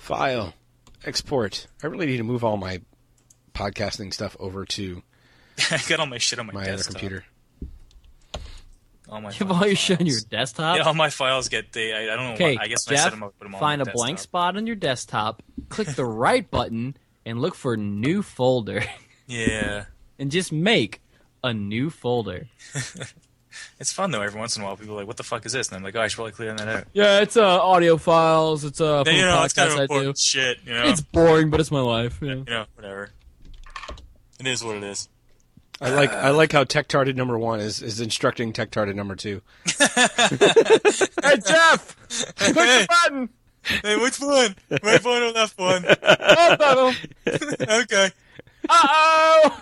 File. Export. I really need to move all my podcasting stuff over to I got all my shit on my other desktop. computer. All my You have all your shit on your desktop? Yeah, all my files get I don't know. Okay, I guess when I set Jeff, them up, put them all find on a my blank desktop. spot on your desktop, click the right button, and look for new folder. Yeah. And just make a new folder. It's fun, though. Every once in a while, people are like, what the fuck is this? And I'm like, oh, I should probably clear that out. Yeah, it's audio files. It's Then, from you know, a it's kind podcast of I do. important shit, you know? It's boring, but it's my life. Yeah. You know, whatever. It is what it is. I like how TechTarded number 1 is instructing TechTarded number 2. Hey, Jeff! Click the button! Hey, which one? Right one or left one? Both of them! Okay. Uh-oh!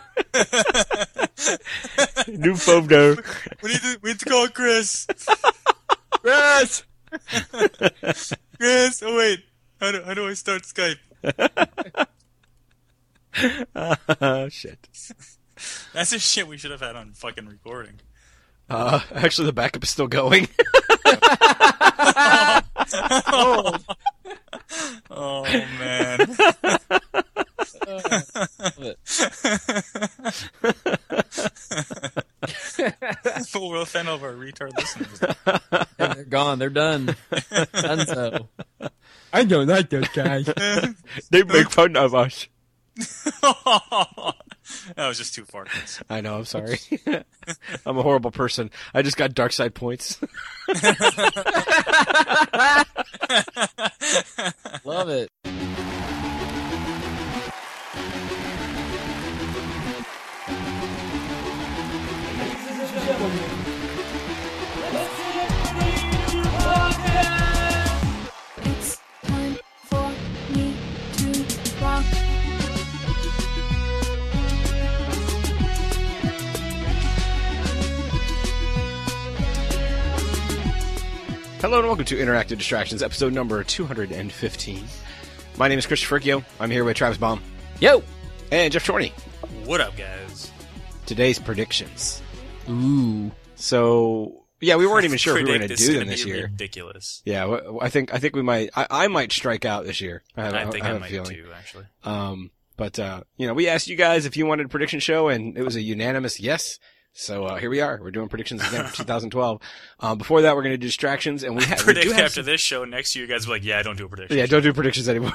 New folder. We need to call Chris. Chris! Chris, oh wait. How do I start Skype? Shit. That's the shit we should have had on fucking recording. Actually, the backup is still going. Oh man. We'll offend all of our retard listeners. And they're gone. They're done. Done so. I don't like those guys. They make fun of us. That was just too far. Chris. I know, I'm sorry. I'm a horrible person. I just got dark side points. Love it. It's time for me to rock. Hello and welcome to Interactive Distractions, episode number 215. My name is Christopher Ferchio. I'm here with Travis Baum Yo! and Jeff Chorney. What up, guys? Today's predictions. Ooh. So, yeah, we weren't even sure if we were Predict going to this is do gonna them this be year. ridiculous. Yeah, I think we might. I might strike out this year. I think I have a might feeling. too, actually. But we asked you guys if you wanted a prediction show, and it was a unanimous yes. So here we are. We're doing predictions again for 2012. Before that, we're going to do distractions, and we Predict do have after this show next year, you guys will be like, yeah, I don't do a prediction. Yeah, don't do predictions anymore.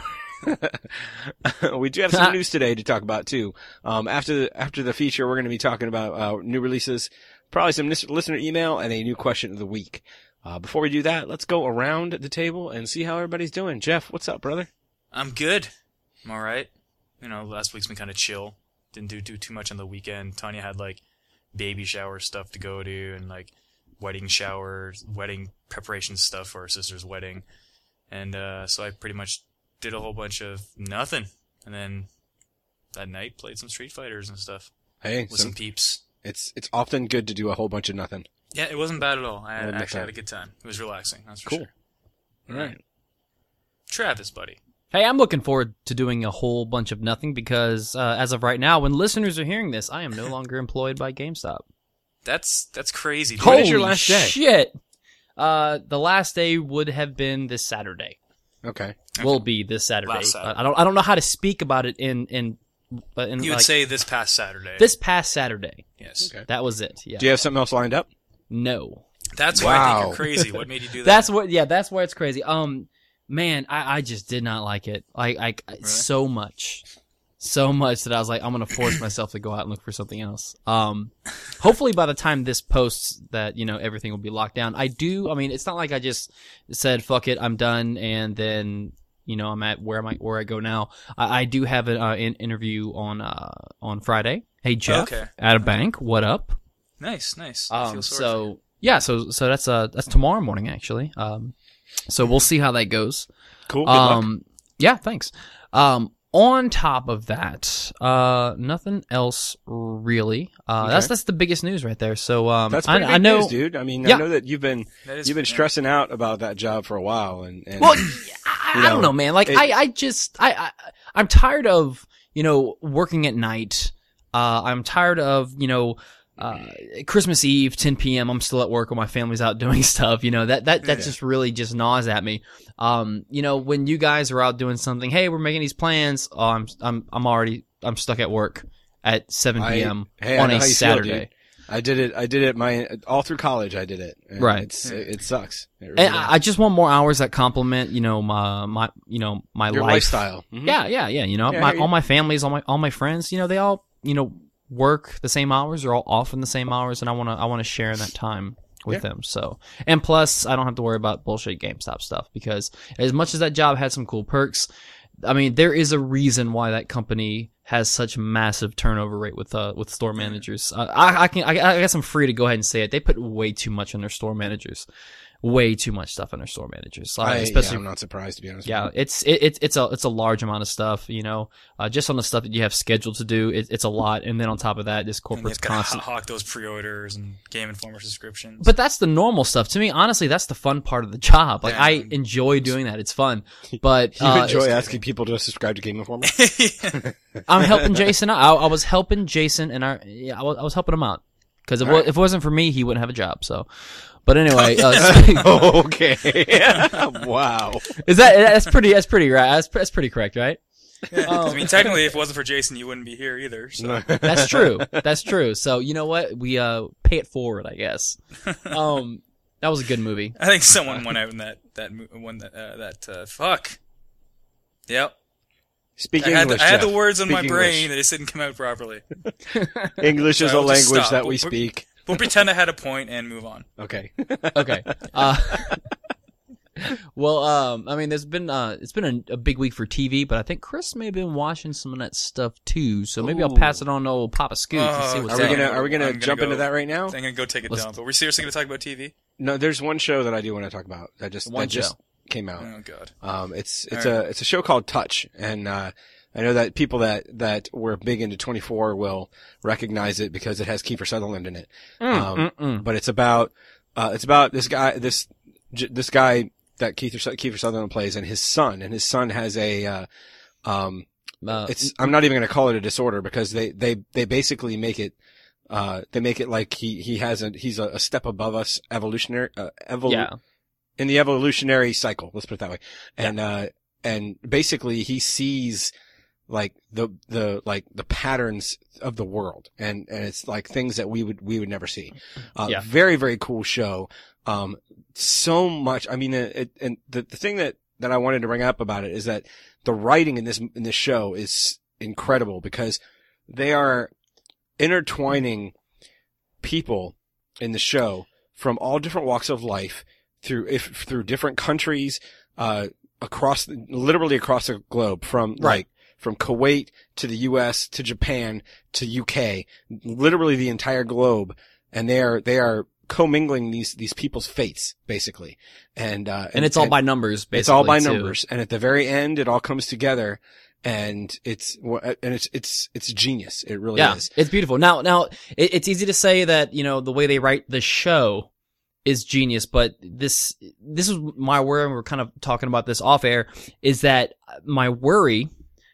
We do have some news today to talk about too. After the feature, we're going to be talking about new releases, probably some listener email, and a new question of the week. Before we do that, let's go around the table and see how everybody's doing. Jeff, what's up, brother? I'm good. I'm all right. You know, last week's been kind of chill. Didn't do too much on the weekend. Tanya had like baby shower stuff to go to and like wedding showers, wedding preparation stuff for her sister's wedding. And so I pretty much did a whole bunch of nothing. And then that night played some Street Fighters and stuff Hey, with some peeps. it's often good to do a whole bunch of nothing. Yeah, it wasn't bad at all. I admit actually that. had a good time. It was relaxing, that's for Cool. sure. All right. Travis, buddy. Hey, I'm looking forward to doing a whole bunch of nothing because as of right now, when listeners are hearing this, I am no longer employed by GameStop. That's crazy. dude. When is your Holy last day? shit! The last day would have been this Saturday. Okay. Will be this Saturday. Last Saturday. I don't know how to speak about it in You would like, say this past Saturday. this past Saturday. Yes. Okay. That was it. Yeah. Do you have something else lined up? No. That's why I think Wow. you're crazy. What made you do that? That's why it's crazy. Man, I just did not like it. So much that I was like, I'm gonna force myself to go out and look for something else. Hopefully by the time this posts, that everything will be locked down. I mean, it's not like I just said fuck it, I'm done, and then I'm at where I go now. I do have an interview on Friday. Hey Jeff, Okay. at a bank. What up? Nice. I feel sorry for you. So yeah, so that's tomorrow morning actually. So we'll see how that goes. Cool. Good luck. Yeah, thanks. On top of that, nothing else really. That's the biggest news right there. So That's pretty I big know, news, dude. I mean, Yeah. I know that you've been That is- stressing out about that job for a while, and well, I don't know, man. Like I'm tired of working at night. I'm tired of Christmas Eve, 10 p.m. I'm still at work while my family's out doing stuff. You know, that just really just gnaws at me. You know, when you guys are out doing something, hey, we're making these plans. Oh, I'm stuck at work at 7 p.m. on a Saturday. I did it all through college. I did it. And Right. It sucks. It really And does. I just want more hours that complement, you know, my Your life. lifestyle. Mhm. Yeah. You know, Yeah, all my families, all my friends, you know, they all, you know, work the same hours. They're all off in the same hours, and I want to share in that time with them. So, and plus, I don't have to worry about bullshit GameStop stuff, because as much as that job had some cool perks, I mean, there is a reason why that company has such massive turnover rate with store managers. I guess I'm free to go ahead and say it. They put way too much on their store managers. Way too much stuff on their store managers. Especially, I'm not surprised, to be honest. yeah, it's a large amount of stuff, you know, just on the stuff that you have scheduled to do. It's a lot. And then on top of that, this And you corporate's have to constant. hawk those pre-orders and Game Informer subscriptions. But that's the normal stuff. To me, honestly, that's the fun part of the job. Like, Yeah. I enjoy doing that. It's fun. But, You enjoy asking people to subscribe to Game Informer? I'm helping Jason out. I was helping Jason, and I was helping him out. Because if it wasn't for me, he wouldn't have a job. So, but anyway, Okay. Wow. that's pretty right. That's pretty correct, right? I mean, technically, if it wasn't for Jason, you wouldn't be here either. So. That's true. That's true. So you know what? We pay it forward, I guess. That was a good movie. I think someone went out in that fuck. Yep. Speak I had English, the Jeff. words in my Speak brain English. that just didn't come out properly. English is So a I'll just language stop. that we We'll- speak. We'll pretend I had a point and move on. Okay. Okay. Well, I mean, it's been a big week for TV, but I think Chris may have been watching some of that stuff too. So maybe I'll pass it on to old Papa Scoot and see what's Are we up. gonna I'm jump go- into that right now? I'm gonna go take a dump. But we're seriously gonna talk about TV? No, there's one show that I do want to talk about that just show. came out. Oh god. It's a show called Touch, and I know that people that were big into 24 will recognize it because it has Kiefer Sutherland in it. But it's about this guy that Kiefer Sutherland plays, and his son has a I'm not even going to call it a disorder, because they basically make it like he's a step above us evolutionary in the evolutionary cycle. Let's put it that way. And basically he sees like the patterns of the world, and it's like things that we would never see. Very, very cool show. So much. I mean, and the thing that I wanted to bring up about it is that the writing in this show is incredible, because they are intertwining people in the show from all different walks of life through different countries, literally across the globe, from Kuwait to the US to Japan to UK, literally the entire globe. And they are commingling these people's fates, basically. And it's all by numbers, basically. It's all by too. numbers. And at the very end, it all comes together, and it's genius. It really is. It's beautiful. Now, it's easy to say that, you know, the way they write the show is genius, but this is my worry, and we're kind of talking about this off air, is that my worry,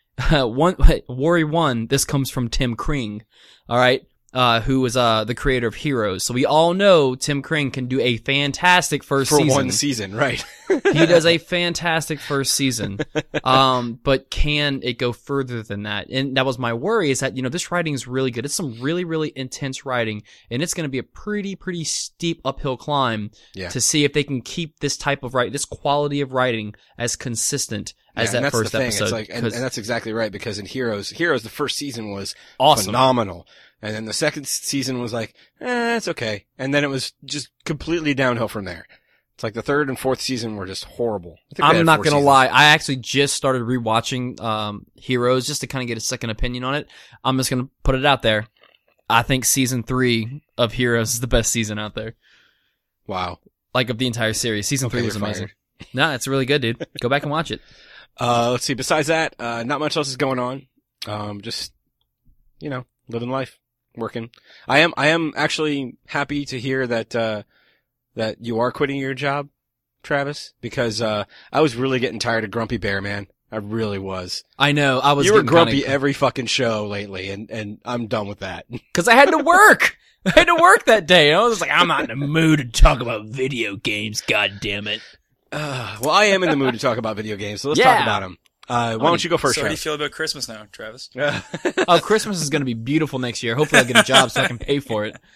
worry one, this comes from Tim Kring, all right? Who was the creator of Heroes. So we all know Tim Kring can do a fantastic first season. For one season, right. He does a fantastic first season. But can it go further than that? And that was my worry, is that, you know, this writing is really good. It's some really, really intense writing, and it's going to be a pretty steep uphill climb to see if they can keep this type of this quality of writing as consistent as that first episode. It's like, and that's exactly right, because in Heroes, the first season was awesome. Phenomenal. And then the second season was like, it's okay. And then it was just completely downhill from there. It's like the third and fourth season were just horrible. I'm not going to lie. I actually just started rewatching Heroes just to kind of get a second opinion on it. I'm just going to put it out there. I think season 3 of Heroes is the best season out there. Wow. Like, of the entire series. Season 3 was amazing. No, it's really good, dude. Go back and watch it. Let's see. Besides that, not much else is going on. Just, you know, living life. Working. I am actually happy to hear that you are quitting your job, Travis, because I was really getting tired of Grumpy Bear, man. I really was. I know. I was. You were grumpy every fucking show lately, and I'm done with that. Because I had to work. I had to work that day. I was like, I'm not in the mood to talk about video games. God damn it. Well, I am in the mood to talk about video games, so let's Yeah. talk about them. Why don't you go first, So how do you Trav? feel about Christmas now, Travis? Oh, Christmas is going to be beautiful next year. Hopefully I get a job so I can pay for it.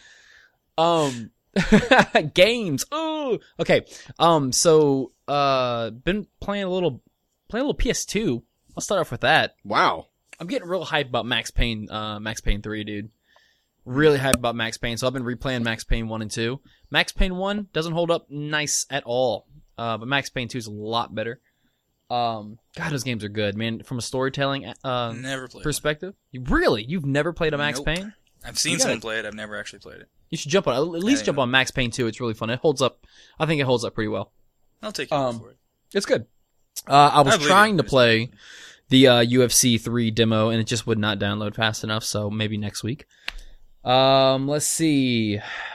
Games. Oh, okay. Been playing a little PS2. I'll start off with that. Wow. I'm getting real hyped about Max Payne 3, dude. Really hyped about Max Payne. So I've been replaying Max Payne 1 and 2. Max Payne 1 doesn't hold up nice at all. But Max Payne 2 is a lot better. God, those games are good, man. From a storytelling Never played perspective. You've never played a Max Nope. Payne? one. I've seen You gotta- someone play it. I've never actually played it. You should jump on at least jump on Max Payne 2. It's really fun. It holds up. I think it holds up pretty well. I'll take you for it. It's good. I was I believe trying it. to play the UFC 3 demo, and it just would not download fast enough. So maybe next week. Let's see.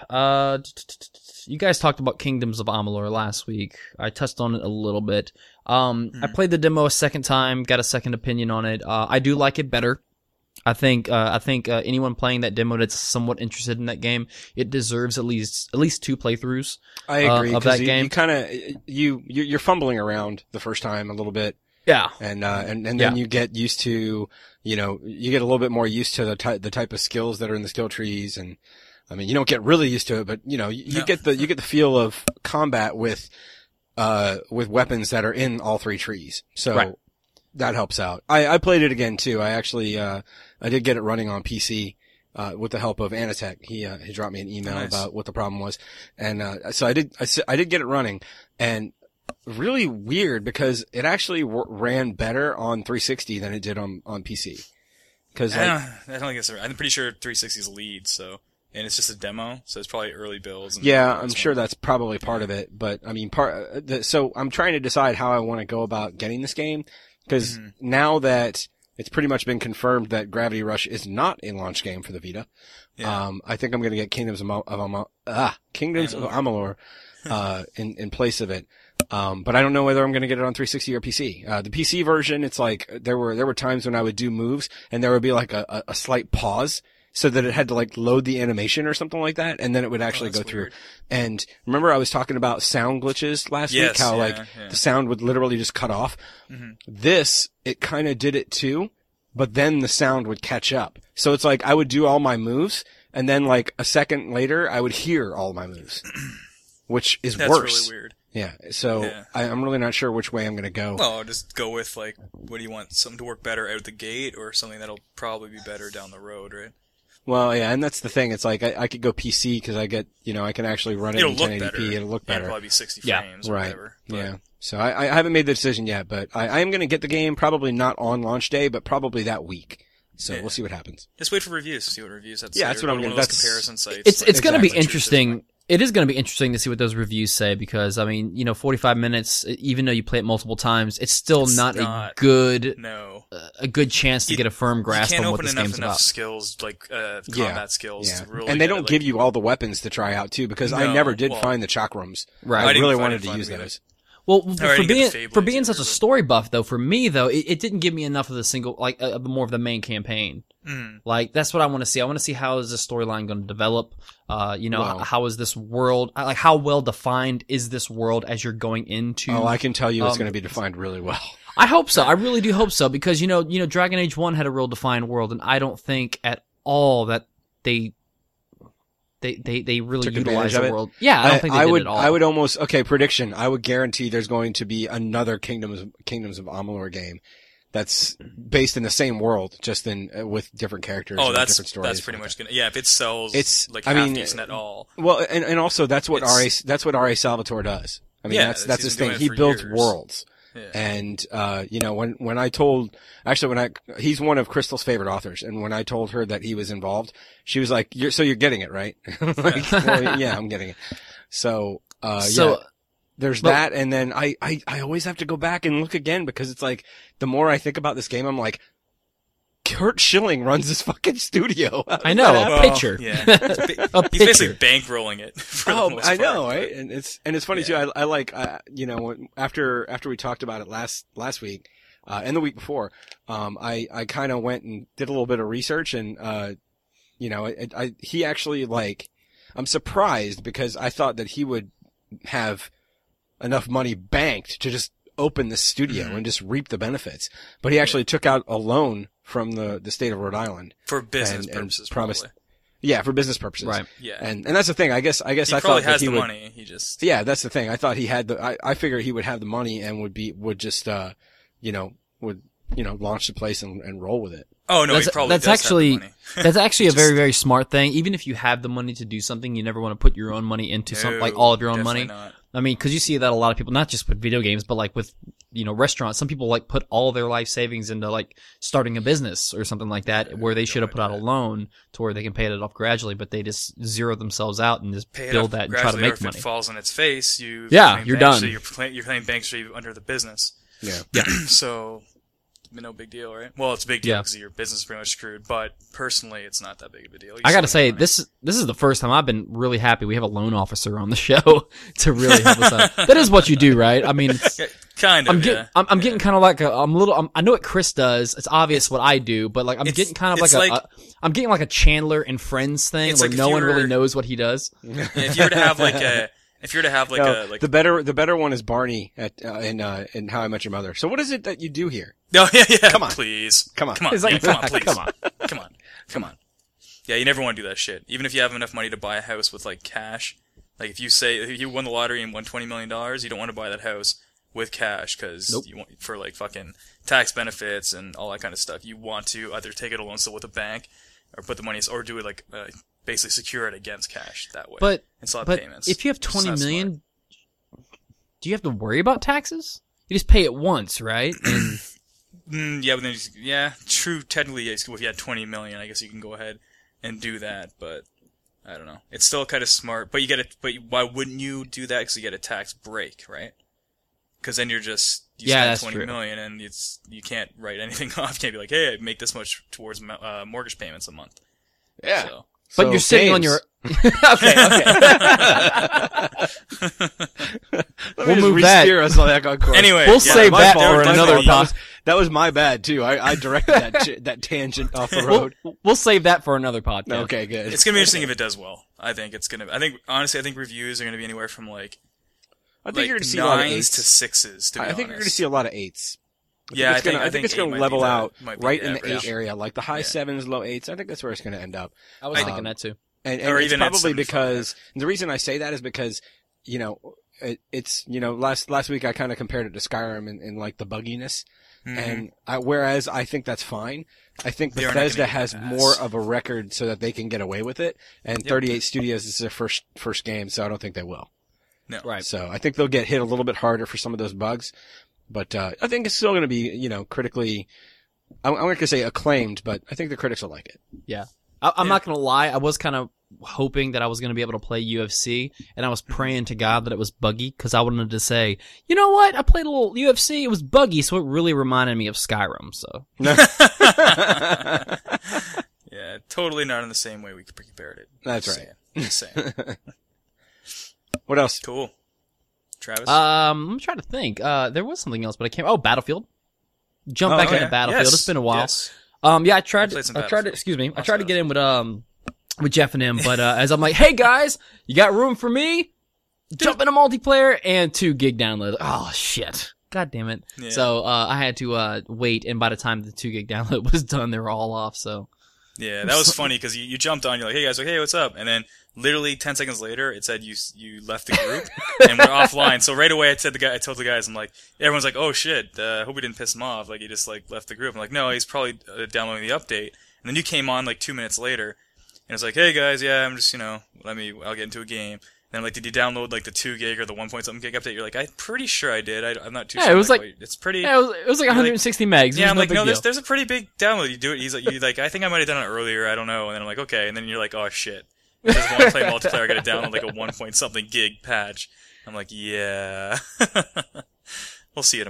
You guys talked about Kingdoms of Amalur last week. I touched on it a little bit. I played the demo a second time, got a second opinion on it. I do like it better. I think anyone playing that demo that's somewhat interested in that game, it deserves at least 2 playthroughs. I agree. Of 'cause that game. You kind of you're fumbling around the first time a little bit, Yeah. and then Yeah. you get used to, you get a little bit more used to the type of skills that are in the skill trees, and I mean, you don't get really used to it, but you No. get the feel of combat with weapons that are in all 3 trees. So Right. that helps out. I played it again too. I actually, I did get it running on PC, with the help of Anatech. He dropped me an email Nice. about what the problem was. And, so I did get it running, and really weird because it actually ran better on 360 than it did on PC. Cause I don't think it's. I'm pretty sure 360's lead, so and it's just a demo, so it's probably early builds. And yeah, that's I'm one. sure that's probably part of it, but I mean, so I'm trying to decide how I want to go about getting this game, because now that it's pretty much been confirmed that Gravity Rush is not a launch game for the Vita, Yeah. I think I'm going to get Kingdoms of Amalur, in place of it. But I don't know whether I'm going to get it on 360 or PC. The PC version, it's like, there were times when I would do moves and there would be like a slight pause so that it had to like load the animation or something like that, and then it would actually go that's through. weird. And remember I was talking about sound glitches last week, Yes, how yeah, like yeah. the sound would literally just cut off. Mm-hmm. This, it kind of did it too, but then the sound would catch up. So it's like I would do all my moves, and then like a second later I would hear all my moves, which is That's worse. really weird. Yeah. So Yeah. I'm really not sure which way I'm going to go. Well, just go with like, what do you want? Something to work better out the gate, or something that'll probably be better down the road, right? Well, yeah, and that's the thing. It's like I could go PC because I get, I can actually run it It'll in look 1080p. better. It'll look better. It'll probably be 60 Yeah. frames or Right. whatever. But Yeah. So I haven't made the decision yet, but I am going to get the game probably not on launch day, but probably that week. So Yeah. we'll see what happens. Just wait for reviews. See what reviews have to Yeah, say. that's Or what go I'm to gonna- one of those that's- comparison sites. It's going to be Exactly. interesting. It is going to be interesting to see what those reviews say, because I mean, 45 minutes, even though you play it multiple times, it's still It's not not. a good No. chance to You- get a firm grasp you can't on what open this enough game's about. skills, like combat skills. Yeah. To really And they get don't it, give like, you all the weapons to try out too, because I No, never did well- find the chakrams. Right. I I didn't really find wanted to fun use either. those. Well, I for didn't get being the Fable either, such a but- story buff though, for me though, it didn't give me enough of the single, like more of the main campaign. Mm. Like that's what I want to see. I want to see how is this storyline going to develop. Wow. How is this world? Like how well defined is this world as you're going into? Oh, I can tell you it's Um, going to be defined really well. I hope so. I really do hope so, because Dragon Age 1 had a real defined world, and I don't think at all that they really Took utilize advantage of the it? world. Yeah, I don't think they did would, at all. I would almost, prediction. I would guarantee there's going to be another Kingdoms of Amalur game that's based in the same world, just with different characters. Oh, and that's different stories. pretty much gonna. Yeah, if it sells, It's- like I half mean, decent at all. Well, and also that's what It's- R.A. Salvatore does. I mean, Yeah, that's he's his been thing. doing He it for builds years. worlds. Yeah. And, he's one of Crystal's favorite authors. And when I told her that he was involved, she was like, you're getting it, right? Like, well, yeah, I'm getting it. So, yeah, there's but- that. And then I always have to go back and look again, because it's like, the more I think about this game, I'm like, Kurt Schilling runs this fucking studio. How I does know, that a happen? Well, picture. Yeah, A he's basically picture. bankrolling it. For the Oh, most I part, know, but- right? And it's funny too. I like, after we talked about it last week, and the week before, I kind of went and did a little bit of research, and, he actually like, I'm surprised because I thought that he would have enough money banked to just open the studio and just reap the benefits. But he actually took out a loan from the state of Rhode Island for business and purposes. promised, Probably. yeah, for business purposes. Right. Yeah. And that's the thing. I guess He I thought probably that has he the would, money. He just. yeah, that's the thing. I thought he had I figured he would have the money and would just, launch the place and roll with it. Oh no, he probably that's does actually have the money. that's actually a Just- very, very smart thing. Even if you have the money to do something, you never want to put your own money into something, like all of your own money. Definitely not. I mean, because you see that a lot of people, not just with video games, but like with restaurants. Some people like put all their life savings into like starting a business or something like that, where they should have put out a loan to where they can pay it off gradually, but they just zero themselves out and just Pay it build off that and try to gradually, or make if money. it falls on its face, you Yeah, claim you're bankruptcy, done. You're claiming bankruptcy under the business. Yeah. So, no big deal, right? Well, it's a big deal Yeah. because your business is pretty much screwed. But personally, it's not that big of a deal. You I gotta still say, make money. this is the first time I've been really happy we have a loan officer on the show to really help us out. That is what you do, right? I mean, it's, Yeah, kind of. I'm getting, yeah. I'm getting kind of like I know what Chris does. It's obvious what I do, but like I'm It's- getting kind of it's like like- I'm getting like a Chandler and Friends thing It's where like if no you one really were- knows what he does. If you were to have like a, No, like, the better one is Barney in How I Met Your Mother. So what is it that you do here? no, yeah, Come on. please, Come on. come on, It's like- yeah, come on, please, come on. come on. Yeah, you never want to do that shit. Even if you have enough money to buy a house with like cash, like if you won the lottery and won $20 million, you don't want to buy that house with cash because Nope. you want for like fucking tax benefits and all that kind of stuff. You want to either take it a loan still with a bank or put the money or do it like basically secure it against cash that way. But and still have but payments. if you have which is 20 not million, do you have to worry about taxes? You just pay it once, right? And Yeah, but then true. Technically, yes, if you had 20 million, I guess you can go ahead and do that. But I don't know. It's still kind of smart. But you get it. But why wouldn't you do that? Because you get a tax break, right? Because then you Yeah, spend that's 20 true. million, and you can't write anything off. You can't be like, hey, I make this much towards mortgage payments a month. Yeah. So. but So, you're sitting on games. your okay. Let We'll me just move that. re-steer us on course. Anyway, We'll yeah, save My that fault, for my another fault. pod. That was my bad too. I directed that tangent off the road. We'll save that for another podcast. Okay, good. It's gonna be interesting if it does well. I think honestly, I think reviews are gonna be anywhere from like I think like you're going to see a lot of 9s eights. to 6s. To be I think you're going to honest. see a lot of 8s. Yeah, I think it's going to level out right in the 8 average. area, like the high Yeah. 7s, low 8s. I think that's where it's going to end up. I was Um, thinking that too. And Or it's even at probably 75. because and the reason I say that is because last week I kind of compared it to Skyrim in like the bugginess, and whereas I think that's fine. I think They are not gonna Bethesda get has the more pass. of a record so that they can get away with it, and 38 Studios is their first game, so I don't think they will. No. Right. So I think they'll get hit a little bit harder for some of those bugs, but I think it's still going to be critically. I'm not going to say acclaimed, but I think the critics will like it. Yeah. I'm not going to lie. I was kind of hoping that I was going to be able to play UFC, and I was praying to God that it was buggy, because I wanted to say, you know what? I played a little UFC. It was buggy, so it really reminded me of Skyrim. So Yeah, totally not in the same way we compared it. That's Just right. saying. Just saying. What else? Cool. Travis? I'm trying to think. There was something else, but I can't. Oh, Battlefield. Jump back into Battlefield. Yes. It's been a while. Yes. Yeah, I tried. played some I tried to. Battlefield. Excuse me. I Lots tried to of get in with Jeff and him, but as I'm like, hey guys, you got room for me? Jump into multiplayer and 2 gig download. Oh shit. God damn it. Yeah. So I had to wait, and by the time the 2 gig download was done, they were all off. So Yeah, that was funny because you jumped on, you're like, hey guys, like, hey, what's up? And then literally 10 seconds later, it said you left the group and we're offline. So right away, I told the guys, I'm like, everyone's like, oh shit, hope we didn't piss him off. Like, he just like left the group. I'm like, no, he's probably downloading the update. And then you came on like 2 minutes later and it's like, hey guys, yeah, I'm just, I'll get into a game. And I'm like, did you download like the 2 gig or the 1 point something gig update? You're like, I'm pretty sure I did. I'm not too Yeah, sure. it was like- wait, it's pretty. yeah, it was like 160 megs. It Yeah, was I'm no like, big no, deal. there's a pretty big download. You do it. He's like, I think I might have done it earlier. I don't know. And then I'm like, okay. And then you're like, oh shit. Because if I want to play multiplayer, I got to download like a 1 point something gig patch. I'm like, yeah. We'll see you tomorrow.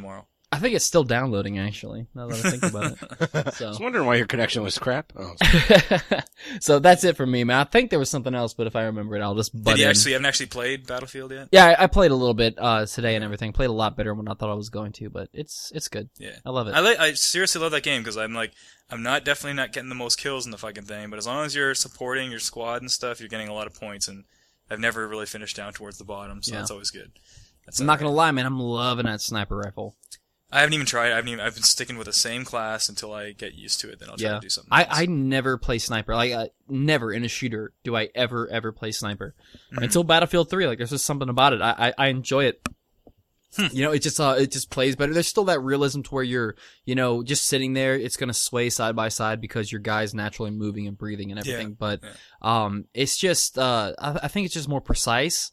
I think it's still downloading, actually, now that I think about it. I So. was wondering why your connection was crap. Oh, So that's it for me, man. I think there was something else, but if I remember it, I'll just butt Did you in. actually haven't actually played Battlefield yet? Yeah, I played a little bit today and everything. Played a lot better than I thought I was going to, but it's good. Yeah, I love it. I seriously love that game because I'm definitely not getting the most kills in the fucking thing, but as long as you're supporting your squad and stuff, you're getting a lot of points, and I've never really finished down towards the bottom, so Yeah. that's always good. That's I'm not gonna lie, man. I'm loving that sniper rifle. I haven't even tried. I've been sticking with the same class until I get used to it. Then I'll try Yeah, to do something else. I never play sniper. Like never in a shooter do I ever play sniper Mm-hmm. until Battlefield 3. Like there's just something about it. I enjoy it. You know, it just plays better. There's still that realism to where you're, you know, just sitting there. It's gonna sway side by side because your guy's naturally moving and breathing and everything. But it's just I think it's just more precise.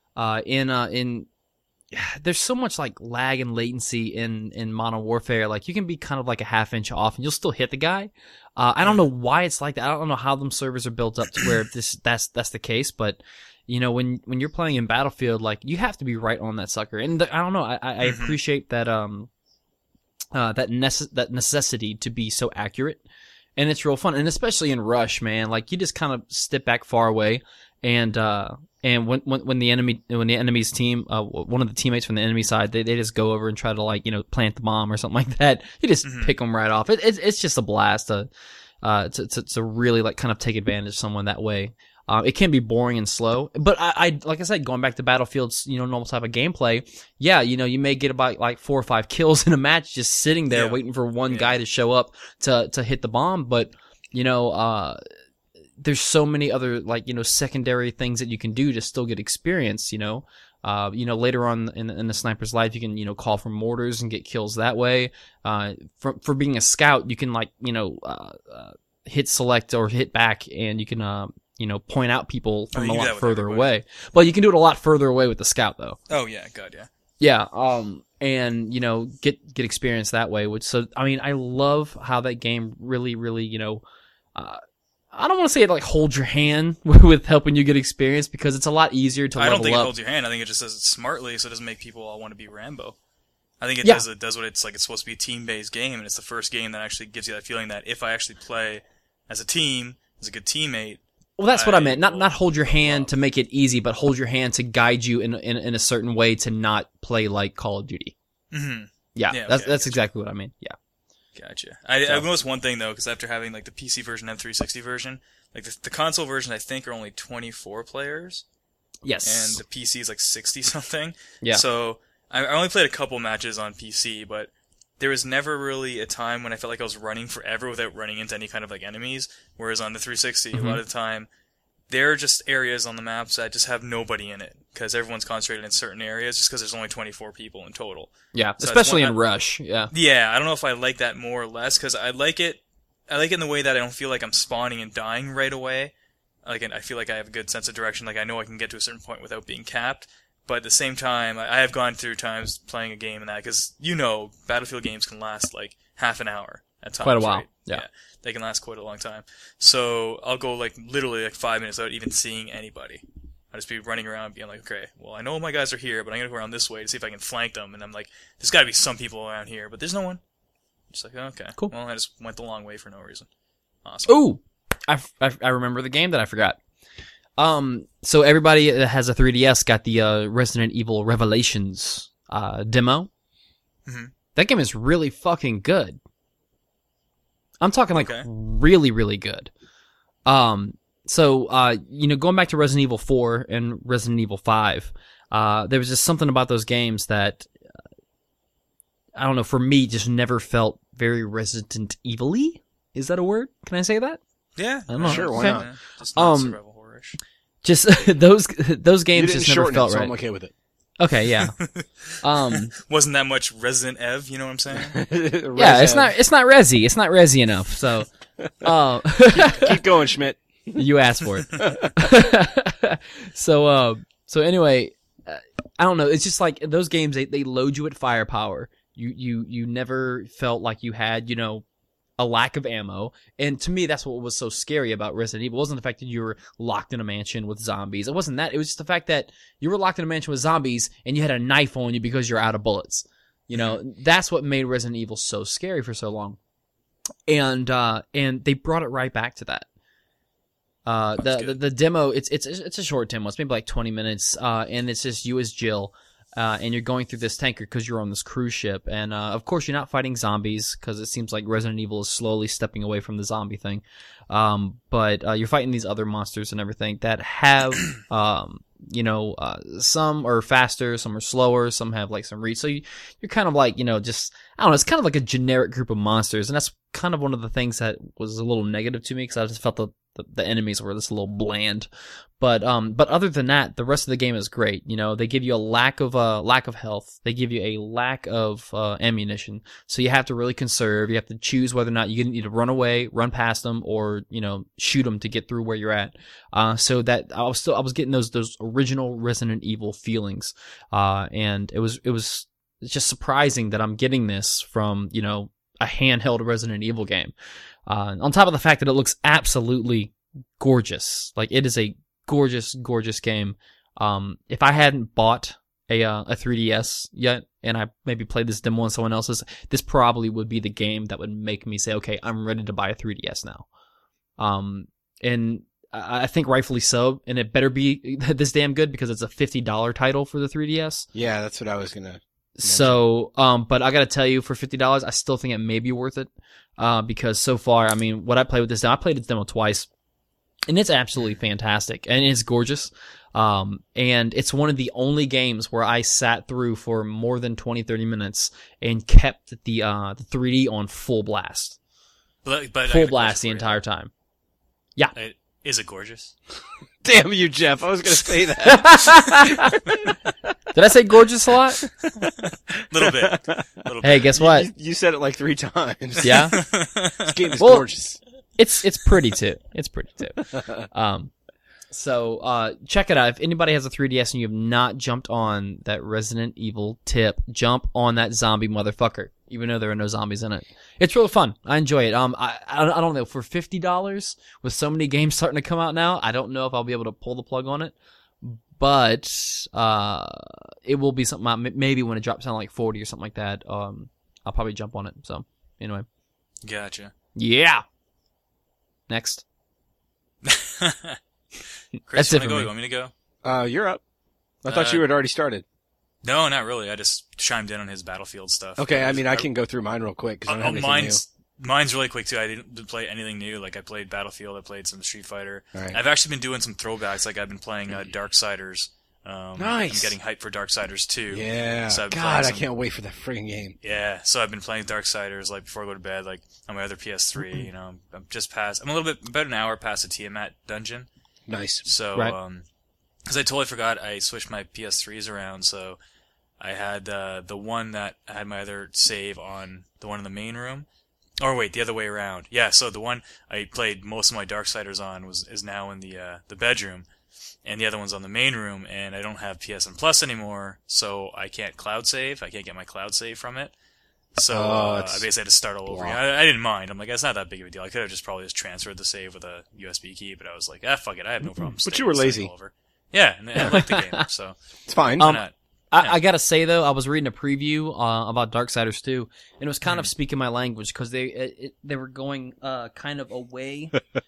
There's so much like lag and latency in Modern Warfare. Like you can be kind of like a half inch off and you'll still hit the guy. I don't know why it's like that. I don't know how them servers are built up to where that's the case. But you know, when you're playing in Battlefield, like you have to be right on that sucker. And I don't know. I appreciate that that necessity to be so accurate. And it's real fun. And especially in Rush, man, like you just kind of step back far away and when the enemy's team, one of the teammates from the enemy side, they just go over and try to like, you know, plant the bomb or something like that. You just pick them right off. It's just a blast to really like kind of take advantage of someone that way. It can be boring and slow, but I like I said, going back to Battlefield's, you know, normal type of gameplay, yeah, you know, you may get about like 4 or 5 kills in a match just sitting there waiting for one guy to show up to hit the bomb, but you know, there's so many other like, you know, secondary things that you can do to still get experience, you know. Later on in the sniper's life, you can, you know, call for mortars and get kills that way. For being a scout, you can like, you know, hit select or hit back and you can, you know, point out people from a lot further away. Well, you can do it a lot further away with the scout though. Oh yeah, God yeah. Yeah, and you know, get experience that way. I mean, I love how that game really, you know, I don't want to say it like holds your hand with helping you get experience because it's a lot easier to level up. I don't think it holds your hand. I think it just does it smartly, so it doesn't make people all want to be Rambo. I think it does what it's like. It's supposed to be a team-based game, and it's the first game that actually gives you that feeling that if I actually play as a team, as a good teammate. Well, that's what I meant. Not hold your hand to make it easy, but hold your hand to guide you in a certain way to not play like Call of Duty. Mm-hmm. Yeah, that's exactly what I mean. Yeah. Gotcha. I noticed one thing though, because after having like the PC version and 360 version, like the console version, I think are only 24 players. Yes. And the PC is like 60 something. Yeah. So I only played a couple matches on PC, but there was never really a time when I felt like I was running forever without running into any kind of like enemies. Whereas on the 360, a lot of the time, there are just areas on the maps that just have nobody in it because everyone's concentrated in certain areas just because there's only 24 people in total. Yeah, so especially in Rush. Yeah. Yeah, I don't know if I like that more or less because I like it in the way that I don't feel like I'm spawning and dying right away. Like, I feel like I have a good sense of direction. Like, I know I can get to a certain point without being capped. But at the same time, I have gone through times playing a game and that because, you know, Battlefield games can last like half an hour at times. Quite a while. Right? Yeah. They can last quite a long time. So I'll go like literally like 5 minutes without even seeing anybody. I'll just be running around being like, okay, well, I know my guys are here, but I'm going to go around this way to see if I can flank them. And I'm like, there's got to be some people around here, but there's no one. Just like, okay, cool. Well, I just went the long way for no reason. Awesome. Ooh, I remember the game that I forgot. So everybody that has a 3DS got the Resident Evil Revelations demo. Mm-hmm. That game is really fucking good. I'm talking like really, really good. So you know, going back to Resident Evil 4 and Resident Evil 5, there was just something about those games that I don't know, for me, just never felt very Resident Evil-y. Is that a word? Can I say that? Yeah, I don't know. Sure, why Okay. not? Just not survival horror-ish. Just those games You didn't just never shorten felt it, so right. I'm okay with it. Okay, yeah. Wasn't that much Resident Ev, you know what I'm saying? Yeah, it's not Resi. It's not Resi enough. So, Keep going, Schmidt. you asked for it. So anyway, I don't know. It's just like those games. They load you at firepower. You never felt like you had, you know, a lack of ammo. And to me, that's what was so scary about Resident Evil. It wasn't the fact that you were locked in a mansion with zombies. It wasn't that. It was just the fact that you were locked in a mansion with zombies and you had a knife on you because you're out of bullets. You know, that's what made Resident Evil so scary for so long. And they brought it right back to that. The demo, it's a short demo. It's maybe like 20 minutes. And it's just you as Jill. And you're going through this tanker because you're on this cruise ship. And, of course, you're not fighting zombies because it seems like Resident Evil is slowly stepping away from the zombie thing. But you're fighting these other monsters and everything that have, some are faster, some are slower, some have like some reach. So you're kind of like, just, I don't know, it's kind of like a generic group of monsters. And that's kind of one of the things that was a little negative to me because I just felt the enemies were just a little bland. But other than that, the rest of the game is great. They give you a lack of health. They give you a lack of ammunition. So you have to really conserve. You have to choose whether or not you need to run away, run past them, or shoot them to get through where you're at. So that I was getting those original Resident Evil feelings. And it was just surprising that I'm getting this from a handheld Resident Evil game. On top of the fact that it looks absolutely gorgeous. Like, it is a gorgeous, gorgeous game. If I hadn't bought a 3DS yet, and I maybe played this demo on someone else's, this probably would be the game that would make me say, okay, I'm ready to buy a 3DS now. And I think rightfully so, and it better be this damn good because it's a $50 title for the 3DS. Yeah, that's what I was gonna mention. So, but I gotta tell you, for $50, I still think it may be worth it. Because so far, I mean, what I played with this demo, I played this demo twice, and it's absolutely fantastic, and it's gorgeous. And it's one of the only games where I sat through for more than 20-30 minutes and kept the 3D on full blast. But full blast the entire time. Yeah. Is it gorgeous? Damn you, Jeff. I was going to say that. Did I say gorgeous a lot? Little bit. Hey, guess what? You said it like 3 times. Yeah? This game is gorgeous. It's pretty too. It's pretty too. So check it out. If anybody has a 3DS and you have not jumped on that Resident Evil tip, jump on that zombie motherfucker, even though there are no zombies in it. It's real fun. I enjoy it. I don't know, for $50, with so many games starting to come out now, I don't know if I'll be able to pull the plug on it. But it will be something, maybe when it drops down like 40 or something like that, I'll probably jump on it. So, anyway. Gotcha. Yeah. Next. Chris, you want me to go? You're up. I thought you had already started. No, not really. I just chimed in on his Battlefield stuff. Okay, I mean, I can go through mine real quick, because I don't have anything Mine's really quick, too. I didn't play anything new. Like, I played Battlefield, I played some Street Fighter. Right. I've actually been doing some throwbacks. Like, I've been playing Darksiders. Nice. I'm getting hyped for Darksiders 2. Yeah. So God, I can't wait for that friggin' game. Yeah, so I've been playing Darksiders, like, before I go to bed, like, on my other PS3, I'm about an hour past the Tiamat dungeon. Nice. So, right. Because I totally forgot I switched my PS3s around, so I had the one that I had my other save on, the one in the main room. Or wait, the other way around. Yeah, so the one I played most of my Darksiders on is now in the bedroom, and the other one's on the main room, and I don't have PSN Plus anymore, so I can't cloud save. I can't get my cloud save from it. So I basically had to start all over. I didn't mind. I'm like, it's not that big of a deal. I could have probably transferred the save with a USB key, but I was like, fuck it, I have no problem. But you were lazy. Yeah, and I like the game, so it's fine. Why not? I gotta say though, I was reading a preview about Darksiders 2, and it was kind of speaking my language because they were going kind of away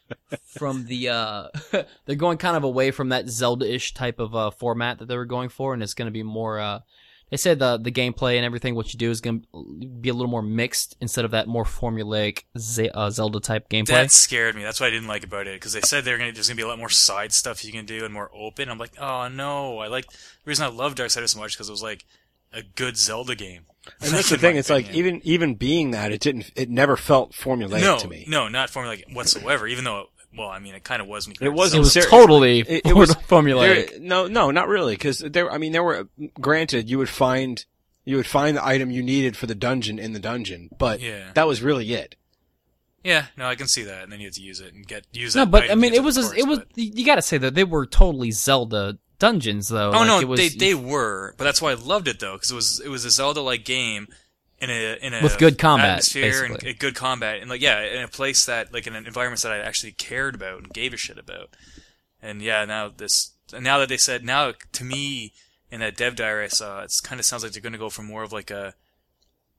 from the they're going kind of away from that Zelda-ish type of format that they were going for, and it's going to be more. They said the gameplay and everything, what you do is going to be a little more mixed instead of that more formulaic Zelda type gameplay. That scared me. That's what I didn't like about it, because they said there's going to be a lot more side stuff you can do and more open. I'm like, oh no. The reason I love Darksiders so much because it was like a good Zelda game. And that's the thing. It's like even being that, it never felt formulaic to me. No, not formulaic whatsoever. Even though. Well, I mean, it kind of was. It was totally it was formulaic. No, not really, because there were. Granted, you would find the item you needed for the dungeon in the dungeon, but that was really it. Yeah, no, I can see that, and then you have to use it and use that. No, but I mean, it was. You got to say that they were totally Zelda dungeons, though. Oh no, they were, but that's why I loved it though, because it was a Zelda-like game. In a with good combat, atmosphere basically. and good combat, and in a place that in an environment that I actually cared about and gave a shit about, and now that they said to me in that dev diary I saw, it kind of sounds like they're going to go for more of like a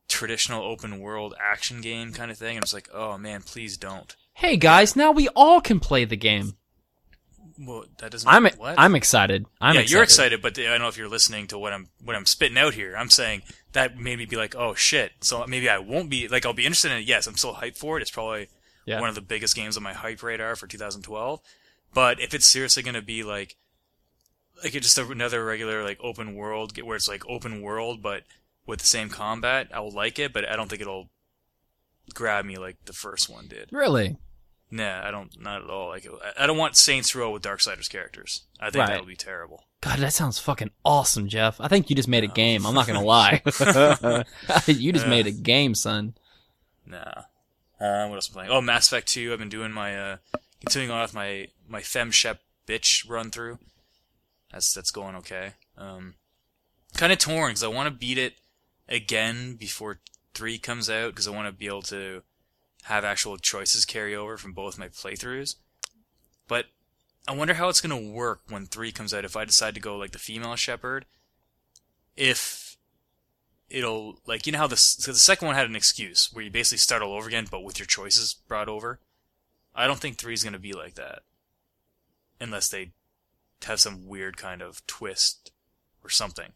traditional open world action game kind of thing. And it's like, oh man, please don't. Hey guys, now we all can play the game. Well, that doesn't. I'm what? excited. You're excited, but I don't know if you're listening to what I'm spitting out here. I'm saying that made me be like, oh shit. So maybe I won't be like, I'll be interested in it. Yes, I'm still hyped for it. It's probably one of the biggest games on my hype radar for 2012. But if it's seriously going to be like it's just another regular like open world where it's like open world but with the same combat, I will like it. But I don't think it'll grab me like the first one did. Really? Nah, I don't. Not at all. Like, I don't want Saints Row with Darksiders characters. I think that would be terrible. God, that sounds fucking awesome, Jeff. I think you just made a game. I'm not gonna lie. You just made a game, son. Nah. What else am I playing? Oh, Mass Effect 2. I've been doing my continuing on with my FemShep bitch run through. That's going okay. Kind of torn because I want to beat it again before 3 comes out because I want to be able to have actual choices carry over from both my playthroughs. But I wonder how it's going to work when 3 comes out if I decide to go like the female shepherd. If it'll, like, you know how so the second one had an excuse where you basically start all over again but with your choices brought over. I don't think 3 is going to be like that. Unless they have some weird kind of twist or something.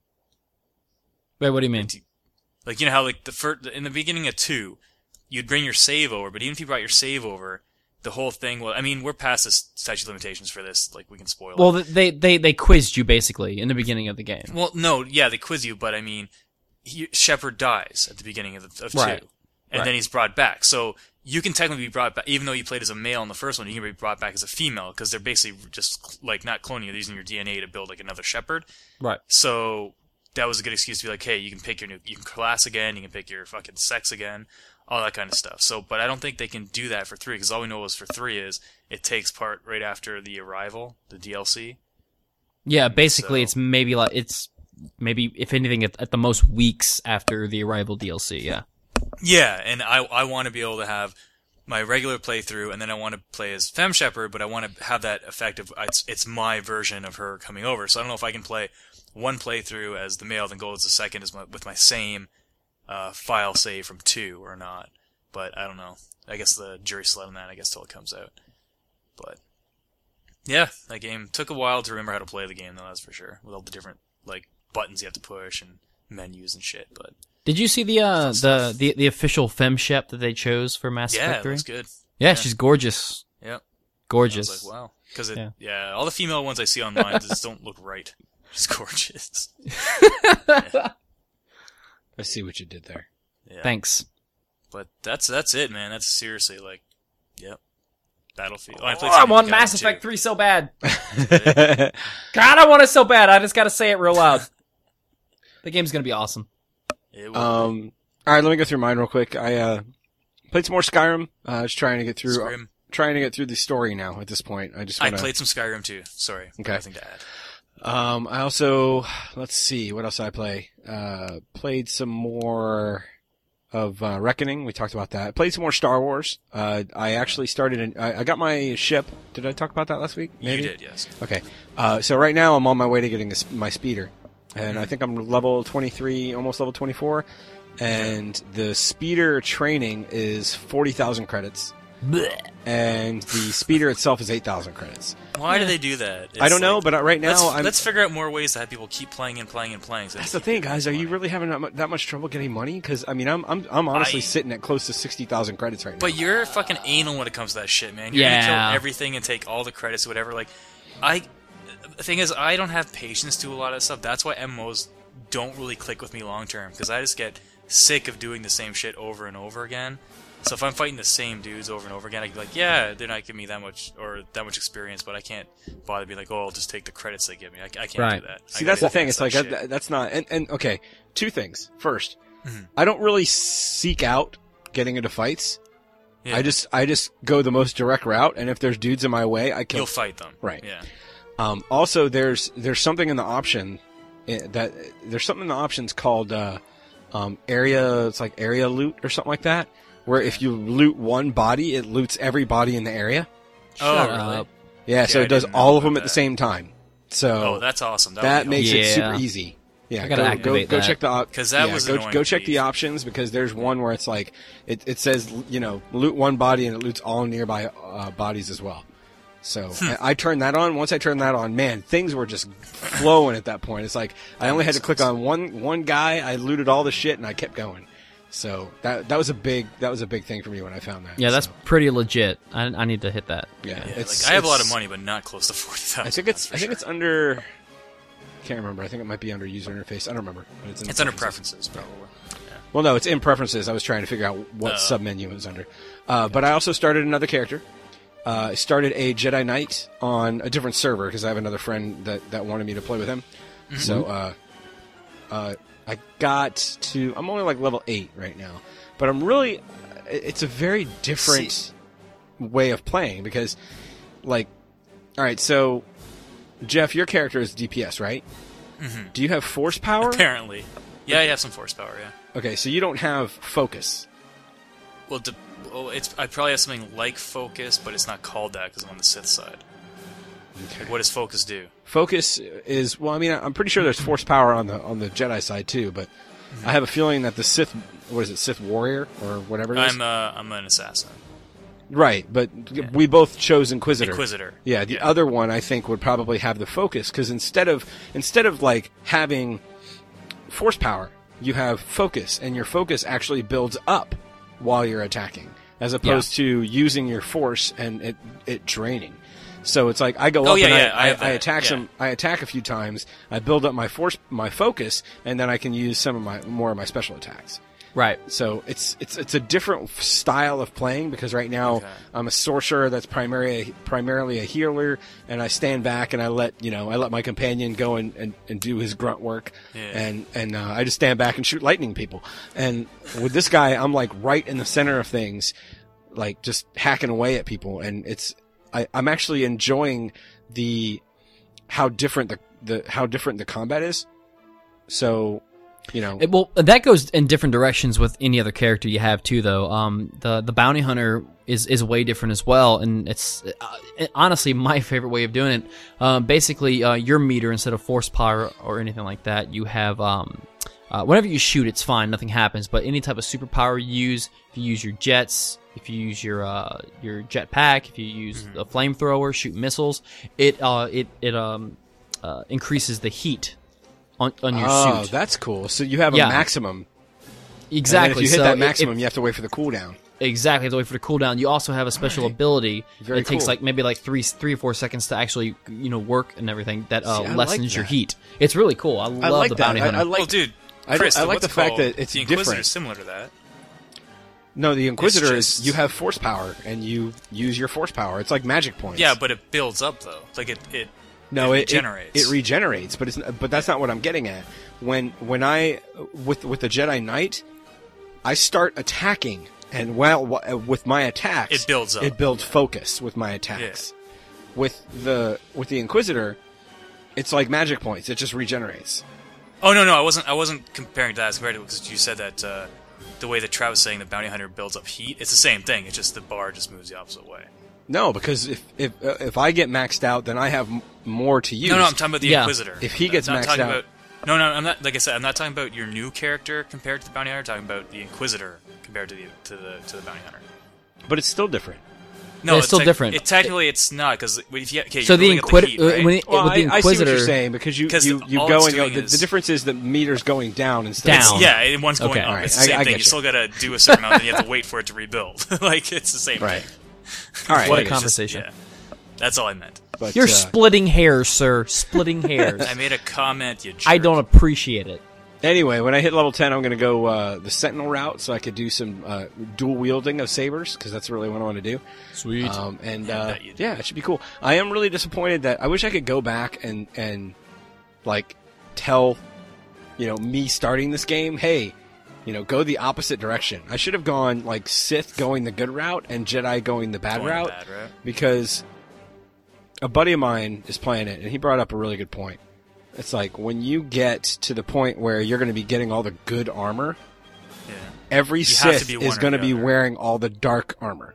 Wait, what do you mean? Like, you know how like in the beginning of 2, you'd bring your save over, but even if you brought your save over, the whole thing will... I mean, we're past the statute of limitations for this. Like, we can spoil it. Well, they quizzed you, basically, in the beginning of the game. Well, no, yeah, they quiz you, but I mean, Shepard dies at the beginning of 2. And then he's brought back. So, you can technically be brought back, even though you played as a male in the first one, you can be brought back as a female, because they're basically just, like, not cloning you, they're using your DNA to build, like, another Shepard. Right. So, that was a good excuse to be like, hey, you can pick you can class again, you can pick your fucking sex again. All that kind of stuff. So, but I don't think they can do that for 3, because all we know is for 3 is it takes part right after the Arrival, the DLC. Yeah, basically, it's maybe if anything at the most weeks after the Arrival DLC. Yeah. Yeah, and I want to be able to have my regular playthrough, and then I want to play as Femme Shepherd, but I want to have that effect of it's my version of her coming over. So I don't know if I can play one playthrough as the male, then go as the second with my same file save from 2 or not. But I don't know. I guess the jury's still out on that, till it comes out. But yeah, that game took a while to remember how to play the game, though, that's for sure. With all the different like buttons you have to push and menus and shit. But did you see the official FemShep that they chose for Mass Effect 3? Yeah, it looks good. Yeah, she's gorgeous. Yep. Gorgeous. I was like, wow. Because all the female ones I see online just don't look right. She's gorgeous. I see what you did there. Yeah. Thanks. But that's it, man. That's seriously like, yep. Battlefield. I want Mass Effect 3 so bad. God, I want it so bad. I just gotta say it real loud. The game's gonna be awesome. All right, let me go through mine real quick. I played some more Skyrim. Just trying to get through the story now. At this point, I played some Skyrim too. Sorry, okay. Nothing to add. I also, let's see, what else did I play? Played some more of Reckoning. We talked about that. Played some more Star Wars. I actually started. I got my ship. Did I talk about that last week? Maybe? You did, yes. Okay. So right now I'm on my way to getting my speeder. And I think I'm level 23, almost level 24. And the speeder training is 40,000 credits. Blech. And the speeder itself is 8,000 credits. Why do they do that? I don't know, but right now let's figure out more ways to have people keep playing and playing and playing. So that's the thing, guys. Are you really having that much trouble getting money? Because I mean, I'm honestly sitting at close to 60,000 credits right now. But you're fucking anal when it comes to that shit, man. You're gonna kill everything and take all the credits, or whatever. Like, the thing is, I don't have patience to a lot of stuff. That's why MMOs don't really click with me long term, because I just get sick of doing the same shit over and over again. So if I'm fighting the same dudes over and over again, I can be like, yeah, they're not giving me that much experience, but I can't bother being like, oh, I'll just take the credits they give me. I can't do that. See, that's the thing. It's like, that's not, and okay, two things. First, I don't really seek out getting into fights. Yeah. I just go the most direct route, and if there's dudes in my way, I kill. You'll fight them. Right. Yeah. Also, there's something in the option there's something in the options called, area, it's like area loot or something like that. Where if you loot one body, it loots every body in the area. Shut up. Yeah, so it does all of them at the same time. So that's awesome. That makes it super easy. Yeah, I gotta activate go that. check the because that was annoying go to check me. the options because there's one where it's like it says loot one body and it loots all nearby bodies as well. So I turned that on. Once I turned that on, man, things were just flowing at that point. It's like I only had to click on one guy. I looted all the shit and I kept going. So that was a big thing for me when I found that. Yeah, that's so, pretty legit. I need to hit that. yeah. Yeah, It's, like I have a lot of it's- money, but not close to 40,000. I think it's under. Can't remember. I think it might be under user interface. I don't remember. But it's It's under preferences, probably. Well, no, it's in preferences. I was trying to figure out what submenu it was under. But I also started another character. I started a Jedi Knight on a different server because I have another friend that wanted me to play with him. Mm-hmm. So I got to. I'm only like level 8 right now, but I'm really. It's a very different way of playing because, like, all right, so Jeff, your character is DPS, right? Mm-hmm. Do you have force power? Apparently. Yeah, I have some force power, yeah. Okay, so you don't have focus. Well, I probably have something like focus, but it's not called that because I'm on the Sith side. Like, what does focus do? Focus is well. I mean, I'm pretty sure there's force power on the Jedi side too, but I have a feeling that the Sith, what is it, Sith warrior or whatever it is, I'm an assassin. right? But we both chose Inquisitor. Inquisitor. Yeah, the other one I think would probably have the focus because instead of like having force power, you have focus, and your focus actually builds up while you're attacking, as opposed to using your force and it draining. So it's like I go up and I attack I attack a few times. I build up my focus, and then I can use more of my special attacks. Right. So it's a different style of playing because right now I'm a sorcerer that's primarily a healer, and I stand back and I let my companion go and do his grunt work, and I just stand back and shoot lightning people. And with this guy, I'm like right in the center of things, like just hacking away at people, and I'm actually enjoying how different the combat is. So. Well, that goes in different directions with any other character you have too, though. The bounty hunter is way different as well, and it's honestly my favorite way of doing it. Basically, your meter instead of force power or anything like that, you have whenever you shoot, it's fine, nothing happens. But any type of superpower you use, if you use your jets, if you use your jetpack, if you use a flamethrower, shoot missiles, it increases the heat on your suit. Oh, suit. that's cool. So you have a maximum. Exactly. And then if you hit that maximum, you have to wait for the cooldown. Exactly. You have to wait for the cooldown. You also have a special ability Very that takes cool. maybe 3 or 4 seconds to actually work and everything that I lessens like your that. heat. It's really cool. I love like the that. bounty hunter. Well, dude, I Chris, like what's the it fact called? that it's the Inquisitor different. is similar to that. No, the Inquisitor It's is you have force power and you use your force power. It's like magic points. Yeah, but it builds up though. Like it regenerates. It regenerates, but that's not what I'm getting at. When I with the Jedi Knight, I start attacking, and with my attacks, It builds up. It builds focus with my attacks. With the Inquisitor, it's like magic points. It just regenerates. Oh no, I wasn't comparing to that. It's because you said that the way that Trav was saying the bounty hunter builds up heat. It's the same thing. It's just the bar just moves the opposite way. No, because if I get maxed out, then I have more to use. No, I'm talking about the Inquisitor. If he gets I'm not maxed talking out- about. No, I'm not. Like I said, I'm not talking about your new character compared to the bounty hunter. I'm talking about the Inquisitor compared to the bounty hunter. But it's still different. No, It's still different. Technically, it's not because if you So the you're building up Inquisitor, heat, right? Well, with the I see what Inquisitor, you're saying because you 'Cause go all it's and go. doing The difference is the meter's going down instead. Down. Of yeah, and one's going Okay. up. Alright, It's the I same thing. get You you. still got to do a certain amount, and you have to wait for it to rebuild. Like it's the same Right. thing. All right. What I a get you. conversation. Yeah, that's all I meant. But, You're splitting hairs, sir. Splitting hairs. I made a comment. You. I jerk. don't appreciate it. Anyway, when I hit level 10, I'm going to go the Sentinel route so I could do some dual wielding of sabers because that's really what I want to do. Sweet. I bet you do. Yeah, it should be cool. I am really disappointed that I wish I could go back and like tell me starting this game, hey, go the opposite direction. I should have gone like Sith going the good route and Jedi going the bad Going the route bad route. because a buddy of mine is playing it and he brought up a really good point. It's like when you get to the point where you're going to be getting all the good armor, Yeah. every You have to Sith be one is or going to the be other. wearing all the dark armor.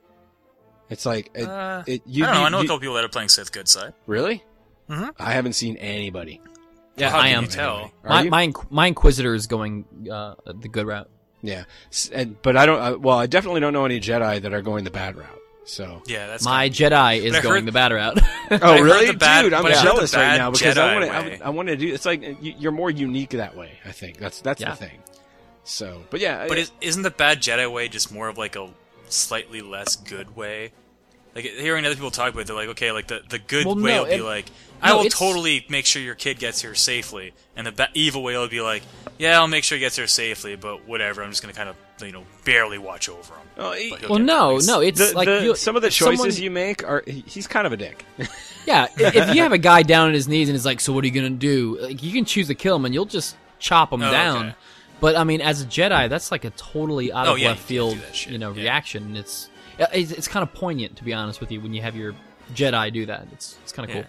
It's like I don't know. I know a couple people that are playing Sith good side. Really? Mhm. I haven't seen anybody. Yeah, How I can am. you tell? Are you? My Inquisitor is going the good route. Yeah, but I don't. Well, I definitely don't know any Jedi that are going the bad route. So. Yeah, that's My Jedi is But I going heard- the bad route. Oh heard really, the bad- dude? I'm but I heard the jealous right bad now because I Jedi want way. to. I want to do. It's like you're more unique that way. I think that's Yeah. the thing. So, but yeah, But isn't the bad Jedi way just more of like a slightly less good way? Like hearing other people talk about it, they're like, okay, like the good Well, way no, will be it- like, no, I will it's- totally make sure your kid gets here safely, and the evil way will be like, yeah, I'll make sure he gets here safely, but whatever, I'm just gonna kind of barely watch over him. Oh, But he'll well, get there no, at least. no, it's like some of the if choices someone- you make are. He's kind of a dick. Yeah, if you have a guy down on his knees and is like, so what are you gonna do? Like, you can choose to kill him and you'll just chop him Oh, down. okay. But I mean, as a Jedi, that's like a totally out of Oh, yeah, left you can't field, do that shit. you know, Yeah. reaction. And it's kind of poignant, to be honest with you, when you have your Jedi do that. It's kind of Yeah. cool.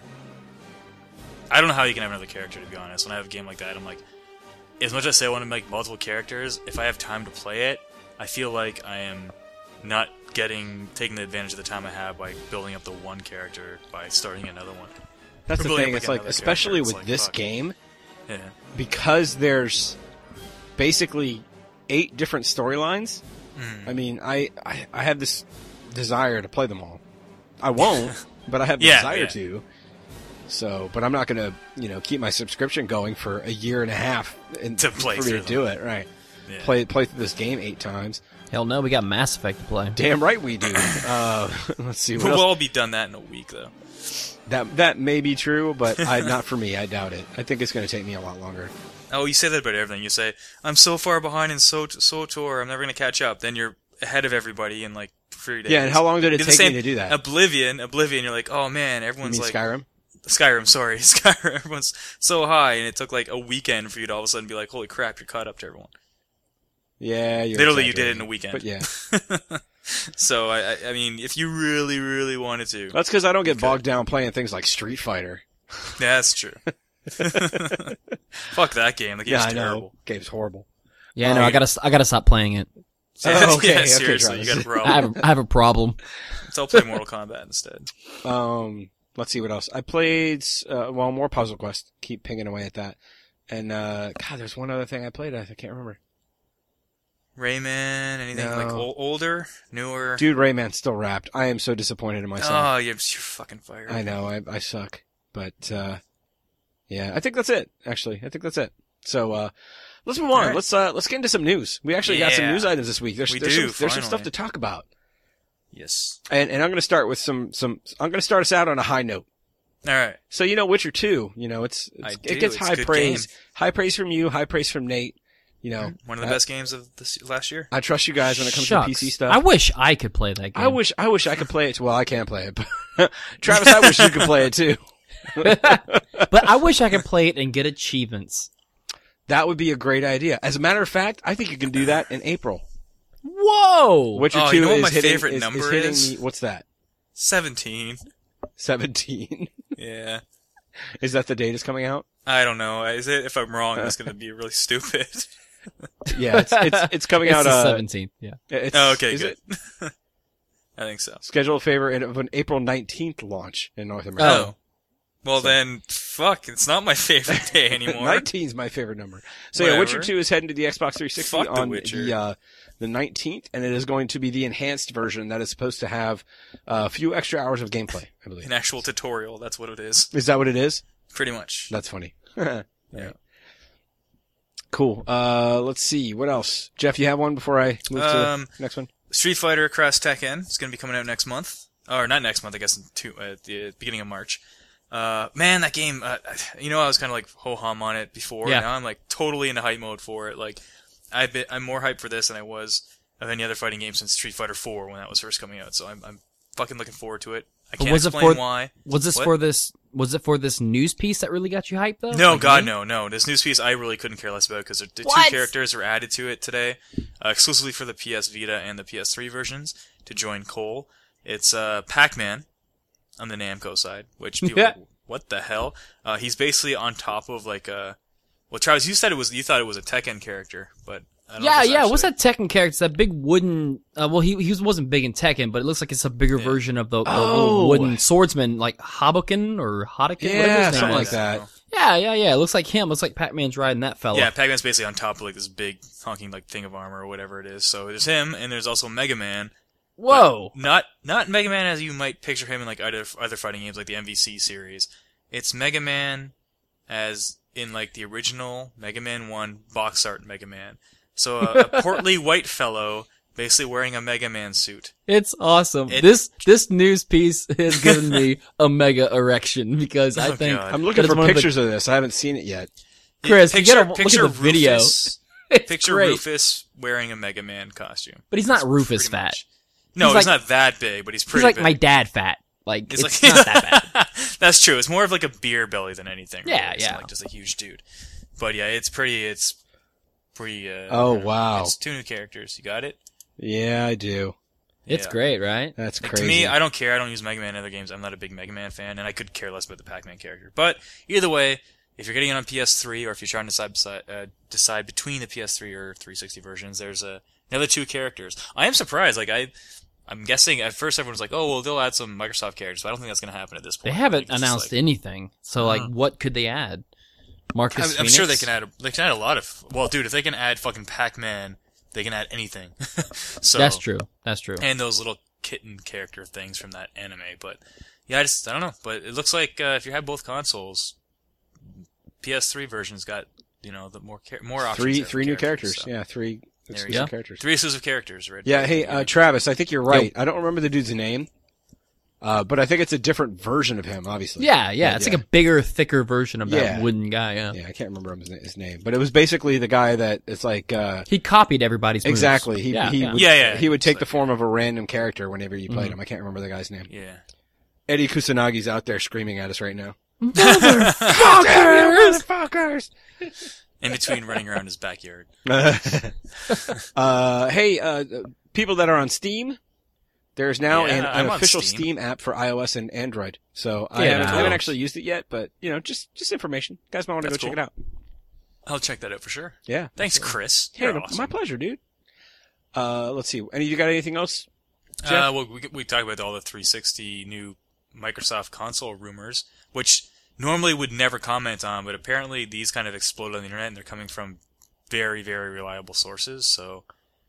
I don't know how you can have another character, to be honest. When I have a game like that, I'm like, as much as I say I want to make multiple characters, if I have time to play it, I feel like I am not taking the advantage of the time I have by building up the one character by starting another one. That's the Really thing. like It's like, another especially character, with it's this like, fuck. game, Yeah. because there's basically 8 different storylines. I mean, I have this desire to play them all. I won't, but I have the Yeah, desire yeah. to. So, but I'm not gonna, keep my subscription going for a year and a half To play for me to through do it. Right? Yeah. Play through this game 8 times. Hell no, we got Mass Effect to play. Damn right we do. Let's see what We'll else. all be done that in a week, though. That may be true, but not for me. I doubt it. I think it's going to take me a lot longer. Oh, you say that about everything. You say, I'm so far behind in SWTOR, I'm never going to catch up. Then you're ahead of everybody in like 3 days. Yeah, and how long did it Do the take same- me to do that? Oblivion, you're like, oh man, You everyone's mean like... Skyrim? Skyrim, sorry. Skyrim, everyone's so high, and it took like a weekend for you to all of a sudden be like, holy crap, you're caught up to everyone. Yeah, you're Literally, you did it in a exaggerating. weekend. But yeah, So, I mean, if you really, really wanted to, that's because I don't get bogged down playing things like Street Fighter. that's true. Fuck that game. The game's Yeah, I know. terrible. Game's horrible. Yeah, no, I gotta stop playing it. Oh, okay, yeah, okay, seriously, you Travis. got a I problem. have a problem. So I'll play Mortal Kombat instead. Let's see what else. I played, more Puzzle Quest. Keep pinging away at that. And, God, there's one other thing I played. I can't remember. Rayman, anything like No. older, newer? Dude, Rayman's still wrapped. I am so disappointed in myself. Oh, you're fucking fired. I know, I suck. But, yeah, I think that's it, actually. I think that's it. So, let's move on. All right. Let's get into some news. We actually got some Yeah. news items this week. There's We some finally. stuff to talk about. Yes. And I'm going to start with I'm going to start us out on a high note. All right. So, Witcher 2, I do. it gets It's a high good praise. game. High praise from you, high praise from Nate. One of the best games of this last year. I trust you guys when it comes Shucks. to PC stuff. I wish I could play that game. I wish I could play it. Well, I can't play it. But Travis, I wish you could play it too. But I wish I could play it and get achievements. That would be a great idea. As a matter of fact, I think you can do that in April. Whoa! Witcher Oh, 2 you know what is my hitting, favorite is number hitting is? me. What's that? 17. 17. Yeah. Is that the date is coming out? I don't know. If I'm wrong, that's going to be really stupid. Yeah, it's coming It's out. the 17th. Yeah. It's, Oh, okay, is good. it? I think so. Scheduled favor of an April 19th launch in North America. Oh. Well then, fuck, it's not my favorite day anymore. 19 is my favorite number. So yeah, Whatever. Witcher 2 is heading to the Xbox 360 Fuck The on Witcher. the 19th, and it is going to be the enhanced version that is supposed to have a few extra hours of gameplay, I believe. An actual tutorial, that's what it is. Is that what it is? Pretty much. That's funny. Yeah. Cool. Let's see. What else? Jeff, you have one before I move to the next one? Street Fighter Cross Tekken is going to be coming out next month. Or not next month, I guess, at the beginning of March. Man, that game, I was kind of like ho-hum on it before. Yeah. Now I'm like totally into hype mode for it. Like, I'm more hyped for this than I was of any other fighting game since Street Fighter 4 when that was first coming out. So I'm fucking looking forward to it. I can't was it explain for- why. Was this What? for this? Was it for this news piece that really got you hyped though? No, Like God, me? no. This news piece I really couldn't care less about because the two What? characters were added to it today, exclusively for the PS Vita and the PS3 versions to join Cole. It's Pac-Man on the Namco side, which people are like, what the hell? He's basically on top of like a. Well, Travis, you thought it was a Tekken character, but I don't know if it's Yeah. What's actually- that Tekken character? It's that big wooden. Well, he wasn't big in Tekken, but it looks like it's a bigger version of the Oh. little wooden swordsman, like Haboken or Hadoken. whatever Yeah, his name something is. like that. Yeah. It looks like him. Looks like Pac-Man's riding that fella. Yeah, Pac-Man's basically on top of like this big honking like thing of armor or whatever it is. So there's him, and there's also Mega Man. Whoa. Not Mega Man as you might picture him in like other fighting games like the MVC series. It's Mega Man as in like the original Mega Man 1 box art Mega Man. So a portly white fellow basically wearing a Mega Man suit. It's awesome. This news piece has given me a mega erection because I think God. I'm looking that is for one of the- pictures of this. I haven't seen it yet. Chris, you gotta picture look at the video. Rufus, It's picture great. Rufus wearing a Mega Man costume. But he's not Rufus Pretty fat. much. No, He's he's like- not that big, but he's He's pretty like big. my dad fat. Like It's it's like not that bad. That's true. It's more of like a beer belly than anything. Really. Yeah, It's yeah. not like just a huge dude. But yeah, it's pretty. Oh, wow. It's 2 new characters. You got it. Yeah, I do. It's Yeah. great, right? That's Like, crazy. to me, I don't care. I don't use Mega Man in other games. I'm not a big Mega Man fan, and I could care less about the Pac-Man character. But either way, if you're getting it on PS3 or if you're trying to decide between the PS3 or 360 versions, there's another 2 characters. I am surprised. Like I'm guessing at first everyone's like, oh well, they'll add some Microsoft characters, but I don't think that's going to happen at this They point. haven't Like, it's just announced like- anything. So like what could they add? Marcus I'm sure they Phoenix? can add a lot of. Well, dude, if they can add fucking Pac-Man, they can add anything. So That's true. That's true. and those little kitten character things from that anime. But yeah, I don't know. But it looks like if you have both consoles, PS3 version's got the more options. Three there for new characters. so. Yeah, 3 There you exclusive go. characters. 3 exclusive characters, right? Yeah, hey, Travis, I think you're right. I don't remember the dude's name, but I think it's a different version of him, obviously. Yeah. It's like a bigger, thicker version of that Yeah. wooden guy. Yeah. Yeah, I can't remember his name, but it was basically the guy that it's like He copied everybody's moves. exactly. He yeah, he yeah. would, Yeah. he would take It's the like- form of a random character whenever you played him. I can't remember the guy's name. Yeah. Eddie Kusanagi's out there screaming at us right now. Motherfuckers! In between running around his backyard. Hey, people that are on Steam, there's now Yeah, an I'm on official Steam. Steam app for iOS and Android. So I Get haven't out. actually used it yet, but just information. Guys might want to go That's check it cool. out. I'll check that out for sure. Yeah. Thanks, Chris. Hey, You're awesome. my pleasure, dude. Let's see. You got anything else? Jeff? Well, we talked about all the 360 new Microsoft console rumors, which normally would never comment on, but apparently these kind of exploded on the internet, and they're coming from very, very reliable sources. So,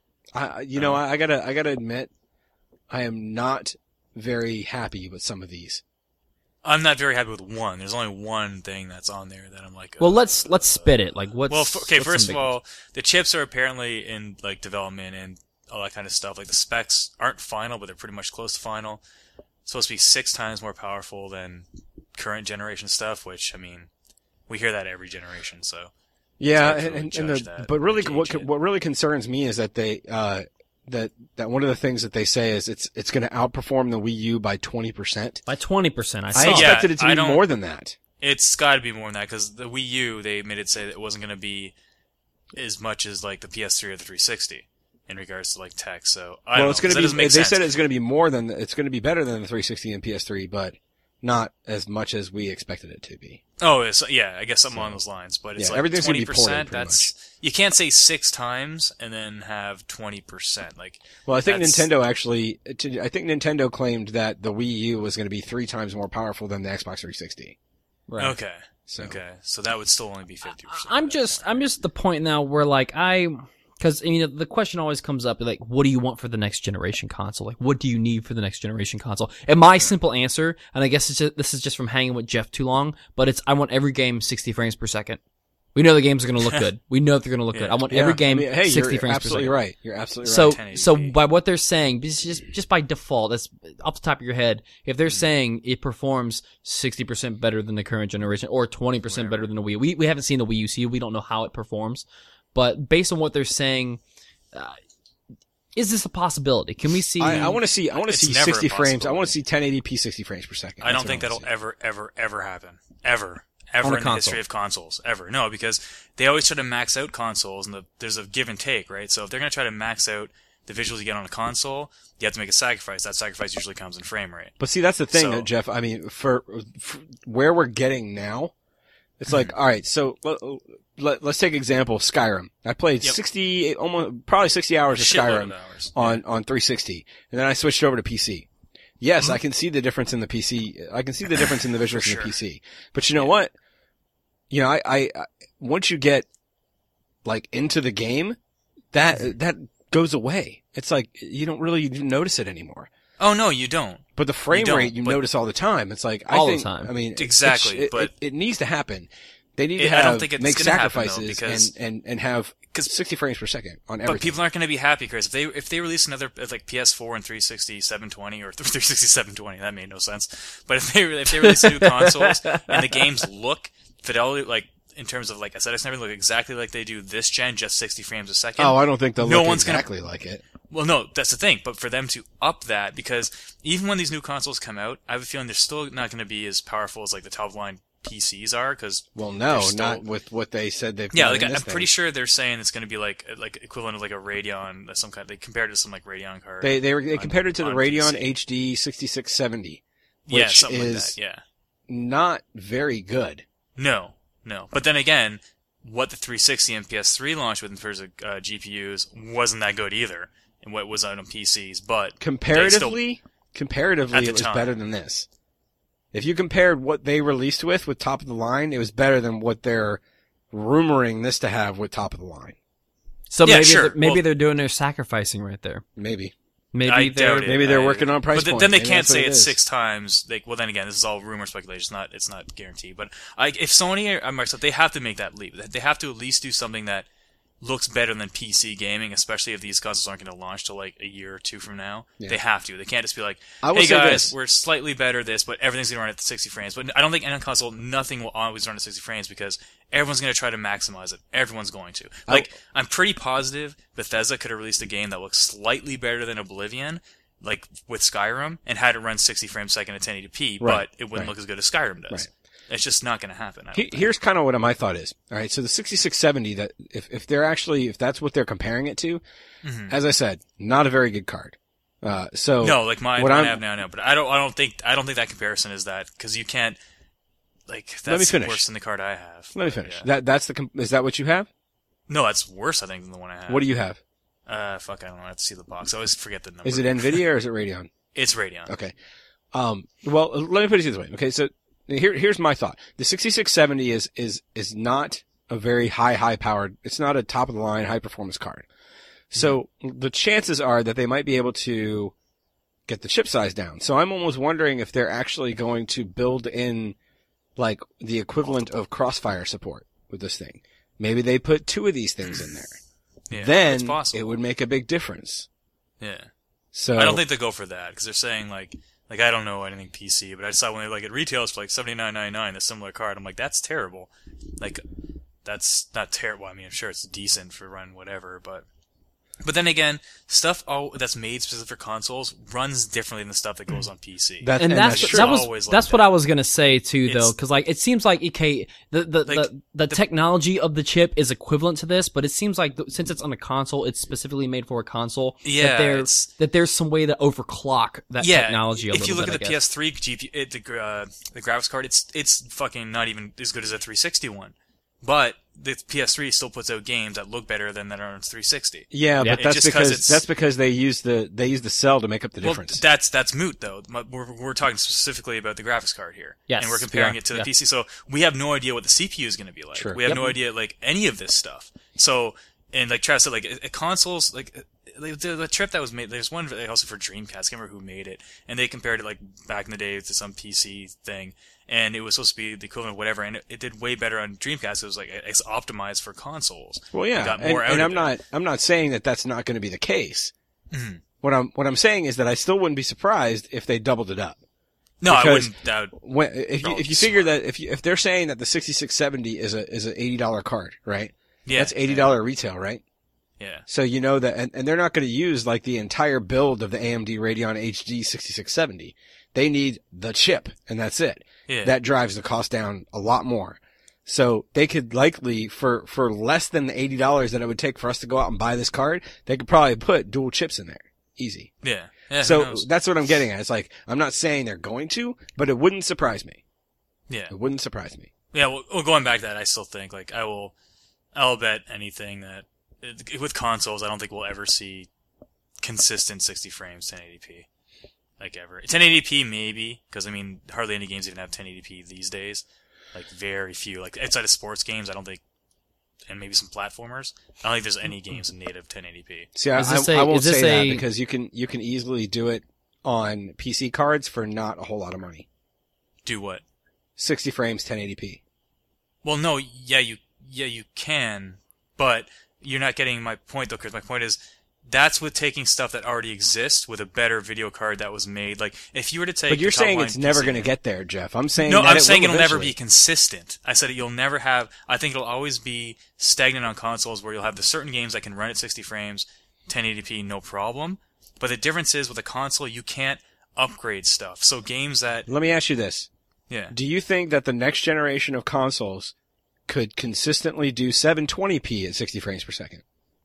I gotta admit, I am not very happy with some of these. I'm not very happy with one. There's only one thing that's on there that I'm like. Well, let's spit it. Like what's Well, okay. what's First some of big- all, the chips are apparently in like development and all that kind of stuff. Like the specs aren't final, but they're pretty much close to final. It's supposed to be 6 times more powerful than current generation stuff. Which I mean, we hear that every generation. So Yeah, It's hard to really judge that but really, or gauge it. what really concerns me is that they that one of the things that they say is it's going to outperform the Wii U by 20%. by 20%. I I saw. Yeah, expected it to I be don't- more than that. it's got to be more than that because the Wii U they made it say that it wasn't going to be as much as like the PS3 or the 360 in regards to like tech. So I don't know, It's going 'cause that to be. doesn't make They sense. said it's going to be more than it's going to be better than the 360 and PS3, but not as much as we expected it to be. Oh, yeah, I guess something along those lines. But it's Yeah, like everything's gonna be 20%. ported, pretty That's you can't say 6 times and then have 20%. Like, Well, I think That's- Nintendo actually. I think Nintendo claimed that the Wii U was going to be 3 times more powerful than the Xbox 360. Right. okay, So so that would still only be 50%. I'm just at the point now where like because the question always comes up like, what do you want for the next generation console? Like, what do you need for the next generation console? And my simple answer, and I guess this is just from hanging with Jeff too long, but I want every game 60 frames per second. We know the games are going to look good. We know they're going to look good. I want every game 60 you're frames per absolutely second. right. You're absolutely So, right. 1080p. so by what they're saying, just by default, that's off the top of your head. If they're saying it performs 60% better than the current generation or 20% better than the Wii, we haven't seen the Wii U, so we don't know how it performs. But based on what they're saying, is this a possibility? Can we see? I want to see. I want to It's see never 60 a frames. I want to possibility. see 1080p 60 frames per second. I don't That's think what that'll wanna ever happen. Ever On a in the console. history of consoles. Ever. No, because they always try to max out consoles and there's a give and take, right? So if they're going to try to max out the visuals you get on a console, you have to make a sacrifice. That sacrifice usually comes in frame rate. But see, that's the thing, So- Jeff. I mean, for where we're getting now, it's like, all right. So let's take example of Skyrim. I played Yep. 60, almost probably 60 hours of Shitload Skyrim of hours. on 360, and then I switched over to PC. Yes, I can see the difference in the PC. I can see the difference in the visuals For in the sure. PC. But you know what? you know, I once you get like into the game, that goes away. It's like you don't really notice it anymore. Oh no, you don't. But the frame rate you notice all the time. It's like all I think, the time. I mean, Exactly, but it needs to happen. They need to I don't think it's make gonna happen, though, sacrifices because- and have 60 frames per second on everything. But people aren't going to be happy, Chris. If they release another like PS4 and 360 720 or 360 720, that made no sense. But if they release new consoles and the games look fidelity like in terms of like aesthetics and everything look exactly like they do this gen, just 60 frames a second. Oh, I don't think they'll No look one's gonna- exactly like it. Well, no, that's the thing. But for them to up that, because even when these new consoles come out, I have a feeling they're still not going to be as powerful as like the top line PCs are. Because Well, no, they're still- not with what they said they've. yeah, got like in I'm this pretty thing. sure they're saying it's going to be like equivalent of like a Radeon, some kind. They compared it to some like Radeon card. They compared it to the on Radeon PC. HD 6670, Yeah, which something is like that. Yeah. not very good. No. But then again, what the 360 and PS3 launched with in terms of GPUs wasn't that good either, and what was out on PCs. But Comparatively, At it the was time. better than this. If you compared what they released with top of the line, it was better than what they're rumoring this to have with top of the line. So Yeah, maybe sure. maybe Well- they're doing their sacrificing right there. Maybe. Maybe I they're doubt it. Maybe they're working on price But points. then they Maybe can't that's what say it it's is. 6 times. Well, then again, this is all rumor speculation. It's not guaranteed. But if Sony or Microsoft, they have to make that leap. They have to at least do something that looks better than PC gaming, especially if these consoles aren't going to launch till like a year or two from now. Yeah. They have to. They can't just be like, I will hey say guys, this. we're slightly better this, but everything's going to run at 60 frames. But I don't think any console, nothing will always run at 60 frames because everyone's going to try to maximize it. Everyone's going to. Like, I'm pretty positive Bethesda could have released a game that looks slightly better than Oblivion, like with Skyrim, and had it run 60 frames a second at 1080p, Right, but it wouldn't right. look as good as Skyrim does. Right. It's just not going to happen. I don't think. Here's kind of what my thought is. All right, so the 6670, that if that's what they're comparing it to, as I said, not a very good card. So No, like mine what I I'm- have now, no. But I don't think that comparison is that, because you can't, like, Let me that's finish. worse than the card I have. let me finish. Yeah. Is that what you have? No, that's worse, I think, than the one I have. What do you have? Fuck, I don't know. I have to see the box. I always forget the number. Is it Nvidia or is it Radeon? It's Radeon. Okay. Well, let me put it this way. Okay, so here's my thought. The 6670 is not a very high powered. It's not a top of the line high performance card. So the chances are that they might be able to get the chip size down. So I'm almost wondering if they're actually going to build in like the equivalent of Crossfire support with this thing. Maybe they put 2 of these things in there. Yeah, Then it's possible. it would make a big difference. Yeah. So I don't think they go for that, because they're saying, like I don't know anything PC, but I saw when they like it retails for like $79.99, a similar card. I'm like, that's terrible. Like, that's not terrible. I mean, I'm sure it's decent for run whatever, but then again, stuff that's made specific for consoles runs differently than the stuff that goes on PC. That's, And that's true. that Always was like that's what that. I was gonna say too, though, It's- because like it seems like okay, the technology of the chip is equivalent to this, but it seems like since it's on a console, it's specifically made for a console. Yeah, that there's some way to overclock that technology. If you look at the I guess. PS3 GPU, the graphics card, it's fucking not even as good as a 360 one. But the PS3 still puts out games that look better than that are on 360. Yeah, Yeah. but that's Just 'cause because they use the cell to make up the Well, difference. that's moot though. We're talking specifically about the graphics card here, Yes, and we're comparing yeah, it to the yeah. PC. So we have no idea what the CPU is going to be like. Sure. We have Yep. no idea like any of this stuff. So, and like Travis said, like consoles, like the trip that was made. There's one also for Dreamcast. I can't remember who made it, and they compared it like back in the day to some PC thing. And it was supposed to be the equivalent of whatever, and it did way better on Dreamcast. It was like it's optimized for consoles. Well, It yeah, got more out and of I'm it. not saying that that's not going to be the case. Mm-hmm. What I'm saying is that I still wouldn't be surprised if they doubled it up. No, I because wouldn't. That would, When if you Oh, figure smart. that if they're saying that the 6670 is an $80 card, right? yeah, That's $80 retail, right? Yeah, So you know that, and they're not going to use like the entire build of the AMD Radeon HD 6670. They need the chip, and that's it. yeah. That drives the cost down a lot more. So they could likely, for less than the $80 that it would take for us to go out and buy this card, they could probably put dual chips in there. Easy. yeah. Who So knows? that's what I'm getting at. It's like, I'm not saying they're going to, but it wouldn't surprise me. Yeah. It wouldn't surprise me. Yeah, well, going back to that, I still think, like, I'll bet anything that, with consoles, I don't think we'll ever see consistent 60 frames 1080p. Like, ever. 1080p, maybe, because, I mean, hardly any games even have 1080p these days. Like very few. Like outside of sports games, I don't think, and maybe some platformers. I don't think there's any games in native 1080p. See, Is this I won't is this say a- that because you can easily do it on PC cards for not a whole lot of money. Do what? 60 frames, 1080p. Well, no, you can, but you're not getting my point though, Chris. My point is, that's with taking stuff that already exists with a better video card that was made. Like, if you were to take, But you're the top saying line it's never PC going to get there, Jeff. I'm saying No, that I'm saying will it'll never eventually. be consistent. I said you'll never have. I think it'll always be stagnant on consoles where you'll have the certain games that can run at 60 frames, 1080p, no problem. But the difference is with a console, you can't upgrade stuff. So games that, Let me ask you this. yeah, Do you think that the next generation of consoles could consistently do 720p at 60 frames per second?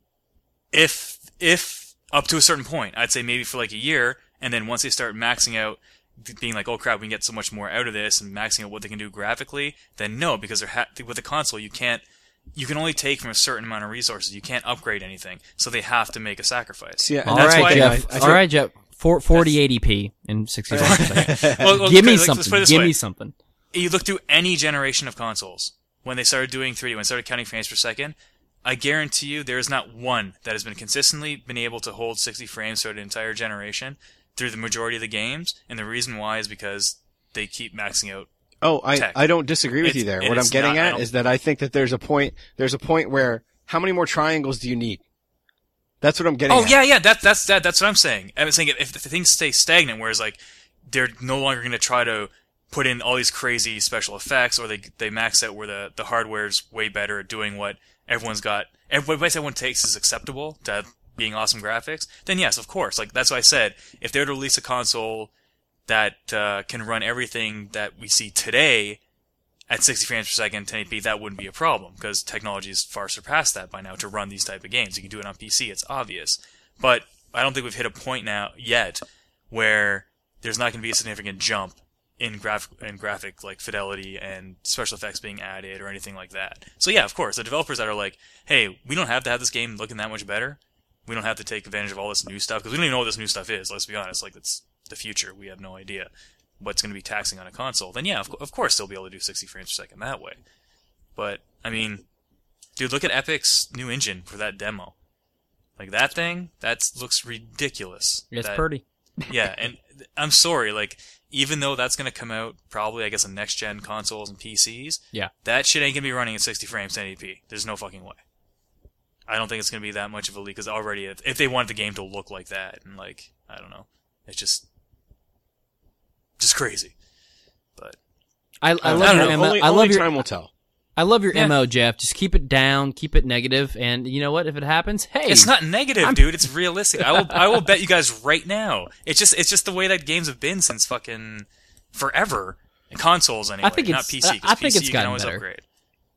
if up to a certain point, I'd say maybe for like a year, and then once they start maxing out, being like, oh crap, we can get so much more out of this, and maxing out what they can do graphically, then no, because with a console, you can only take from a certain amount of resources. You can't upgrade anything, so they have to make a sacrifice. Yeah, and All that's right, why Jeff. I All right, Jeff. 4080p in 60 frames per second. Well, Give me let's put it something. this Give way. me something. You look through any generation of consoles, when they started doing 3D, when they started counting frames per second, I guarantee you there is not one that has been consistently been able to hold 60 frames throughout an entire generation through the majority of the games, and the reason why is because they keep maxing out. Oh, tech. I don't disagree with you there. What I'm it's getting not- I at don't- is that I think that there's a point where how many more triangles do you need? That's what I'm getting Oh at. yeah, that's what I'm saying. I'm saying if the things stay stagnant, whereas like they're no longer going to try to put in all these crazy special effects, or they max out where the hardware's way better at doing what everyone takes is acceptable to being awesome graphics, then yes, of course. Like that's what I said. If they were to release a console that can run everything that we see today at 60 frames per second, 1080p, that wouldn't be a problem because technology has far surpassed that by now to run these type of games. You can do it on PC, it's obvious. But I don't think we've hit a point now yet where there's not going to be a significant jump in graphic like fidelity and special effects being added or anything like that. So yeah, of course, the developers that are like, hey, we don't have to have this game looking that much better. We don't have to take advantage of all this new stuff because we don't even know what this new stuff is. Let's be honest, like it's the future. We have no idea what's going to be taxing on a console. Then yeah, of course they'll be able to do 60 frames per second that way. But I mean, dude, look at Epic's new engine for that demo. Like that thing, looks ridiculous. It's That- pretty. Yeah, and I'm sorry, like, even though that's going to come out probably, I guess, on next-gen consoles and PCs, Yeah. that shit ain't going to be running at 60 frames 1080p. There's no fucking way. I don't think it's going to be that much of a leak, because already, if they want the game to look like that, and, like, I don't know, it's just crazy. But, I I love don't your know. MO. Only, I only love your time will tell. I love your Yeah. MO, Jeff. Just keep it down, keep it negative, and you know what? If it happens, hey, it's not negative, dude. It's realistic. I will bet you guys right now. It's just the way that games have been since fucking forever. And consoles anyway, think not it's- PC. 'cause I think PC it's you gotten can always better. upgrade.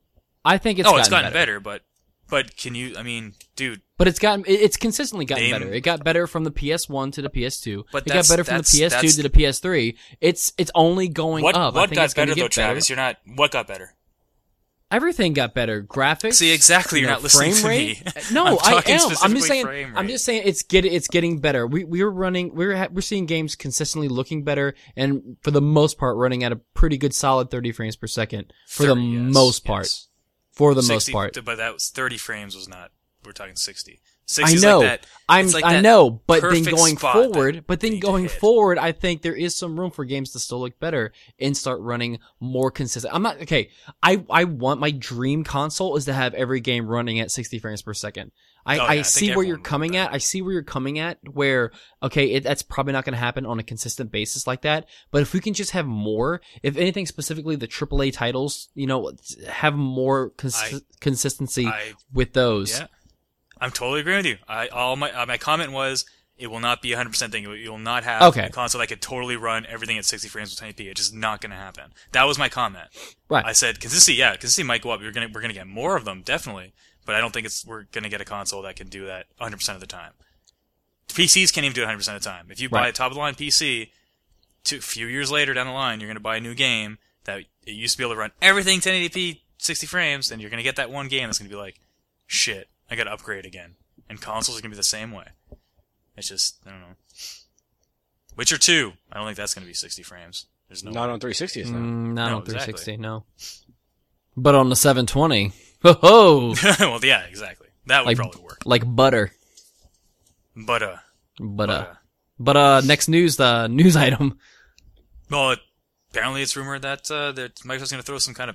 I think it's It's gotten gotten better, but can you? I mean, dude, But it's consistently gotten Name- better. It got better from the PS1 to the PS2. But it got that's- better from the that's- PS2 that's- to the PS3. It's only going what up. I what think got it's gonna better though, get better. Travis? You're not. What got better? Everything got better. Graphics. See, exactly. You're not listening frame to rate. me. No, I'm I talking am. I'm specifically just saying. frame I'm rate. just saying it's getting better. We're seeing games consistently looking better, and for the most part, running at a pretty good solid 30 frames per second. For the 30, yes, most part. yes. For the 60, most part. but that was 30 frames was not. We're talking 60. I 60 is know. like that. it's like I that know, but then perfect going spot forward, that you need to going hit. forward, I think there is some room for games to still look better and start running more consistent. I'm not okay. I want my dream console is to have every game running at 60 frames per second. yeah, I I see think where you're everyone would coming want at. I see where you're coming at. Where okay, that's probably not going to happen on a consistent basis like that. But if we can just have more, if anything, specifically the AAA titles, have more consistency I- with those. Yeah, I'm totally agreeing with you. My comment was it will not be 100% thing. You will not have Okay. a console that could totally run everything at 60 frames with 1080p. It's just not going to happen. That was my comment. Right. I said consistency might go up. We're gonna get more of them definitely, but I don't think we're gonna get a console that can do that 100% of the time. PCs can't even do it 100% of the time. If you buy Right. a top of the line PC, a few years later down the line, you're gonna buy a new game that it used to be able to run everything 1080p 60 frames, and you're gonna get that one game that's gonna be like, shit, I gotta upgrade again. And consoles are gonna be the same way. It's just, I don't know. Witcher 2, I don't think that's gonna be 60 frames. There's no Not way. on 360, it's not. Not No, on 360, exactly. no. But on the 720, ho Well, yeah, exactly. That would Like- probably work. like butter. But Next news item. well, apparently it's rumored that Microsoft's going to throw some kind of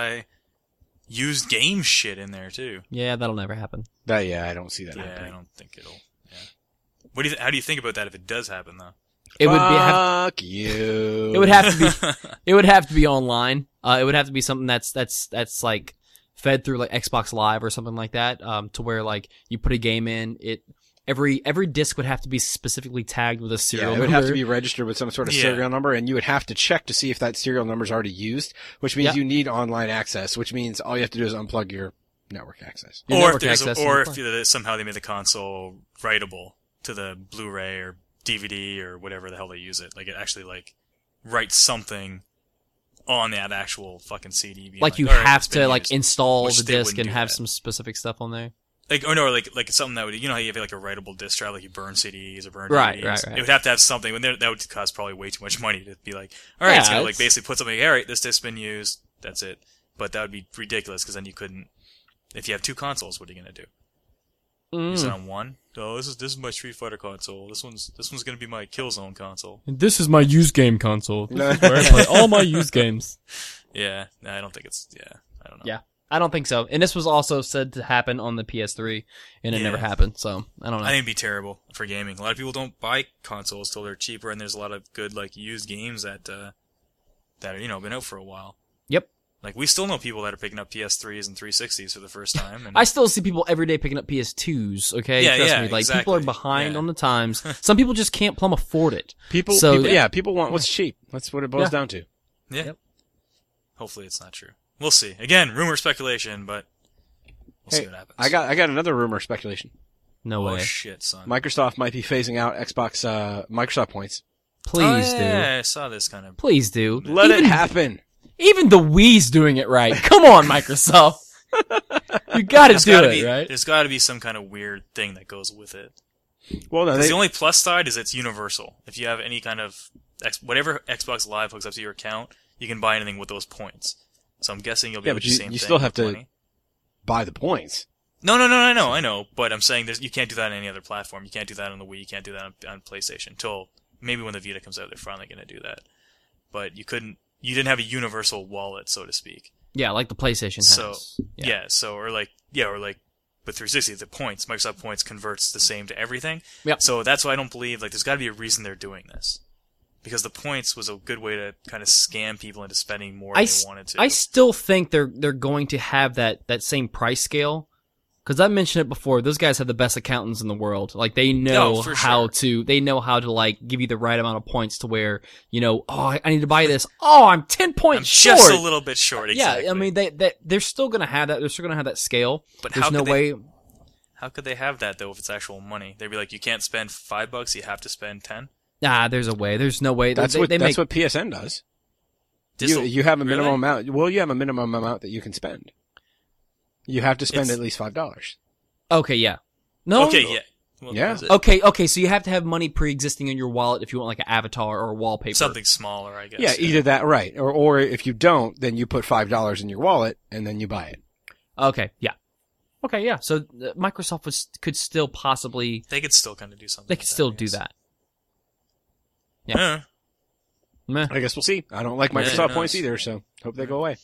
anti-used game shit in there too. Yeah, that'll never happen. Yeah, I don't see that Yeah, I happening. don't think it'll. Yeah. How do you think about that if it does happen though? It would be. Fuck you. It would have to be. It would have to be online. It would have to be something that's like fed through like Xbox Live or something like that. To where like you put a game in, every disc would have to be specifically tagged with a Yeah, serial it number. would have to be registered with some sort of Yeah. serial number, and you would have to check to see if that serial number is already used, which means Yep. you need online access, which means all you have to do is unplug your network access. Your Or if network there's access or and if somehow they made the console writable to the Blu-ray or DVD or whatever the hell they use it. Like it actually like writes something on that actual fucking CD. Being like you "All right, have it's been to like used." install Which the they disc wouldn't and do have that. some specific stuff on there. Like like something that would how you have like a writable disc drive, like you burn CDs or burn Right, DVDs. right, right. It would have to have something, and that would cost probably way too much money to be like, all right, Yeah, it's gonna like it's- basically put something. All right, this disc's been used. That's it. But that would be ridiculous because then you couldn't. If you have two consoles, what are you gonna do? Use it on one? Oh, this is my Street Fighter console. This one's gonna be my Killzone console. This is my used game console. This is where I play all my used games. Yeah, no, I don't think it's. Yeah, I don't know. Yeah, I don't think so. And this was also said to happen on the PS3, and it Yeah. never happened. So I don't know. I think it'd be terrible for gaming. A lot of people don't buy consoles till they're cheaper, and there's a lot of good like used games that are been out for a while. Yep. Like we still know people that are picking up PS3s and 360s for the first time. And I still see people every day picking up PS2s. Okay, Yeah, trust yeah, me. Like exactly. people are behind Yeah. on the times. Some people just can't plumb afford it. People want what's cheap. That's what it boils Yeah. down to. yeah. Yep. Hopefully it's not true. We'll see. Again, rumor speculation, but we'll see what happens. I got another rumor speculation. No oh way. shit, son. Microsoft might be phasing out Xbox Microsoft points. Please oh, do. yeah, I saw this kind of. Please do. Let even, it happen. Even the Wii's doing it right. Come on, Microsoft. You gotta do gotta it, be, right? There's got to be some kind of weird thing that goes with it. Well, no, 'Cause they, the only plus side is it's universal. If you have any kind of whatever Xbox Live hooks up to your account, you can buy anything with those points. So I'm guessing you'll be Yeah, able but to do you- the same you thing still have with to- money. buy the points. No, I know. But I'm saying you can't do that on any other platform. You can't do that on the Wii. You can't do that on PlayStation until maybe when the Vita comes out. They're finally going to do that. But you couldn't. You didn't have a universal wallet, so to speak. Yeah, like the PlayStation has. So yeah. Or like with 360, the points, Microsoft Points converts the same to everything. Yep. So that's why I don't believe there's got to be a reason they're doing this, because the points was a good way to kind of scam people into spending more than they wanted to. I still think they're going to have that same price scale. Because I mentioned it before, those guys have the best accountants in the world. Like they know for how sure. to like give you the right amount of points to where I need to buy this. Oh, I'm 10 points I'm short. just a little bit short. Exactly. Yeah, I mean they're still gonna have that. They're still gonna have that scale. But there's how no could way. How could they have that though if it's actual money? They'd be like, you can't spend $5, you have to spend 10. Nah, there's a way. There's no way. That's they what make, PSN does. Dizzle. You have a minimum Really? amount. Well, you have a minimum amount that you can spend. You have to spend It's- at least $5. Okay, yeah. No. Okay, yeah. Well, Yeah. is it? Okay. So you have to have money pre-existing in your wallet if you want like an avatar or a wallpaper. Something smaller, I guess. Yeah, either that, right, or if you don't, then you put $5 in your wallet and then you buy it. Okay, yeah. Okay, yeah. So Microsoft could still possibly They could still kind of do something. they like could still I do guess. that. Yeah. Meh. I guess we'll see. I don't like Yeah, Microsoft who points knows? either, so hope they go away.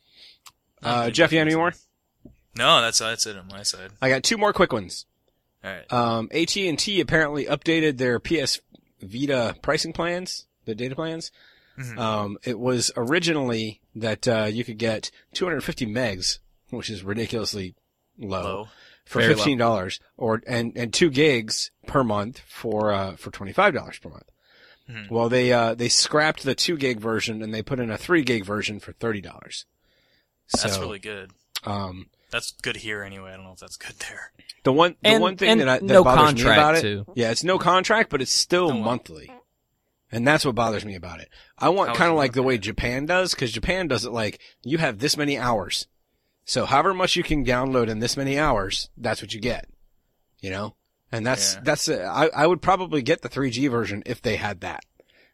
I think Jeff, you have any that's- more? No, that's it on my side. I got two more quick ones. All right. AT&T apparently updated their PS Vita pricing plans, the data plans. Mhm. It was originally that you could get 250 megs, which is ridiculously low, for Very low. $15, and 2 gigs per month for $25 per month. Mhm. Well, they scrapped the 2 gig version and they put in a 3 gig version for $30. That's So, really good. That's good here anyway. I don't know if that's good there. the one And thing that no bothers me contract, about it, too. yeah, it's no contract, but it's still No what? monthly. And that's what bothers me about it. I want How kind of would you like the work way that? Japan does, because Japan does it like, you have this many hours. So however much you can download in this many hours, that's what you get. You know? And Yeah. I would probably get the 3G version if they had that.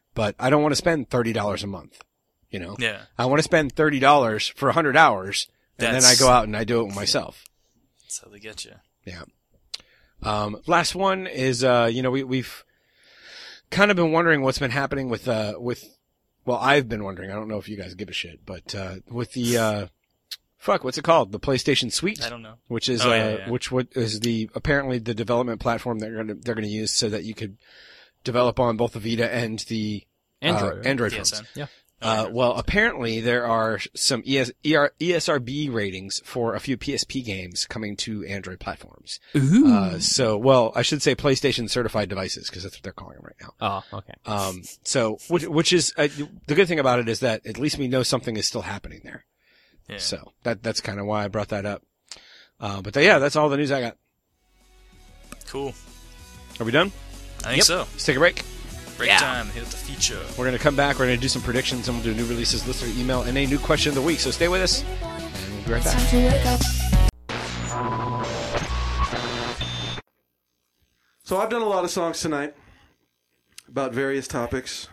but I don't want to spend $30 a month. You know, Yeah. I want to spend $30 for 100 hours, and then I go out and I do it myself. That's how they get you. Yeah. Last one is, we've kind of been wondering what's been happening with, well, I've been wondering, I don't know if you guys give a shit, but, with the, what's it called? The PlayStation Suite? I don't know. Which is, which is apparently the development platform they're gonna use so that you could develop on both the Vita and the, Android phones. PSN. Yeah. Well, apparently there are some ESRB ratings for a few PSP games coming to Android platforms. Ooh. I should say PlayStation certified devices because that's what they're calling them right now. Oh, okay. Which is, the good thing about it is that at least we know something is still happening there. Yeah. So that's kind of why I brought that up. That's all the news I got. Cool. Are we done? I think so. Let's take a break. Break time. Hit the feature. We're going to come back. We're going to do some predictions and we'll do new releases, listener email, and a new question of the week. So stay with us and we'll be right back. Time to wake up. So I've done a lot of songs tonight about various topics.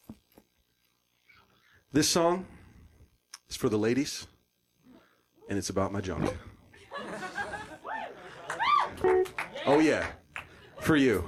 This song is for the ladies, and it's about my junk. Oh yeah, for you.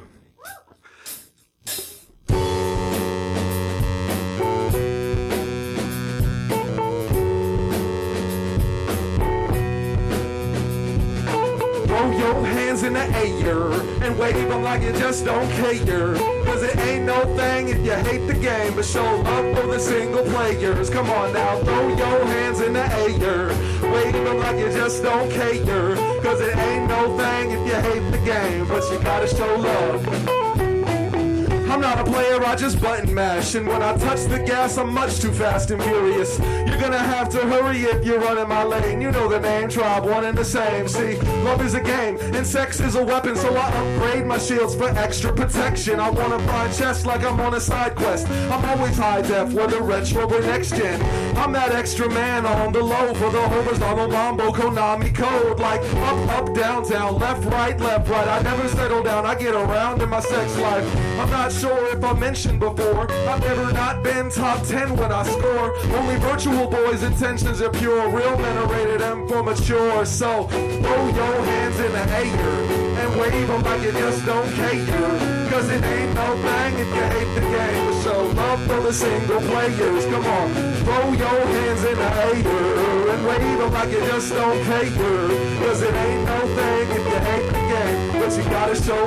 Throw your hands in the air and wave them like you just don't care. Cause it ain't no thing if you hate the game, but show love for the single players. Come on now, throw your hands in the air, wave them like you just don't care. Cause it ain't no thing if you hate the game, but you gotta show love. I'm not a player, I just button mash. And when I touch the gas, I'm much too fast and furious. You're gonna have to hurry if you're running my lane. You know the name, tribe, one and the same. See, love is a game, and sex is a weapon. So I upgrade my shields for extra protection. I wanna find chests like I'm on a side quest. I'm always high def, whether retro or next gen. I'm that extra man on the low for the horizontal mambo Konami code. Like up, down, down, left, right. I never settle down, I get around in my sex life. I'm not sure if I mentioned before, I've never not been top 10 when I score. Only virtual boys' intentions are pure. Real men are rated M for mature. So throw your hands in the air and wave them like you just don't care. Cause it ain't no thing if you hate the game, but show love for the single players. Come on, throw your hands in the air and wave them like you just don't care. Cause it ain't no thing if you hate the game, but you gotta show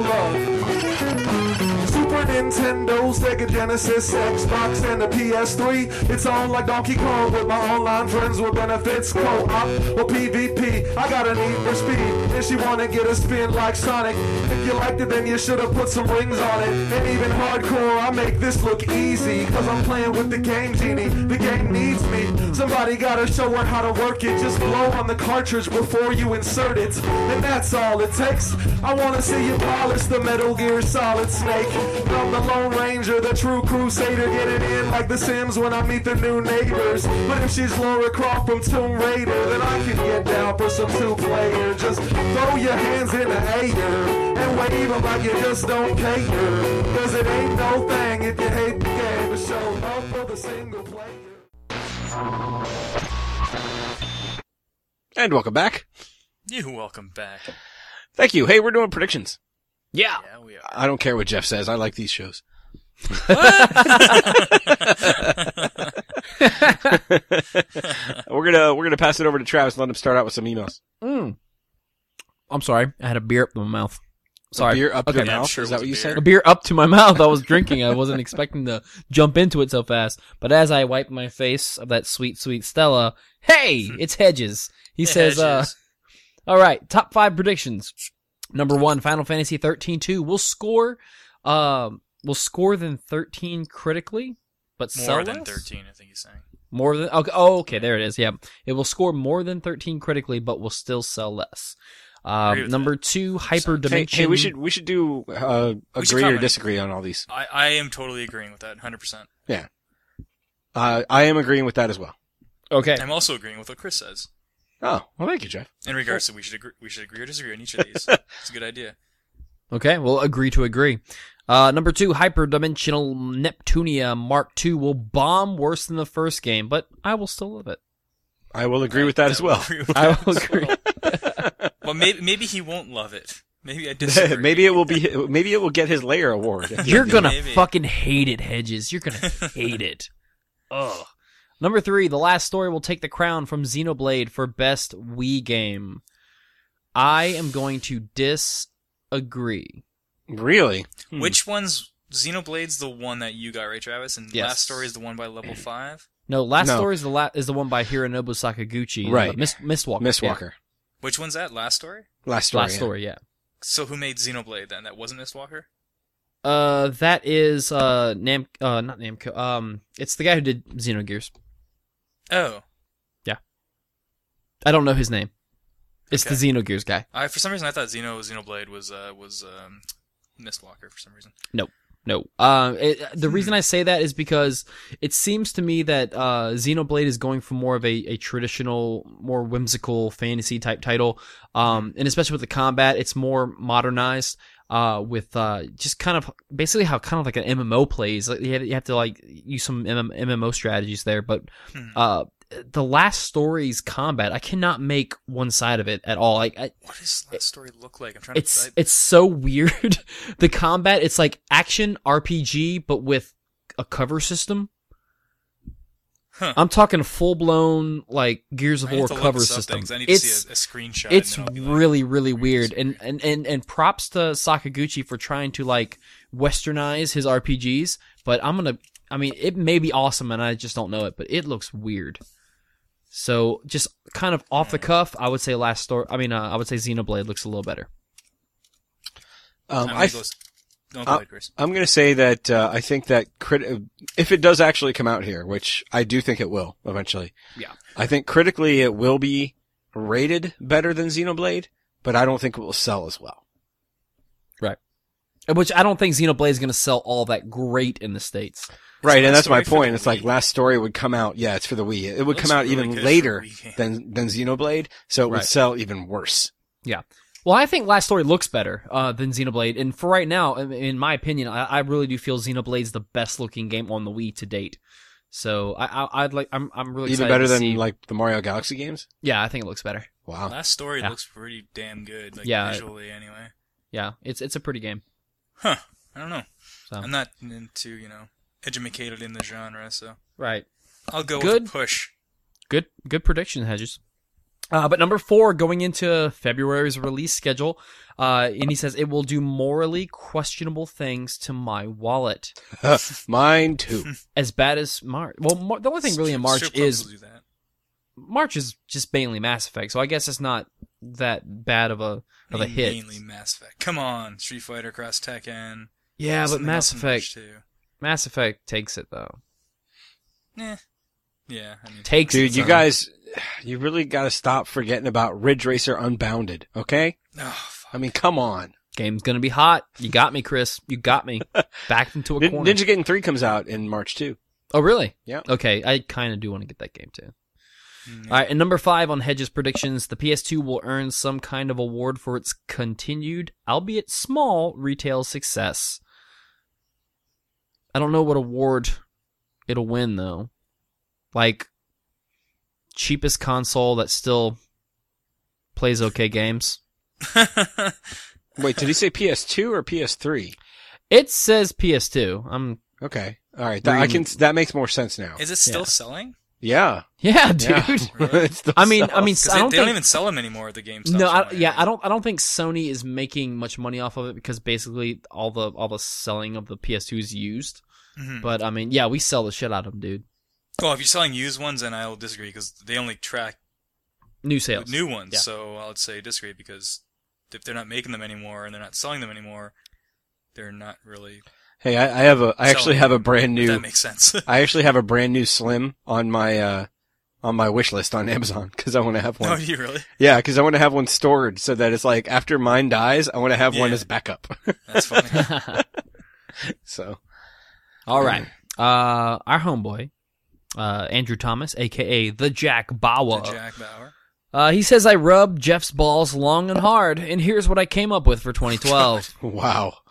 love. Super Nintendo, Sega Genesis, Xbox, and the PS3. It's on like Donkey Kong with my online friends with benefits. Co-op or PvP. I got a need for speed, and she wanna get a spin like Sonic. If you liked it, then you should've put some rings on it. And even hardcore, I make this look easy, cause I'm playing with the game genie. The game needs me. Somebody gotta show her how to work it. Just blow on the cartridge before you insert it, and that's all it takes. I wanna see you polish the Metal Gear Solid Snake. I'm the Lone Ranger, the true crusader, getting in like the Sims when I meet the new neighbors. But if she's Lara Croft from Tomb Raider, then I can get down for some two-player. Just throw your hands in the air and wave them like you just don't care. Cause it ain't no thing if you hate the game, but show love for the single player. And welcome back. You welcome back. Thank you. Hey, we're doing predictions. Yeah. Yeah, we are. I don't care what Jeff says. I like these shows. We're gonna pass it over to Travis and let him start out with some emails. I'm sorry. I had a beer up to my mouth. Sorry. A beer up Okay. your Yeah, I'm mouth. sure Is it that was what a you beer. said? A beer up to my mouth. I was drinking. I wasn't expecting to jump into it so fast. But as I wiped my face of that sweet, sweet Stella, hey, it's Hedges. He says, Hedges. all right, top 5 predictions. Number 1, Final Fantasy 13-2 will score than 13 critically, but sell More than less? 13, I think he's saying. More than, okay, oh, okay, there it is. Yeah. It will score more than 13 critically, but will still sell less. Agree with Number 2, Hyper Dimension. Hey, we should do We should agree or comment. disagree on all these. I am totally agreeing with that, 100%. Yeah. I am agreeing with that as well. Okay. I'm also agreeing with what Chris says. Oh, well, thank you, Jeff. In regards to we should agree or disagree on each of these. It's a good idea. Okay, we'll agree to agree. Number 2, Hyperdimensional Neptunia Mark II will bomb worse than the first game, but I will still love it. I will agree with that as well. I will agree. Well, maybe he won't love it. Maybe I disagree. Maybe it will get his layer award. You're gonna Maybe. fucking hate it, Hedges. You're gonna hate it. Ugh. Number 3, The Last Story will take the crown from Xenoblade for best Wii game. I am going to disagree. Really? Which one's Xenoblade's the one that you got, right, Travis? And Yes. Last Story is the one by Level 5? No, Last No. Story is the one by Hironobu Sakaguchi. Right. Mistwalker. Mistwalker. Which one's that? Last Story? Last Yeah. story. Last Story, yeah. So who made Xenoblade then? That wasn't Mistwalker? That is not Namco. It's the guy who did Xenogears. Oh. I don't know his name. It's Okay. the Xenogears guy. For some reason I thought Xenoblade was Mistwalker for some reason. No. The reason I say that is because it seems to me that Xenoblade is going for more of a traditional, more whimsical fantasy type title, and especially with the combat, it's more modernized. With just kind of basically how kind of like an MMO plays. Like you have to like use some MMO strategies there, but the Last Story's combat, I cannot make one side of it at all. Like What does Last Story look like? I'm trying to... it's so weird. The combat, it's like action RPG, but with a cover system. Huh. I'm talking full blown like Gears of I need War to look cover this up system. then, 'cause I need to see a screenshot. It's and then I'll be like, really, really weird. And props to Sakaguchi for trying to like westernize his RPGs, but it may be awesome and I just don't know it, but it looks weird. So just kind of off the cuff, I would say I would say Xenoblade looks a little better. I'm go ahead, Chris. I'm going to say that I think that if it does actually come out here, which I do think it will eventually, Yeah. I think critically it will be rated better than Xenoblade, but I don't think it will sell as well. Right. Which I don't think Xenoblade is going to sell all that great in the States. Right, and Last that's my Story for point. the It's like Wii. Last Story would come out, yeah, it's for the Wii. It would Looks come out really even good for later a Wii than Xenoblade, so it would Right. sell even worse. Yeah. Well, I think Last Story looks better than Xenoblade, and for right now, in my opinion, I really do feel Xenoblade's the best looking game on the Wii to date. So I'm really Even excited better to than see. like the Mario Galaxy games? Yeah, I think it looks better. Wow. Last Story Yeah. looks pretty damn good, like Yeah. visually anyway. Yeah, it's a pretty game. Huh. I don't know. So. I'm not into, educated in the genre, so Right. I'll go Good. with push. Good prediction, Hedges. But number 4, going into February's release schedule, and he says it will do morally questionable things to my wallet. Mine too. As bad as March. Well, the only thing really in March Strip clubs is will do that. March is just mainly Mass Effect, so I guess it's not that bad of a hit. Mainly Mass Effect. Come on, Street Fighter Cross Tekken. Yeah, but Something Mass else in March, Effect, too. Mass Effect takes it though. Yeah, I mean, Takes it. Dude, you son. guys, you really gotta stop forgetting about Ridge Racer Unbounded, okay? oh, fuck. I mean, come on. Game's gonna be hot. You got me, Chris. You got me. Backed into a corner. Ninja Gaiden 3 comes out in March too. Oh, really? Yeah. Okay, I kind of do want to get that game too. Mm, All right, and number 5 on Hedges' predictions, the PS2 will earn some kind of award for its continued, albeit small, retail success. I don't know what award it'll win, though. Like, cheapest console that still plays okay games. Wait, did he say PS2 or PS3? It says PS2. Okay. All right. That makes more sense now. Is it still Yeah. selling? Yeah. Yeah, dude. Yeah. Really? It still I mean, sells. Because I they don't don't think. even sell them anymore at the GameStop. No, shop I don't think Sony is making much money off of it because basically all the selling of the PS2 is used. Mhm. But I mean, yeah, we sell the shit out of them, dude. Oh, if you're selling used ones, then I'll disagree because they only track New sales. new ones. Yeah. So I would say disagree because if they're not making them anymore and they're not selling them anymore, they're not really. Hey, I actually have a brand If new. that makes sense. I actually have a brand new Slim on my wish list on Amazon because I want to have one. Oh, do you really? Yeah, because I want to have one stored so that it's like after mine dies, I want to have one Yeah. as backup. That's funny. So All right. Our homeboy, Andrew Thomas, aka the Jack Bauer. The Jack Bauer. He says I rubbed Jeff's balls long and hard, and here's what I came up with for 2012. wow.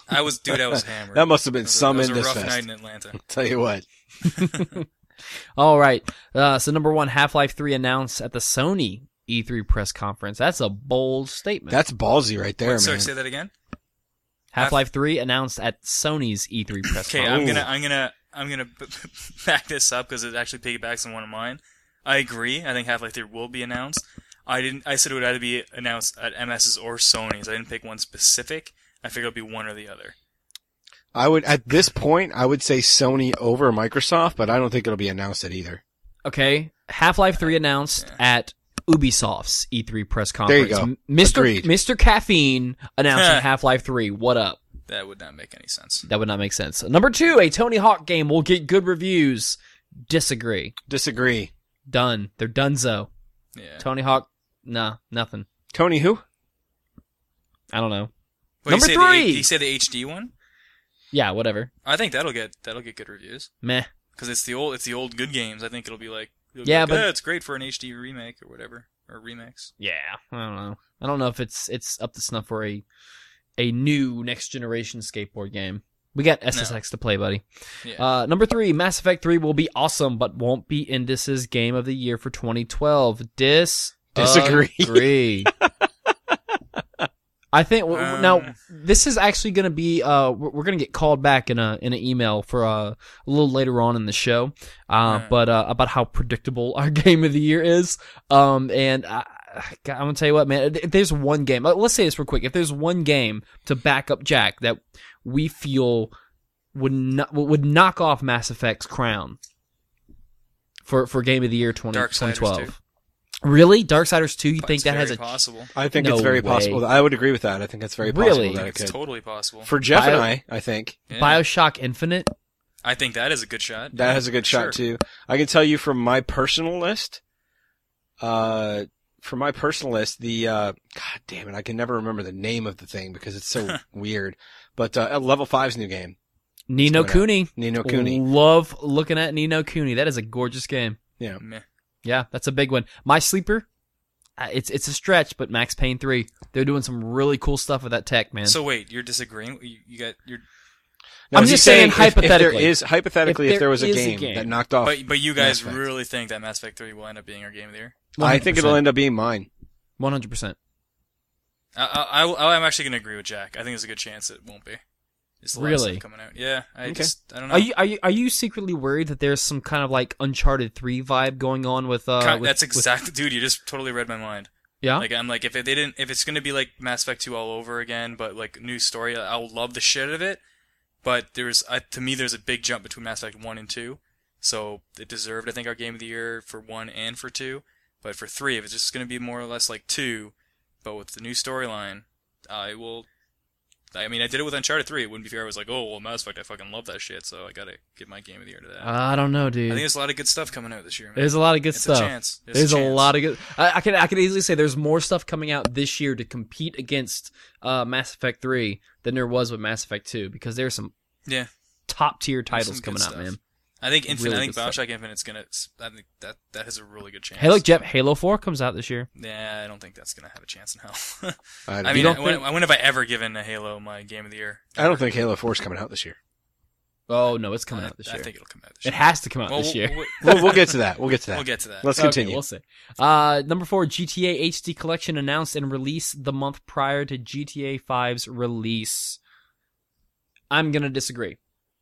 I was hammered. That must have been some It was a Indus rough Fest. night in Atlanta. Tell you what. All right. So number 1, Half-Life 3 announced at the Sony E3 press conference. That's a bold statement. That's ballsy right there, Wait, sorry, man. say that again. Half-Life 3 announced at Sony's E3 press Okay, conference. I'm gonna back this up because it actually piggybacks on one of mine. I agree. I think Half-Life 3 will be announced. I said it would either be announced at MS's or Sony's. I didn't pick one specific. I figured it'd be one or the other. At this point, I would say Sony over Microsoft, but I don't think it'll be announced at either. Okay. Half-Life 3 announced at Ubisoft's E3 press There you conference. go. Agreed. Mr. Caffeine announcing Half-Life 3. What up? That would not make any sense. That would not make sense. Number 2, a Tony Hawk game will get good reviews. Disagree. Disagree. Done. They're donezo. Yeah. Tony Hawk, nah, nothing. Tony who? I don't know. Wait, Number you 3. You say the HD one? Yeah, whatever. I think that'll get good reviews Meh. because it's the old good games. I think it'll be like Yeah, but- it's great for an HD remake or whatever or remix. Yeah, I don't know. I don't know if it's up to snuff for a new next generation skateboard game. We got SSX to play, buddy. Yeah. Number 3, Mass Effect 3 will be awesome, but won't be Indus's Game of the Year for 2012. Disagree. I think now this is actually going to be we're going to get called back in an email for a little later on in the show, but about how predictable our Game of the Year is. And I'm gonna tell you what, man. If there's one game, let's say this real quick. If there's one game to back up Jack that we feel would knock off Mass Effect's crown for Game of the Year 2012. 2. Really? Darksiders 2? You think It's that has very a possible? I think No it's very way. possible. I would agree with that. I think it's very possible Really? that it It's could. totally possible. For Jeff and I think Yeah. BioShock Infinite? I think that is a good shot. that has a good shot too. I can tell you from my personal list, the, God damn it, I can never remember the name of the thing because it's so weird. But, Level 5's new game. Ni no coming out. Kuni. Ni no Kuni. Love looking at Ni no Kuni. That is a gorgeous game. Yeah. Meh. Yeah, that's a big one. My Sleeper, it's a stretch, but Max Payne 3, they're doing some really cool stuff with that tech, man. So wait, you're disagreeing? You're No, I'm he's just saying if there hypothetically. is, hypothetically, if there was a is a game, game. that knocked off, but you guys Mass Effect. really think that Mass Effect 3 will end up being our Game of the Year? I think 100%. it'll end up being mine. 100%. I'm actually gonna agree with Jack. I think there's a good chance it won't be. It's the last Really? stuff coming out. Yeah, I Okay. don't know. Are you secretly worried that there's some kind of like Uncharted 3 vibe going on with That's exactly, dude. You just totally read my mind. yeah? Like I'm like, if it's gonna be like Mass Effect 2 all over again, but like new story, I'll love the shit out of it. But to me, there's a big jump between Mass Effect 1 and 2, so it deserved, I think, our Game of the Year for 1 and for 2. But for 3, if it's just gonna be more or less like 2, but with the new storyline, I did it with Uncharted 3. It wouldn't be fair. I was like, oh, well, Mass Effect, I fucking love that shit, so I gotta give my Game of the Year to that. I don't know, dude. I think there's a lot of good stuff coming out this year, man. There's a lot of good It's stuff. a chance. There's a lot of good. I can easily say there's more stuff coming out this year to compete against Mass Effect 3 than there was with Mass Effect 2 because there's some Yeah. top tier There's titles some coming good out, stuff. man. I think Infinite. Really I think good stuff. Bioshock Infinite's gonna. I think that has a really good chance. Hey, look, Jeff, Halo 4 comes out this year. Yeah, I don't think that's gonna have a chance in hell. I I don't, mean, don't think- when have I ever given a Halo my Game of the Year? I don't think Halo 4 is coming out this year. Oh no, it's coming out this I year. think it'll come out this It year. has to come out this year. We'll get to that. We'll get to that. We'll get to that. Let's Okay, continue. we'll see. Number 4, GTA HD Collection announced and released the month prior to GTA 5's release. I'm gonna disagree.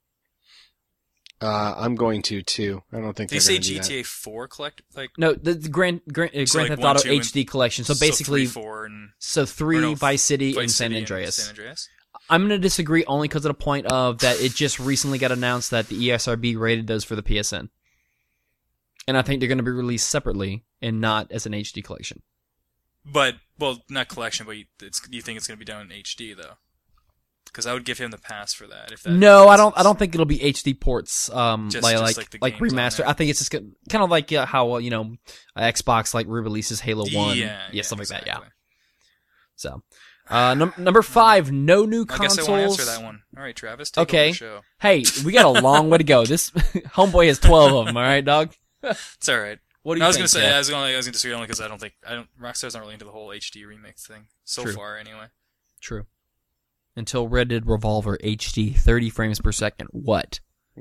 I'm going to too. I don't think They they're say going to do that. GTA 4 collect like No, the Grand So, Theft like, Auto 1, 2, and- HD Collection. So basically, 3, 4, and 3 or no, Vice City and Vice San City Andreas. San Andreas. I'm going to disagree only because of the point of that it just recently got announced that the ESRB rated those for the PSN. And I think they're going to be released separately and not as an HD collection. But not collection, but you think it's gonna be done in HD though? Because I would give him the pass for that. If that No, I makes sense. don't think it'll be HD ports. Just like the games on remaster. there. I think it's just kind of like how Xbox like re-releases Halo 1, Yeah, stuff like that. Yeah. exactly. So, number 5, no new I guess consoles. I won't answer that one. All right, Travis, take Okay. over the show. Hey, we got a long way to go. This homeboy has 12 of them. All right, dog. It's all right. What do you I was think? gonna say Jeff? I was gonna disagree only because Rockstar's not really into the whole HD remix thing so True. far anyway. True. until Red Dead Revolver HD 30 frames per second. What?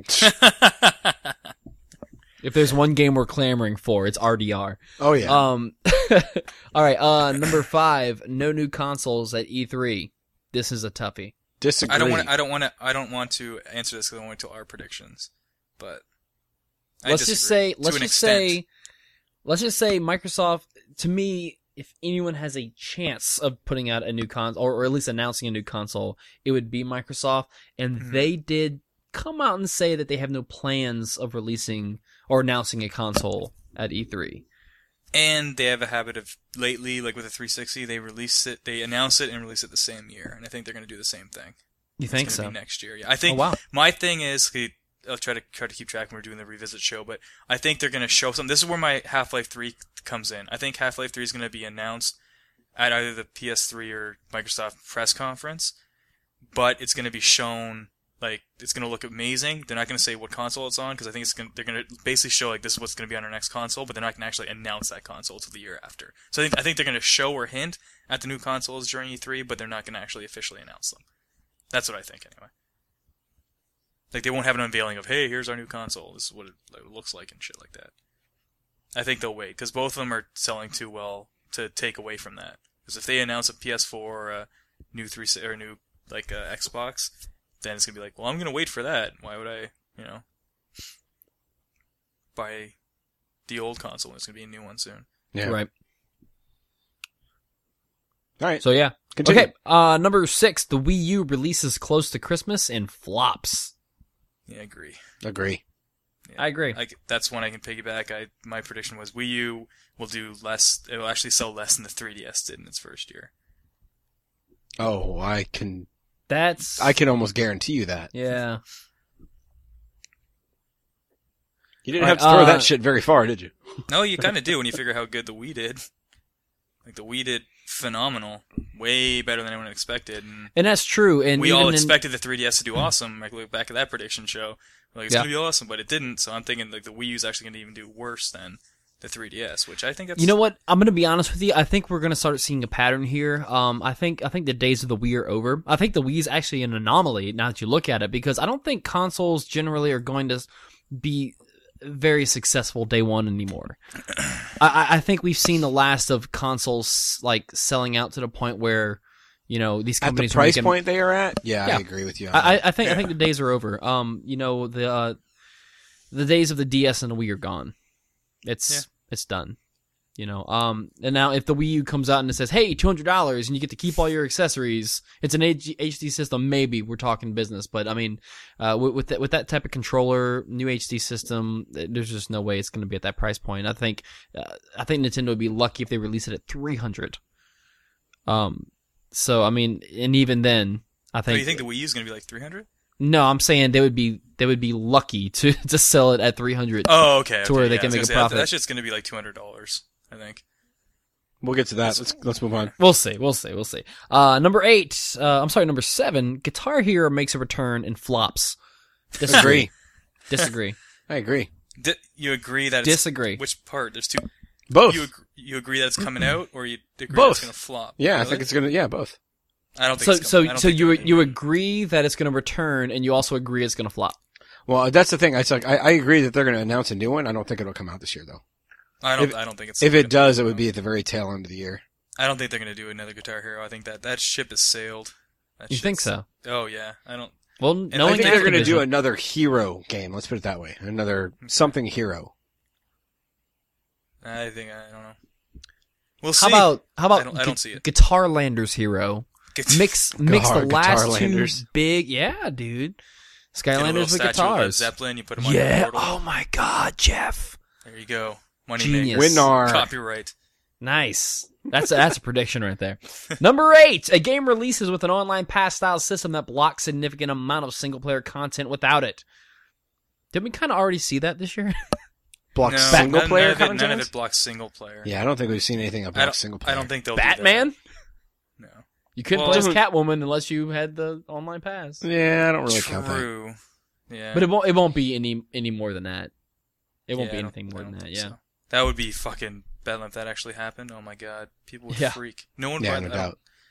If there's one game we're clamoring for, it's RDR. Oh yeah. All right. Number 5. No new consoles at E3. This is a toughie. Disagree. I don't want to answer this because I want to our predictions, but Let's just say Microsoft. To me, if anyone has a chance of putting out a new console, or at least announcing a new console, it would be Microsoft. And they did come out and say that they have no plans of releasing or announcing a console at E3. And they have a habit of lately, like with the 360, they announce it and release it the same year. And I think they're going to do the same thing. You think it's so? gonna be next year. Yeah, I think. Oh, wow. My thing is, I'll try to keep track when we're doing the revisit show, but I think they're going to show something. This is where my Half-Life 3 comes in. I think Half-Life 3 is going to be announced at either the PS3 or Microsoft press conference, but it's going to be shown. Like, it's going to look amazing. They're not going to say what console it's on, because I think they're going to basically show, like, this is what's going to be on our next console, but they're not going to actually announce that console until the year after. So I think they're going to show or hint at the new consoles during E3, but they're not going to actually officially announce them. That's what I think, anyway. Like, they won't have an unveiling of, hey, here's our new console. This is what it looks like and shit like that. I think they'll wait, because both of them are selling too well to take away from that. Because if they announce a PS4 or a new Xbox, then it's going to be like, well, I'm going to wait for that. Why would I, buy the old console when it's going to be a new one soon? Yeah. Right. All right. So yeah. Continue. Okay. Number 6. The Wii U releases close to Christmas and flops. Yeah, I agree. Agree. Yeah. I agree. That's one I can piggyback. My prediction was Wii U will do less. It will actually sell less than the 3DS did in its first year. Oh, I can almost guarantee you that. Yeah. You didn't have to throw that shit very far, did you? No, you kind of do when you figure how good the Wii did. Like, the Wii did phenomenal. Way better than anyone expected. And that's true. And we all expected the 3DS to do awesome. Like, look back at that prediction show. Like, it's going to be awesome, but it didn't. So I'm thinking, like, the Wii U's actually going to even do worse than the 3DS, which I think that's... You know what? I'm going to be honest with you. I think we're going to start seeing a pattern here. I think the days of the Wii are over. I think the Wii is actually an anomaly now that you look at it, because I don't think consoles generally are going to be very successful day one anymore. I think we've seen the last of consoles like selling out to the point where, these companies at the price point they are at. Yeah, I agree with you. I think the days are over. The days of the DS and the Wii are gone. It's done. And now if the Wii U comes out and it says, hey, $200 and you get to keep all your accessories, it's an HD system, maybe we're talking business. But I mean, with that type of controller, new HD system, there's just no way it's going to be at that price point. I think Nintendo would be lucky if they release it at $300. So I mean, and even then, I think. So you think the Wii U is going to be like $300? No, I'm saying they would be lucky to sell it at $300. Oh, okay. To where they can make a profit. That shit's going to be like $200. I think. We'll get to that. Let's move on. We'll see. Number 7. Guitar Hero makes a return and flops. Disagree. I agree. You agree that Disagree. Which part? There's two. Both. You agree that it's coming out, or you agree both. that it's going to flop? Yeah, really? I think it's going to. Yeah, both. I don't think so. You agree that it's going to return, and you also agree it's going to flop. Well, that's the thing. I agree that they're going to announce a new one. I don't think it'll come out this year, though. I don't think it's. If it does, it would be at the very tail end of the year. I don't think they're going to do another Guitar Hero. I think that ship has sailed. You think so? Oh yeah, I don't. Well, I think they're going to do another hero game. Let's put it that way. Another something hero. I don't know. We'll see. How about I don't see it. Guitar Landers Hero. Mix the last two big. Yeah, dude. Skylanders with guitars. Zeppelin. You put them on your portal. Oh my God, Jeff. There you go. Money Genius. Winner. Copyright. Nice. That's a prediction right there. Number 8. A game releases with an online pass style system that blocks significant amount of single player content without it. Didn't we kind of already see that this year? Blocks single player content? None of it blocks single player. Yeah, I don't think we've seen anything about single player. I don't think they'll Batman? do that. No. You couldn't play as Catwoman unless you had the online pass. Yeah, I don't really count that. True. Yeah. But it won't be any more than that. It won't be anything more than that, yeah. So. That would be fucking bedlam if that actually happened. Oh my God. People would freak. No one no doubt.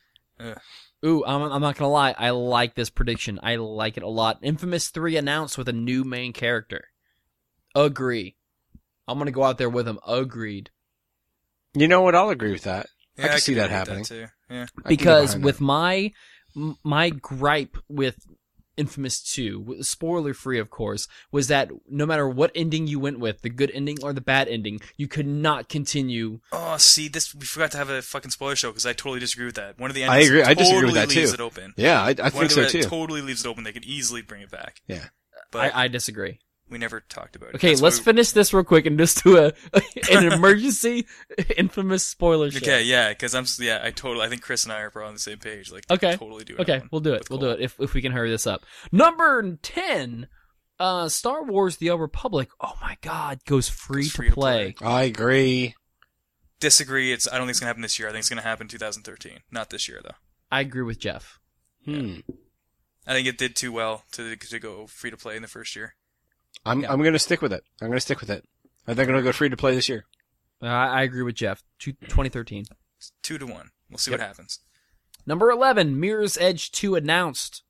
Ooh, I'm not gonna lie. I like this prediction. I like it a lot. Infamous 3 announced with a new main character. Agree. I'm gonna go out there with him. Agreed. You know what? I'll agree with that. Yeah, I can see that agree with happening. too. Yeah. I can get Because behind with that. my gripe with Infamous 2, spoiler free of course, was that no matter what ending you went with, the good ending or the bad ending, you could not continue. Oh, see, we forgot to have a fucking spoiler show because I totally disagree with that. One of the I endings agree. I disagree with totally that, leaves too. it open. Yeah, I One think of so the too. totally leaves it open. They could easily bring it back. Yeah. But I disagree. we never talked about it. Okay, That's let's why finish this real quick and just do an emergency Infamous spoiler show. Okay, yeah, because I think Chris and I are probably on the same page. Like, Okay. totally do it. Okay, we'll do it. We'll do it if we can hurry this up. Number 10, Star Wars: The Old Republic. Oh my God, goes free to play. I agree. Disagree. I don't think it's gonna happen this year. I think it's gonna happen in 2013. Not this year though. I agree with Jeff. I think it did too well to go free to play in the first year. I'm going to stick with it. I'm going to stick with it. I think it'll go free to play this year. I agree with Jeff. 2013. 2-1. We'll see what happens. Number 11, Mirror's Edge 2 announced.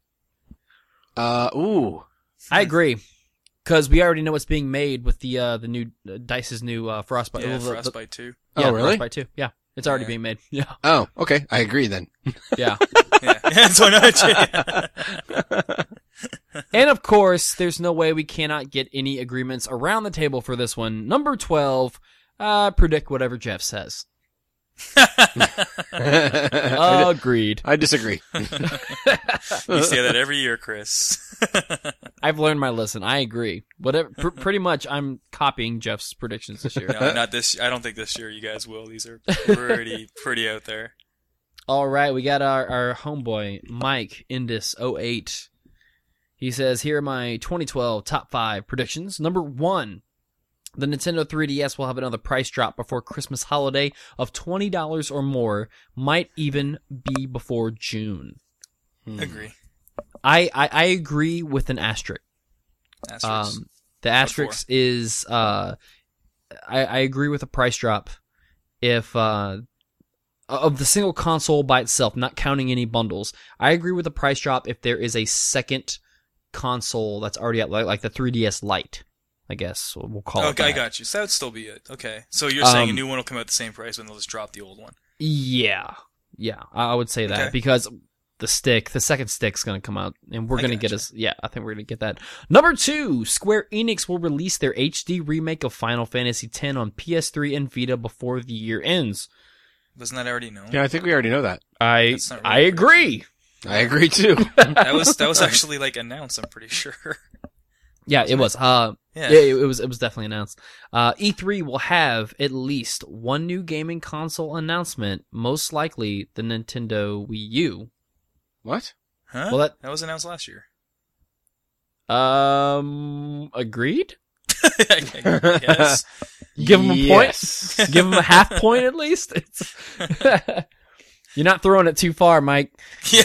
Ooh. I agree. Because we already know what's being made with the new DICE's new Frostbite. Yeah, Well, Frostbite 2. Yeah, Oh, really? Frostbite 2. Yeah, it's already being made. Yeah, Oh, okay. I agree then. yeah. Yeah, so not. And of course, there's no way we cannot get any agreements around the table for this one. Number 12, predict whatever Jeff says. Agreed. I disagree. You say that every year, Chris. I've learned my lesson. I agree. Whatever. Pretty much, I'm copying Jeff's predictions this year. No, not this. I don't think this year you guys will. These are pretty out there. All right, we got our homeboy Mike Indus 08. He says, here are my 2012 top 5 predictions. Number 1, the Nintendo 3DS will have another price drop before Christmas holiday of $20 or more, might even be before June. Agree. I agree with an asterisk. Asterisks. The asterisk is I agree with a price drop if of the single console by itself, not counting any bundles. I agree with a price drop if there is a second console that's already out, like the 3DS Lite, I guess we'll call it. Okay, that. I got you. So that would still be it. Okay. So you're saying a new one will come out at the same price when they'll just drop the old one? Yeah, I would say that Okay. because the second stick's going to come out, and we're I going to get gotcha. us. Yeah, I think we're going to get that. Number 2, Square Enix will release their HD remake of Final Fantasy X on PS3 and Vita before the year ends. Wasn't that already known? Yeah, I think we already know that. That's not really I agree. I agree too. That was actually like announced. I'm pretty sure. Yeah, it was. Yeah. It was definitely announced. E3 will have at least one new gaming console announcement, most likely the Nintendo Wii U. What? Huh? Well, that was announced last year. Agreed? Yes. Give him a point. Yes. Give him a half point at least. You're not throwing it too far, Mike. Yeah.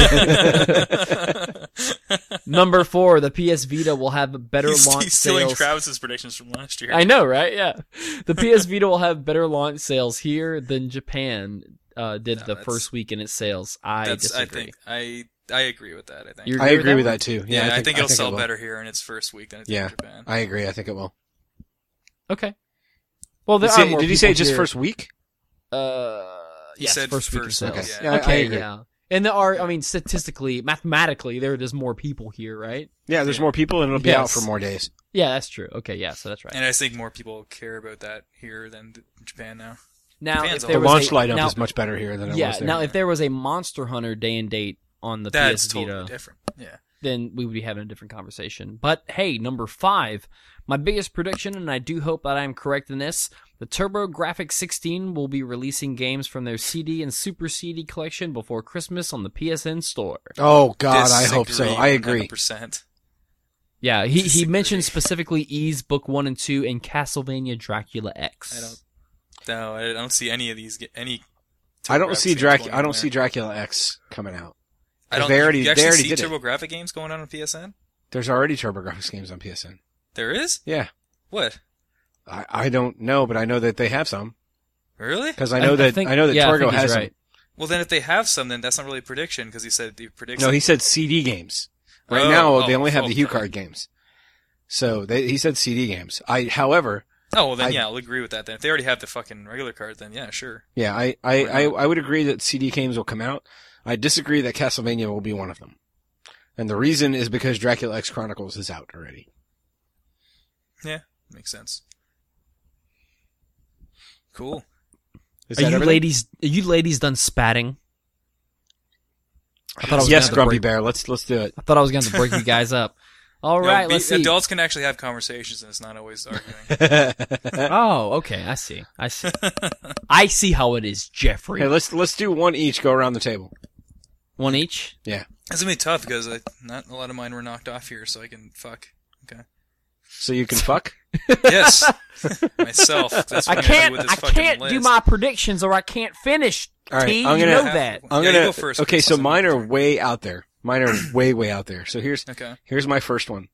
Number 4, the PS Vita will have better launch He's stealing sales. Travis's predictions from last year. I know, right? Yeah. The PS Vita will have better launch sales here than Japan did the that's- first week in its sales. I disagree. I agree with that. I think. You I agree with one? that too. Yeah, I think it'll it sell will. better here in its first week than it did Yeah. in Japan. I agree. I think it will. Okay. Well, there Did are he more say, did he say people just here. first week? He Yes, said first week of first, sales. okay. yeah. Yeah, I agree. Yeah. And there are, I mean, statistically, mathematically, there's more people here, right? Yeah, there's more people and it'll be out Yes. for more days. Yeah, that's true. Okay, yeah, so that's right. And I think more people care about that here than Japan now. Now, Japan's if The there The was launch a, lineup now, is much better here than it yeah. was there. Now, if there was a Monster Hunter day and date on the That's PS totally Vita, different. Yeah. then we would be having a different conversation. But hey, number 5, my biggest prediction, and I do hope that I'm correct in this, the TurboGrafx 16 will be releasing games from their CD and Super CD collection before Christmas on the PSN store. Oh God, I hope so. Disagree I agree. 100%. Yeah, he Disagree. mentioned specifically Ys Book 1 and 2 and Castlevania Dracula X. I don't see any of these any. I don't see Dracula. Dracula. I don't see Dracula X coming out. I don't. They already you actually see did it. TurboGrafx games going on PSN. There's already TurboGrafx games on PSN. There is. Yeah, What? I don't know, but I know that they have some Really? because I know that think- Torgo he's has right. Well, then if they have some, then that's not really a prediction because he said the prediction. No, he said CD games. Right now, they only have the HuCard games. So he said CD games. However. Oh, well then, I'll agree with that then. If they already have the fucking regular card, then yeah, sure. Yeah, I would agree that CD games will come out. I disagree that Castlevania will be one of them. And the reason is because Dracula X Chronicles is out already. Yeah, makes sense. Cool. Are you ladies done spatting? I thought I was yes, Grumpy Bear. Let's do it. I thought I was going to break you guys up. All right, let's see. Adults can actually have conversations, and it's not always arguing. Oh, okay. I see. I see how it is, Jeffrey. Hey, let's do one each. Go around the table. One each? Yeah. It's gonna be tough because not a lot of mine were knocked off here, so I can fuck. Okay. So you can fuck? Yes. Myself. That's what I can't do my predictions or I can't finish. All right, you know that. I'm gonna go first. Okay, so mine are way out there. Mine are way out there. So here's my first one.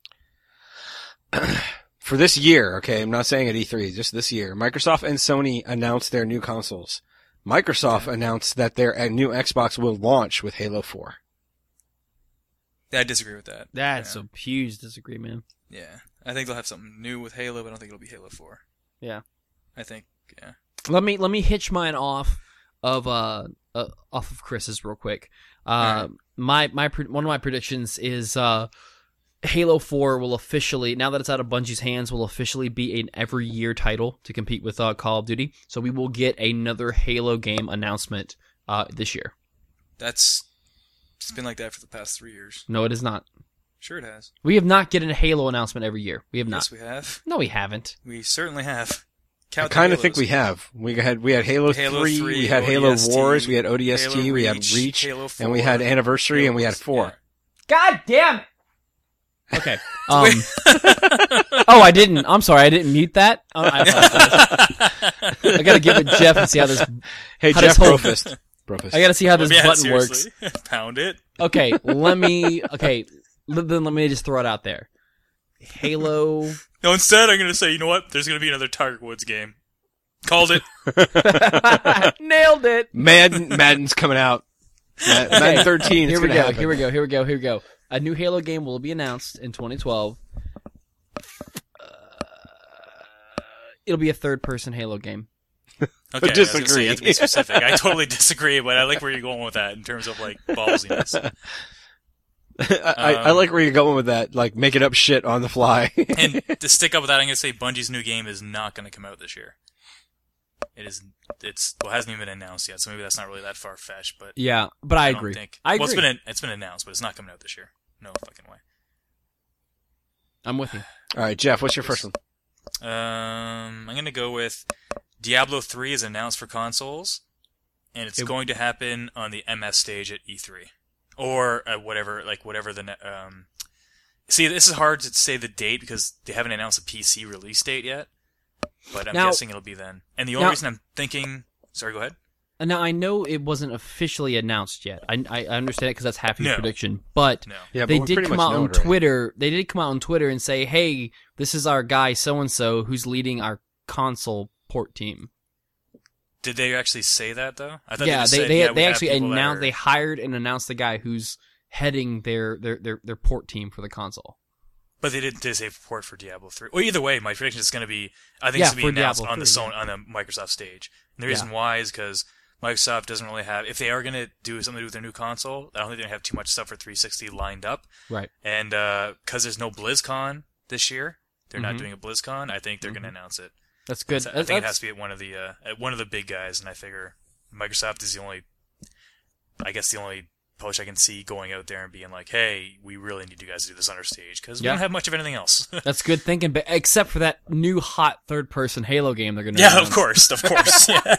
For this year, okay, I'm not saying at E3, just this year, Microsoft and Sony announced their new consoles. Microsoft announced that their new Xbox will launch with Halo 4. Yeah, I disagree with that. That's a huge disagreement. Yeah. I think they'll have something new with Halo, but I don't think it'll be Halo 4. Yeah. I think, yeah. Let me hitch mine off of Chris's real quick. Right. One of my predictions is Halo 4 will officially, now that it's out of Bungie's hands, will officially be an every year title to compete with Call of Duty. So we will get another Halo game announcement this year. It's been like that for the past 3 years. No, it is not. Sure it has. We have not get a Halo announcement every year. We have not. Yes, we have. No, we haven't. We certainly have. I kind of think we have. We had Halo 3, we had Halo ODST, Wars, we had ODST, Halo we had Reach, and we had Anniversary, and we had 4. Yeah. God damn it! Okay. Oh, I didn't. I'm sorry. I didn't mute that. I gotta give it Jeff and see how this. Hey, Jeff Brofist. I gotta see how this button works. Pound it. Okay, let me just throw it out there. Halo. No, instead I'm gonna say, you know what? There's gonna be another Tiger Woods game. Called it. Nailed it. Madden's coming out. Madden 13. Here we go. A new Halo game will be announced in 2012. It'll be a third-person Halo game. Okay, disagree. You have to be specific. I totally disagree, but I like where you're going with that in terms of like ballsiness. I like where you're going with that, like making up shit on the fly. And to stick up with that, I'm gonna say Bungie's new game is not gonna come out this year. It hasn't even been announced yet, so maybe that's not really that far-fetched, but yeah, but I agree. I agree. Well, it's been announced, but it's not coming out this year. No fucking way. I'm with you. All right, Jeff, what's your first one? I'm gonna go with Diablo 3 is announced for consoles, and it's going to happen on the MS stage at E3 or whatever the. See, this is hard to say the date because they haven't announced a PC release date yet, but I'm guessing it'll be then. And the only reason I'm thinking, sorry, go ahead. Now, I know it wasn't officially announced yet. I understand it because that's half your prediction. But they did come out on Twitter. They did come out on Twitter and say, hey, this is our guy so-and-so who's leading our console port team. Did they actually say that, though? I thought they actually announced, they hired and announced the guy who's heading their port team for the console. But they didn't say port for Diablo 3. Well, either way, my prediction is going to be, I think it's going to be announced on the Microsoft stage. And the reason why is because Microsoft doesn't really have, if they are going to do something to do with their new console, I don't think they're going to have too much stuff for 360 lined up. Right. And because there's no BlizzCon this year, they're not doing a BlizzCon, I think they're going to announce it. That's good. I think it has to be at one of the big guys, and I figure Microsoft is the only publisher I can see going out there and being like, hey, we really need you guys to do this on our stage, because we don't have much of anything else. That's good thinking, but except for that new hot third-person Halo game they're going to of course. Yeah.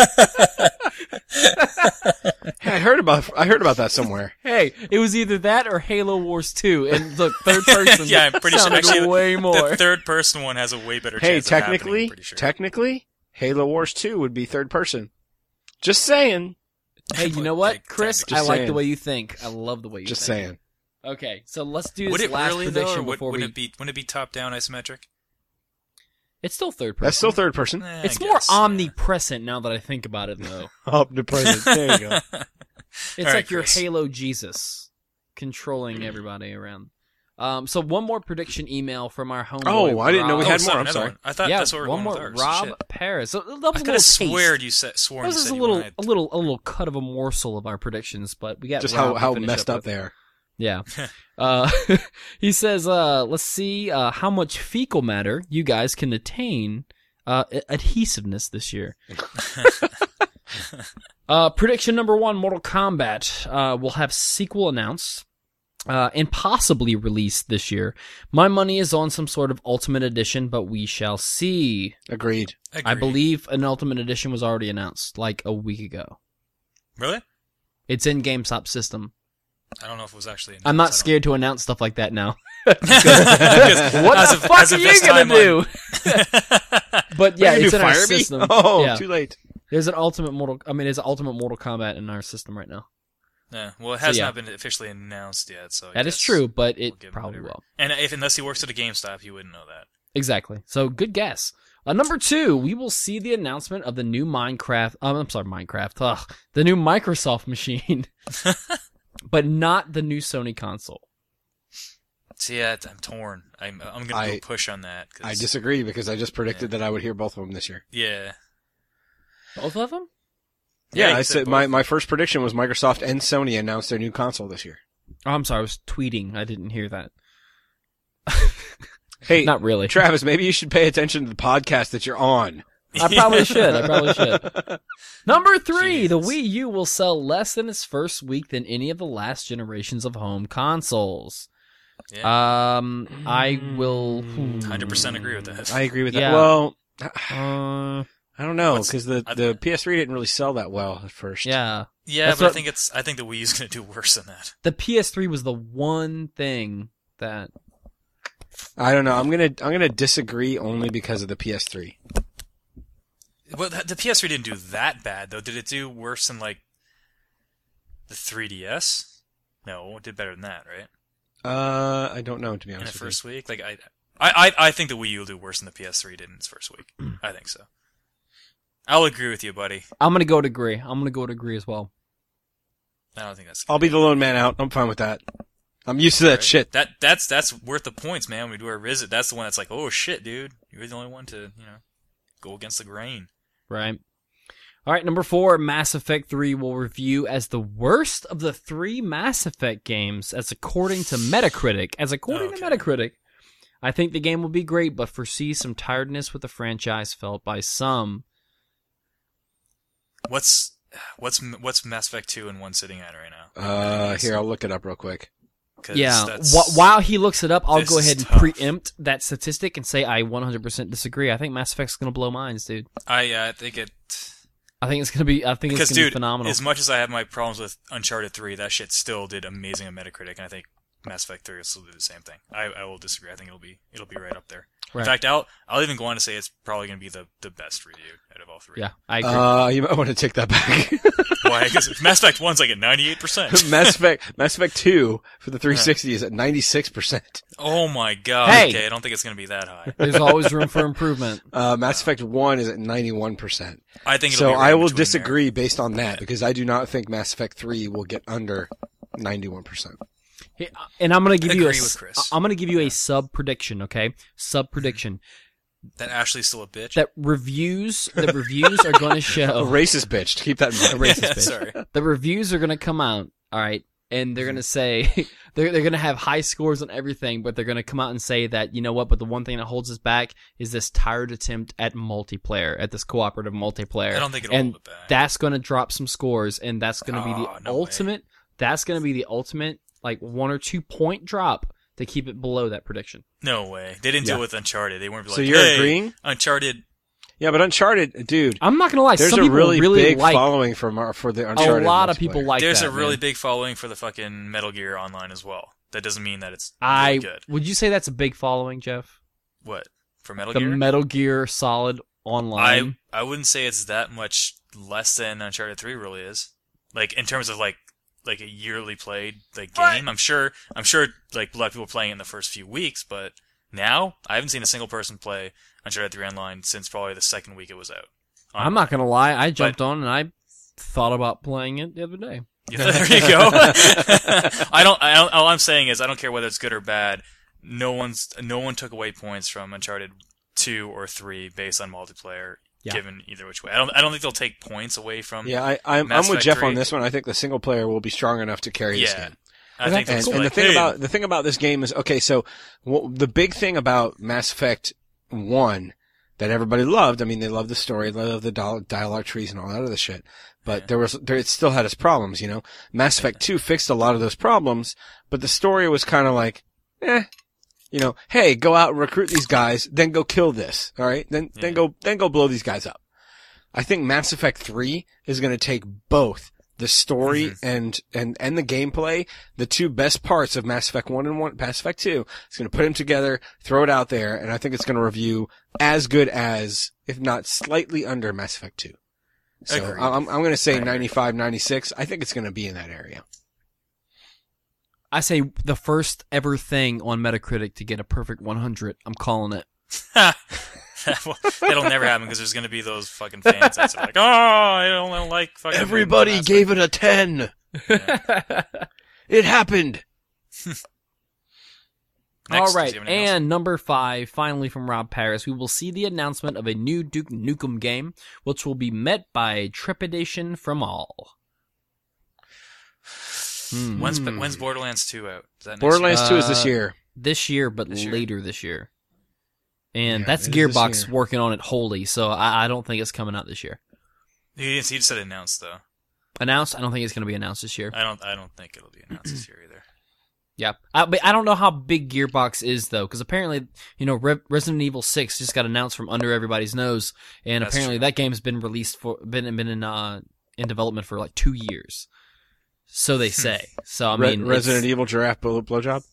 Hey, I heard about that somewhere. Hey, it was either that or Halo Wars 2, and look, third person. Yeah, I'm pretty sure. Actually, way more. The third person one has a way better chance. Hey, of happening, I'm pretty sure. Technically, Halo Wars 2 would be third person. Just saying. Hey, you know what, Chris? I like the way you think. I love the way you think. Just saying. Okay, so let's do this last prediction before wouldn't it be top-down isometric? It's still third person. That's still third person. It's I more guess, yeah. omnipresent now that I think about it, though. Omnipresent. There you go. It's All right, like your Chris. Halo Jesus controlling everybody around. So one more prediction email from our homeboy. Oh, I didn't know we Rob. had sorry, more. I'm another sorry. one. I thought Yeah, that's what we were one going more. with ours. Rob Shit. Paris. So that was I a could little have taste. sworn This you is said a you little, wanted- a little cut of a morsel of our predictions, but we got Just Rob to how finish messed up with. they are. Yeah. He says, let's see how much fecal matter you guys can attain adhesiveness this year. Prediction number 1, Mortal Kombat will have sequel announced and possibly released this year. My money is on some sort of Ultimate Edition, but we shall see. Agreed. I believe an Ultimate Edition was already announced like a week ago. Really? It's in GameStop system. I don't know if it was actually. I'm not scared to announce stuff like that now. What What the fuck are you gonna do? But yeah, What, you it's do, in our fire me? system. Oh, Yeah. too late. There's an Ultimate Mortal Kombat in our system right now. Yeah, well, it has yeah. not been officially announced yet, so I That is guess true, but we'll it give him probably whatever. will. And unless he works at a GameStop, you wouldn't know that. Exactly. So good guess. Number 2, we will see the announcement of the new Minecraft. The new Microsoft machine, but not the new Sony console. See, yeah, I'm torn. I'm gonna go push on that. 'Cause, I disagree because I just predicted that I would hear both of them this year. Yeah. Both of them? Yeah, you I said both. my first prediction was Microsoft and Sony announced their new console this year. Oh, I'm sorry, I was tweeting. I didn't hear that. Hey, Not really. Travis, maybe you should pay attention to the podcast that you're on. I probably should. Number 3, the Jesus. Wii U will sell less in its first week than any of the last generations of home consoles. Yeah. I will. 100% agree with that. I agree with that. Yeah. Well, Uh, I don't know What's- because the PS3 didn't really sell that well at first. yeah. Yeah, That's but what- I think the Wii U's gonna do worse than that. The PS3 was the one thing that. I don't know. I'm gonna disagree only because of the PS3. Well, the PS3 didn't do that bad though. Did it do worse than like the 3DS? No, it did better than that, right? I don't know, to be In the honest with first week, like I think the Wii U will do worse than the PS3 did in its first week. I think so. I'll agree with you, buddy. I'm gonna go to agree. I'm gonna go to agree as well. I don't think that's. I'll be the lone man out. I'm fine with that. I'm used to that Right? shit. That's worth the points, man. When we do our visit, that's the one that's like, oh shit, dude, you're the only one to go against the grain. Right. All right, number 4, Mass Effect 3 will review as the worst of the 3 Mass Effect games, as according to Metacritic. I think the game will be great, but foresee some tiredness with the franchise felt by some. What's Mass Effect 2 and 1 sitting at right now? Here, I'll look it up real quick. 'Cause Yeah. that's- While he looks it up, I'll This go is ahead and tough. preempt that statistic and say I 100% disagree. I think Mass Effect's gonna blow minds, dude. I think it. I think it's gonna be. Because, be dude, phenomenal. as much as I have my problems with Uncharted 3, that shit still did amazing on Metacritic, and I think Mass Effect 3 will still do the same thing. I will disagree. I think it'll be right up there. Right. In fact, I'll even go on to say it's probably going to be the best review out of all 3. Yeah, I agree. You might want to take that back. Why? Because Mass Effect 1's like at 98%. Mass Effect 2 for the 360 is at 96%. Oh my god. Hey! Okay, I don't think it's going to be that high. There's always room for improvement. Mass Effect 1 is at 91%. I think it'll So be right I will between disagree based on that because I do not think Mass Effect 3 will get under 91%. Hey, and I'm gonna give you Agree with Chris. I'm gonna give you a sub prediction. Okay, sub prediction. That Ashley's still a bitch. That reviews are going to A show. racist bitch. Keep that in mind. Racist Yeah, bitch. sorry. The reviews are going to come out. All right. And they're going to say, they're going to have high scores on everything, but they're going to come out and say that, you know what, but the one thing that holds us back is this tired attempt at multiplayer, at this cooperative multiplayer. I don't think it'll and hold it back. that's going to drop some scores, and that's going to be the no way. ultimate, that's going to be the ultimate, like 1 or 2 point drop to keep it below that prediction. No way. They didn't do Yeah. it with Uncharted. They weren't like, So you're hey, agreeing? Uncharted. Yeah, but Uncharted, dude, I'm not going to lie, there's some a people really big like, following for the a Uncharted lot of multiplayer. people like There's that, a really man. big following for the fucking Metal Gear Online as well. That doesn't mean that it's I really good. would you say that's a big following, Jeff? What? For Metal The Gear? Metal Gear Solid Online. I wouldn't say it's that much less than Uncharted 3 really is. Like in terms of like a yearly played like game. I'm sure like a lot of people are playing it in the first few weeks, but Now, I haven't seen a single person play Uncharted 3 Online since probably the second week it was out. I'm not gonna lie. I jumped on and I thought about playing it the other day. Yeah, there you go. All I'm saying is I don't care whether it's good or bad. No one took away points from Uncharted 2 or 3 based on multiplayer, given either which way. I don't think they'll take points away from. Yeah, I'm with Jeff on this one. I think the single player will be strong enough to carry this game. I think that's and the thing about this game is, okay, so the big thing about Mass Effect 1 that everybody loved, I mean, they loved the story, they loved the dialogue trees and all that other shit, but it still had its problems, you know? Mass Effect 2 fixed a lot of those problems, but the story was kind of like, you know, hey, go out and recruit these guys, then go kill this, alright? Then go blow these guys up. I think Mass Effect 3 is gonna take both the story and the gameplay, the two best parts of Mass Effect 1 and Mass Effect 2. It's going to put them together, throw it out there, and I think it's going to review as good as, if not slightly under, Mass Effect 2. So I'm going to say 95, 96. I think it's going to be in that area. I say the first ever thing on Metacritic to get a perfect 100. I'm calling it. That'll never happen because there's going to be those fucking fans that are like, oh, I don't like fucking. Everybody gave it a 10. Yeah. It happened. All right, and number 5, finally from Rob Paris, we will see the announcement of a new Duke Nukem game, which will be met by trepidation from all. When's Borderlands 2 out? Is that Borderlands 2 is this year. This year, but later this year. And that's Gearbox working on it wholly, so I don't think it's coming out this year. He just said announced, though. Announced? I don't think it's going to be announced this year. I don't think it'll be announced this year either. Yeah. But I don't know how big Gearbox is, though, because apparently, you know, Resident Evil 6 just got announced from under everybody's nose, and apparently that game's been released been in development for like 2 years. So they say. So I mean, Resident Evil giraffe blowjob?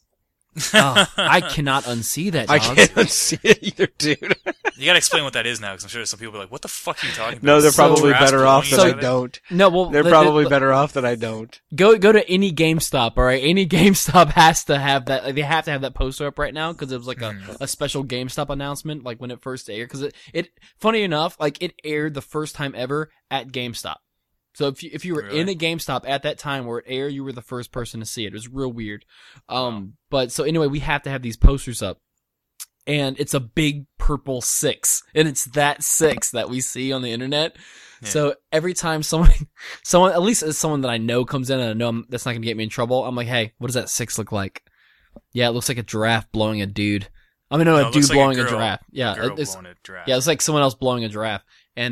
I cannot unsee that, dog. I can't unsee it either, dude. You gotta explain what that is now, because I'm sure some people will be like, what the fuck are you talking about? No, they're probably better off that I don't. No, well, they're probably better off that I don't. Go to any GameStop, alright? Any GameStop has to have that, like, they have to have that poster up right now, because it was like a special GameStop announcement, like when it first aired, because it, funny enough, like it aired the first time ever at GameStop. So if you were in a GameStop at that time where it aired, you were the first person to see it. It was real weird. But so anyway, we have to have these posters up. And it's a big purple 6. And it's that 6 that we see on the internet. Yeah. So every time someone, at least as someone that I know comes in and I know that's not going to get me in trouble, I'm like, hey, what does that 6 look like? Yeah, it looks like a giraffe blowing a dude. I mean, no, a dude blowing a giraffe. Yeah, it's like someone else blowing a giraffe. And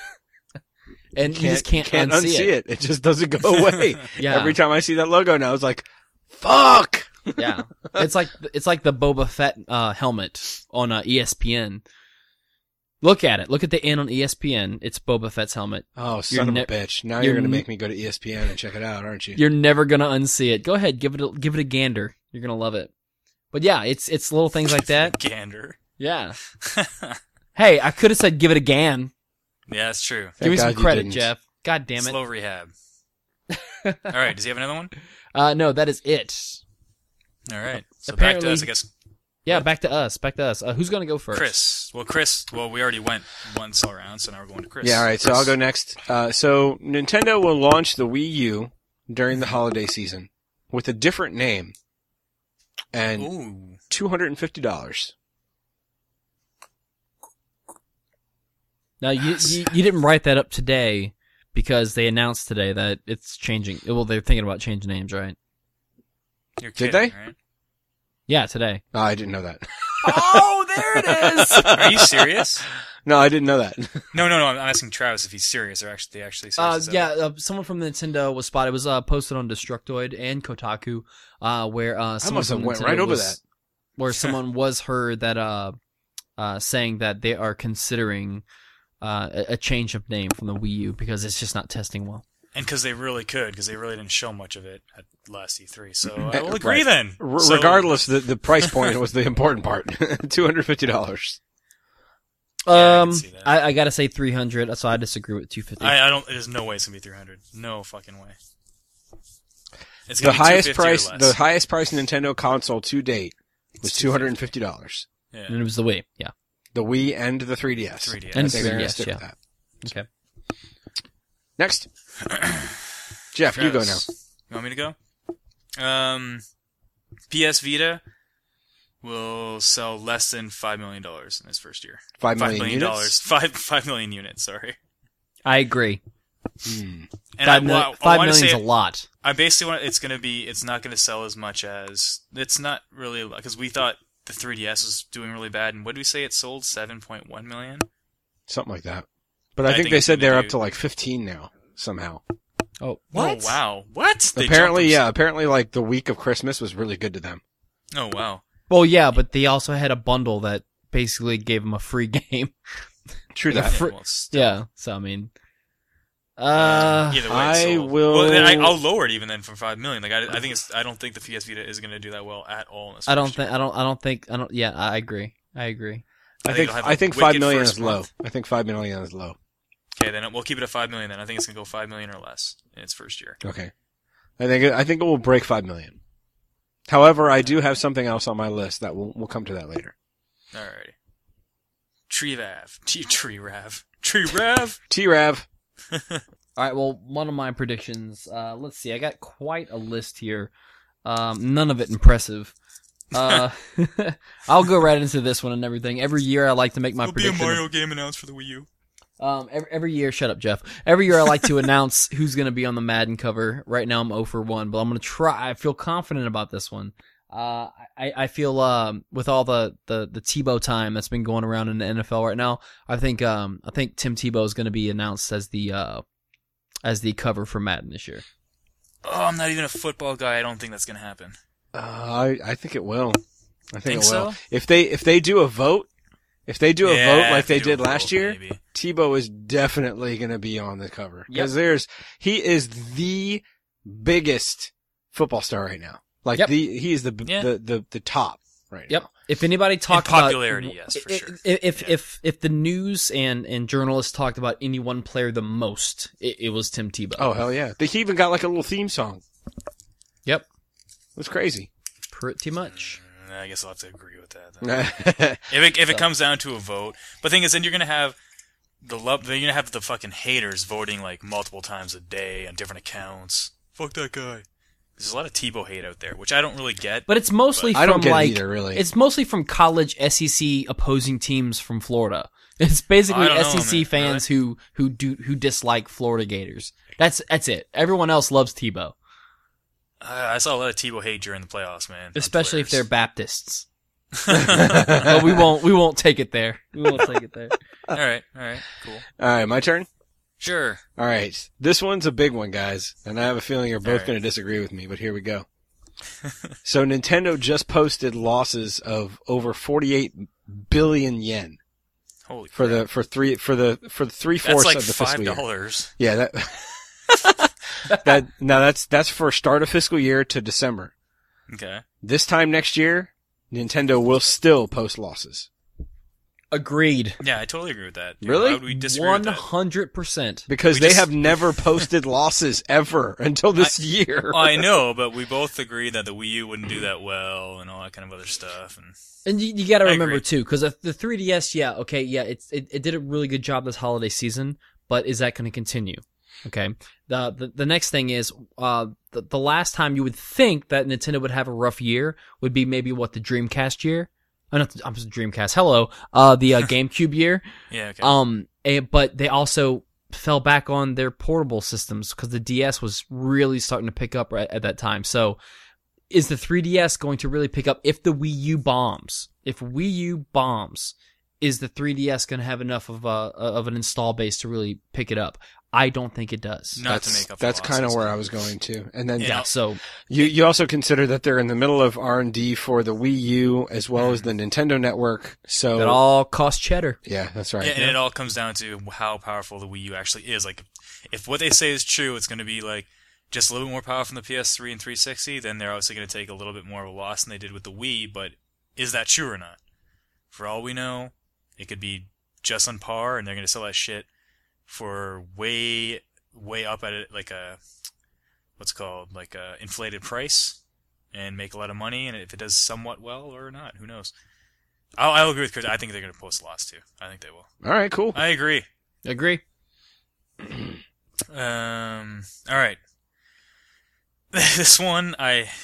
you just can't unsee it. It just doesn't go away. Yeah. Every time I see that logo now, it's like, fuck! Yeah. It's like the Boba Fett, helmet on, ESPN. Look at it. Look at the N on ESPN. It's Boba Fett's helmet. Oh, son of a bitch. Now you're gonna make me go to ESPN and check it out, aren't you? You're never gonna unsee it. Go ahead. Give it a gander. You're gonna love it. But yeah, it's little things like that. Gander. Yeah. Hey, I could have said give it a gan. Yeah, that's true. Give me some credit, Jeff. God damn it. Slow rehab. All right, does he have another one? No, that is it. All right. So back to us, I guess. Yeah, back to us. Who's going to go first? Chris. Well, we already went once around, so now we're going to Chris. Yeah, all right. So I'll go next. So Nintendo will launch the Wii U during the holiday season with a different name and $250. Now, you didn't write that up today because they announced today that it's changing. Well, they're thinking about changing names, right? You're kidding, Did they? Right? Yeah, today. Oh, I didn't know that. Oh, there it is! Are you serious? No, I didn't know that. No. I'm asking Travis if he's serious or they actually serious. Someone from Nintendo was spotted. It was posted on Destructoid and Kotaku, where I must have went right over that. Where someone was heard that saying that they are considering a change of name from the Wii U because it's just not testing well. And because they really could, because they really didn't show much of it at last E3. So I will agree then. Regardless, the price point was the important part. $250. Yeah, I I gotta say 300, so I disagree with 250. I don't. There's no way it's gonna be 300. No fucking way. It's the gonna be highest $250 or price. less. The highest price Nintendo console to date was $250. Yeah. And it was the Wii. Yeah. The Wii and the 3DS. 3DS. And I think they're gonna 3DS, stick yeah. with that. Okay. Next. Jeff, you go now. You want me to go? PS Vita will sell less than $5 million in its first year. 5 million $5 million. units? 5 million units, sorry. I agree. And 5 million is a lot. I basically want it's not going to sell as much as, it's not really, because we thought the 3DS was doing really bad, and what did we say it sold? 7.1 million? Something like that. But I think think they it's said gonna they're do- up to like 15 now, somehow. Oh, Oh, wow. What? They Apparently, jumped them- apparently like the week of Christmas was really good to them. Oh, wow. Well, yeah, but they also had a bundle that basically gave them a free game. True Like a that. fr- Well, still. Yeah. So I mean, Either way, I it sold. will- Well, then I'll lower it even then from 5 million. Like I don't think the PS Vita is going to do that well at all. In this I don't first year. think. Yeah, I agree. I think it'll have a 5 wicked million first is low. month. I think 5 million is low. Okay, then we'll keep it at 5 million. Then I think it's going to go 5 million or less in its first year. Okay. I think it will break 5 million. However, I do have something else on my list that we'll come to that later. Alrighty. Tree-Rav. T-Rav. All right. Well, one of my predictions. Let's see. I got quite a list here. None of it impressive. I'll go right into this one and everything. Every year, I like to make my prediction. game announced for the Wii U. Every year, shut up, Jeff. Every year I like to announce who's going to be on the Madden cover. Right now I'm 0 for 1, but I'm going to try. I feel confident about this one. I feel, with all the Tebow time that's been going around in the NFL right now, I think Tim Tebow is going to be announced as the cover for Madden this year. Oh, I'm not even a football guy. I don't think that's going to happen. I think it will. I think Think it will. so? If they do a vote, vote like if they do a did last vote, year, maybe. Tebow is definitely going to be on the cover Yep. because he is the biggest football star right now. Like Yep. he is the Yeah. the top right Yep. now. If anybody talked popularity, about, yes, for sure. If the news and journalists talked about any one player the most, it was Tim Tebow. Oh hell yeah! He even got like a little theme song. Yep. It was crazy. Pretty much. I guess I'll have to agree with that. Then. If it comes down to a vote, but the thing is, then you're gonna have the fucking haters voting like multiple times a day on different accounts. Fuck that guy. There's a lot of Tebow hate out there, which I don't really get. But it's mostly I don't from get it like either, really. it's mostly from college SEC opposing teams from Florida. It's basically I don't know, SEC man. fans who dislike Florida Gators. That's it. Everyone else loves Tebow, I saw a lot of Tebow hate during the playoffs, man. on especially if they're Twitters. Baptists. But we won't take it there. We won't take it there. All right, cool. All right, my turn. Sure. All right, this one's a big one, guys, and I have a feeling you're both All right. going to disagree with me, but here we go. So Nintendo just posted losses of over 48 billion yen Holy for crap. the 3/4 That's like of the fiscal year. $5. Yeah, that's for start of fiscal year to December. Okay. This time next year, Nintendo will still post losses. Agreed. Yeah, I totally agree with that. Dude, Really? Why would we disagree with that? 100%. Because We they just- have never posted losses ever until this year. I know, but we both agreed that the Wii U wouldn't do that well and all that kind of other stuff. And And you got to I remember agree. too, because the 3DS, it did a really good job this holiday season, but is that going to continue? Okay. The next thing is, the last time you would think that Nintendo would have a rough year would be maybe the Dreamcast year. I'm Dreamcast. Hello. The GameCube year. yeah, okay. But they also fell back on their portable systems because the DS was really starting to pick up at that time. So, is the 3DS going to really pick up if the Wii U bombs? If Wii U bombs, is the 3DS going to have enough of an install base to really pick it up? I don't think it does. Not to make up the That's kind of losses. where I was going to. And then Yeah. So you also consider that they're in the middle of R&D for the Wii U as well as the Nintendo Network. So that all costs cheddar. yeah, that's right. Yeah, and it all comes down to how powerful the Wii U actually is. Like, if what they say is true, it's going to be like just a little bit more powerful from the PS3 and 360. Then they're obviously going to take a little bit more of a loss than they did with the Wii. But is that true or not? For all we know, it could be just on par, and they're going to sell that shit for way up at it, like a inflated price, and make a lot of money. And if it does somewhat well or not, who knows? I'll agree with Chris. I think they're going to post lots too. I think they will. All right, cool. I agree. Agree. All right. This one,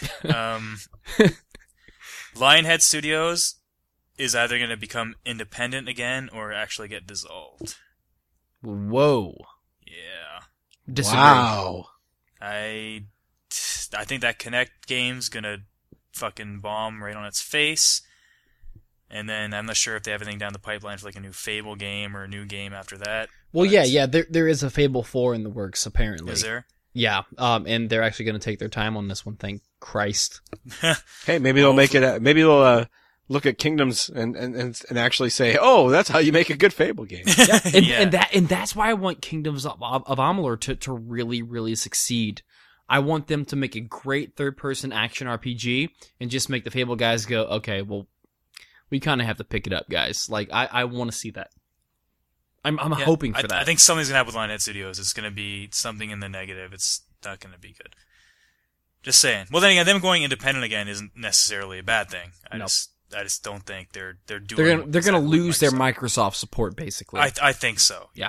Lionhead Studios is either going to become independent again or actually get dissolved. Whoa. Yeah. Disagree. Wow. I think that Kinect game's going to fucking bomb right on its face. And then I'm not sure if they have anything down the pipeline for like a new Fable game or a new game after that. Well, but- yeah. There is a Fable 4 in the works, apparently. Is there? Yeah, and they're actually going to take their time on this one, thank Christ. Hey, maybe they'll make it. Maybe they'll look at Kingdoms and actually say, "Oh, that's how you make a good Fable game." And that's why I want Kingdoms of Amalur to really, really succeed. I want them to make a great third-person action RPG and just make the Fable guys go, okay, well, we kind of have to pick it up, guys. Like, I want to see that. I'm hoping for that. I think something's going to happen with Lionhead Studios. It's going to be something in the negative. It's not going to be good. Just saying. Well, then again, them going independent again isn't necessarily a bad thing. I just don't think they're doing. They're going to lose their Microsoft support, basically. I think so. Yeah.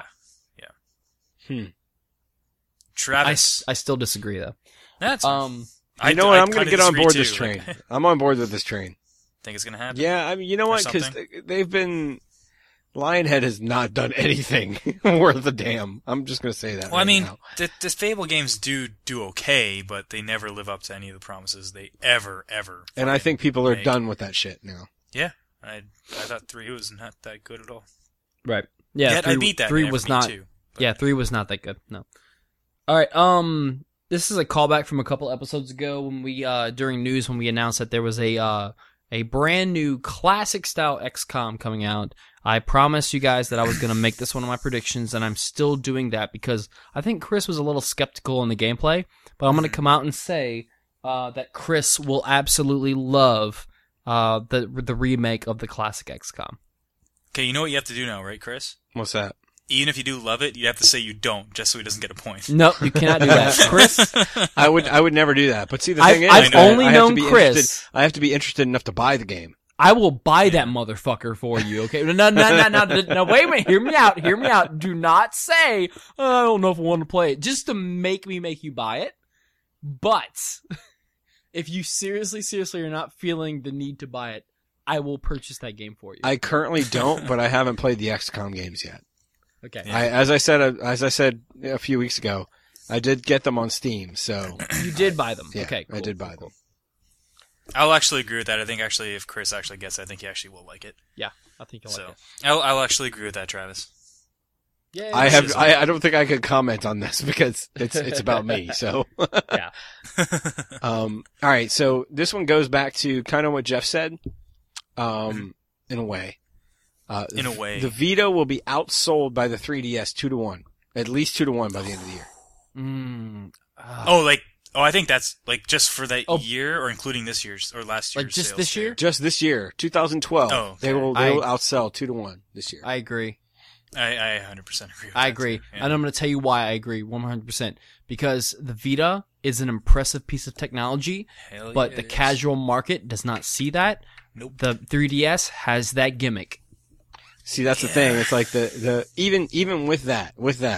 Travis, I still disagree though. that's You know what? I'm going to get on board this train. I'm on board with this train. Think it's going to happen? Yeah, I mean, you know what? Because something? they've been. Lionhead has not done anything worth a damn. I'm just going to say that. Well, right I mean, now. the Fable games do okay, but they never live up to any of the promises they ever. And I think people are make. done with that shit now. Yeah, I thought 3 was not that good at all. Right. Yeah. Yet I beat that. 3 and was Everbeat not. 2, Yeah, 3 was not that good. No. All right. This is a callback from a couple episodes ago when we during news when we announced that there was a brand new classic style XCOM coming out. I promised you guys that I was going to make this one of my predictions, and I'm still doing that because I think Chris was a little skeptical in the gameplay. But I'm going to come out and say that Chris will absolutely love the remake of the classic XCOM. Okay, you know what you have to do now, right, Chris? What's that? Even if you do love it, you have to say you don't, just so he doesn't get a point. No, you cannot do that, Chris. I would never do that. But see, the thing is, I've only I have to known be Chris. interested- I have to be interested enough to buy the game. I will buy that motherfucker for you, okay? No, wait a minute. Hear me out. Do not say, oh, I don't know if I want to play it. Just to make you buy it. But, if you seriously are not feeling the need to buy it, I will purchase that game for you. I currently don't, but I haven't played the XCOM games yet. Okay. Yeah. As I said a few weeks ago, I did get them on Steam, so You did buy them. yeah, Okay, cool. I did buy them. I'll actually agree with that. I think actually if Chris actually gets it, I think he actually will like it. Yeah, I think you'll like So it. I'll actually agree with that, Travis. Yeah, I don't think I could comment on this because it's about me. So Yeah. all right. So this one goes back to kind of what Jeff said. In a way. In a way. The Vita will be outsold by the 3DS 2-1, at least 2-1 by the end of the year. I think that's like just for that Oh. year or including this year's or last year's Like just sales this year? there. Just this year, 2012. Oh, okay. They will outsell 2-1 this year. I agree. I 100% agree with that. I agree. too. Yeah. And I'm going to tell you why I agree 100%. Because the Vita is an impressive piece of technology, Hell but yeah, the it is. casual market does not see that. Nope. The 3DS has that gimmick. See, that's the thing. It's like even with that,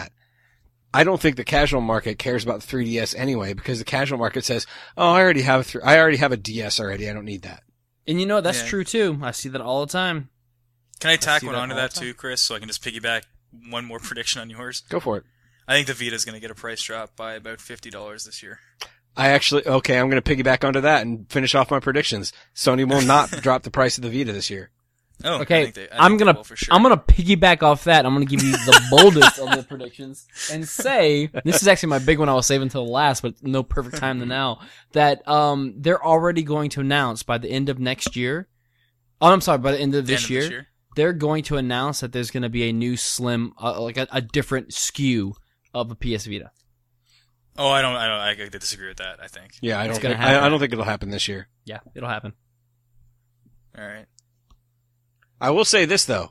I don't think the casual market cares about the 3DS anyway, because the casual market says, "Oh, I already have a DS already. I don't need that." And you know, that's Yeah. true too. I see that all the time. Can I tack see one that onto all that the time. too, Chris, so I can just piggyback one more prediction on yours? Go for it. I think the Vita's going to get a price drop by about $50 this year. I'm going to piggyback onto that and finish off my predictions. Sony will not drop the price of the Vita this year. Oh, Okay, I think they I'm gonna will for sure. piggyback off that. I'm gonna give you the boldest of the predictions and say this is actually my big one. I was saving until the last, but no perfect time than now. That they're already going to announce by the end of next year. Oh, I'm sorry, by the end of The this end of year, this year? they're going to announce that there's going to be a new slim, like a different SKU of a PS Vita. Oh, I disagree with that, I think. Yeah, I don't gonna think happen. I don't think it'll happen this year. Yeah, it'll happen. All right. I will say this though.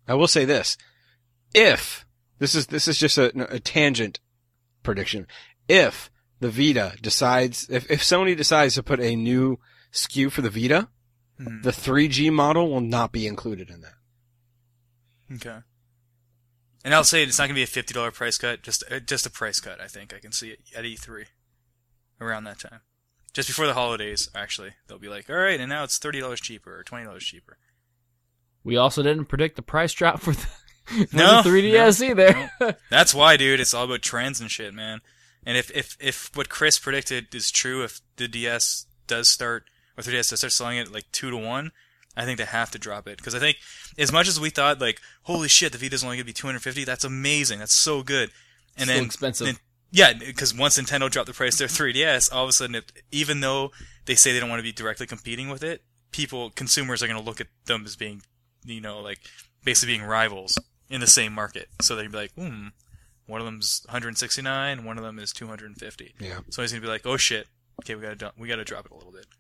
If this is just a tangent prediction, if the Vita decides, if Sony decides to put a new SKU for the Vita, The 3G model will not be included in that. Okay. And I'll say it's not going to be a $50 price cut, just a price cut, I think. I can see it at E3 around that time. Just before the holidays, actually. They'll be like, all right, and now it's $30 cheaper or $20 cheaper. We also didn't predict the price drop for the, No, the 3DS either. No. That's why, dude. It's all about trends and shit, man. And if what Chris predicted is true, if the DS does start, or 3DS does start selling it like 2 to 1, I think they have to drop it. Because I think, as much as we thought, like, holy shit, the Vita's only going to be $250, that's amazing. That's so good. And Still then expensive. Yeah, because once Nintendo dropped the price of their 3DS, all of a sudden, even though they say they don't want to be directly competing with it, consumers are going to look at them as being, like, basically being rivals in the same market. So they'd be like, one of them's 169, one of them is 250. Yeah. So he's going to be like, oh shit, okay, we got to drop it a little bit.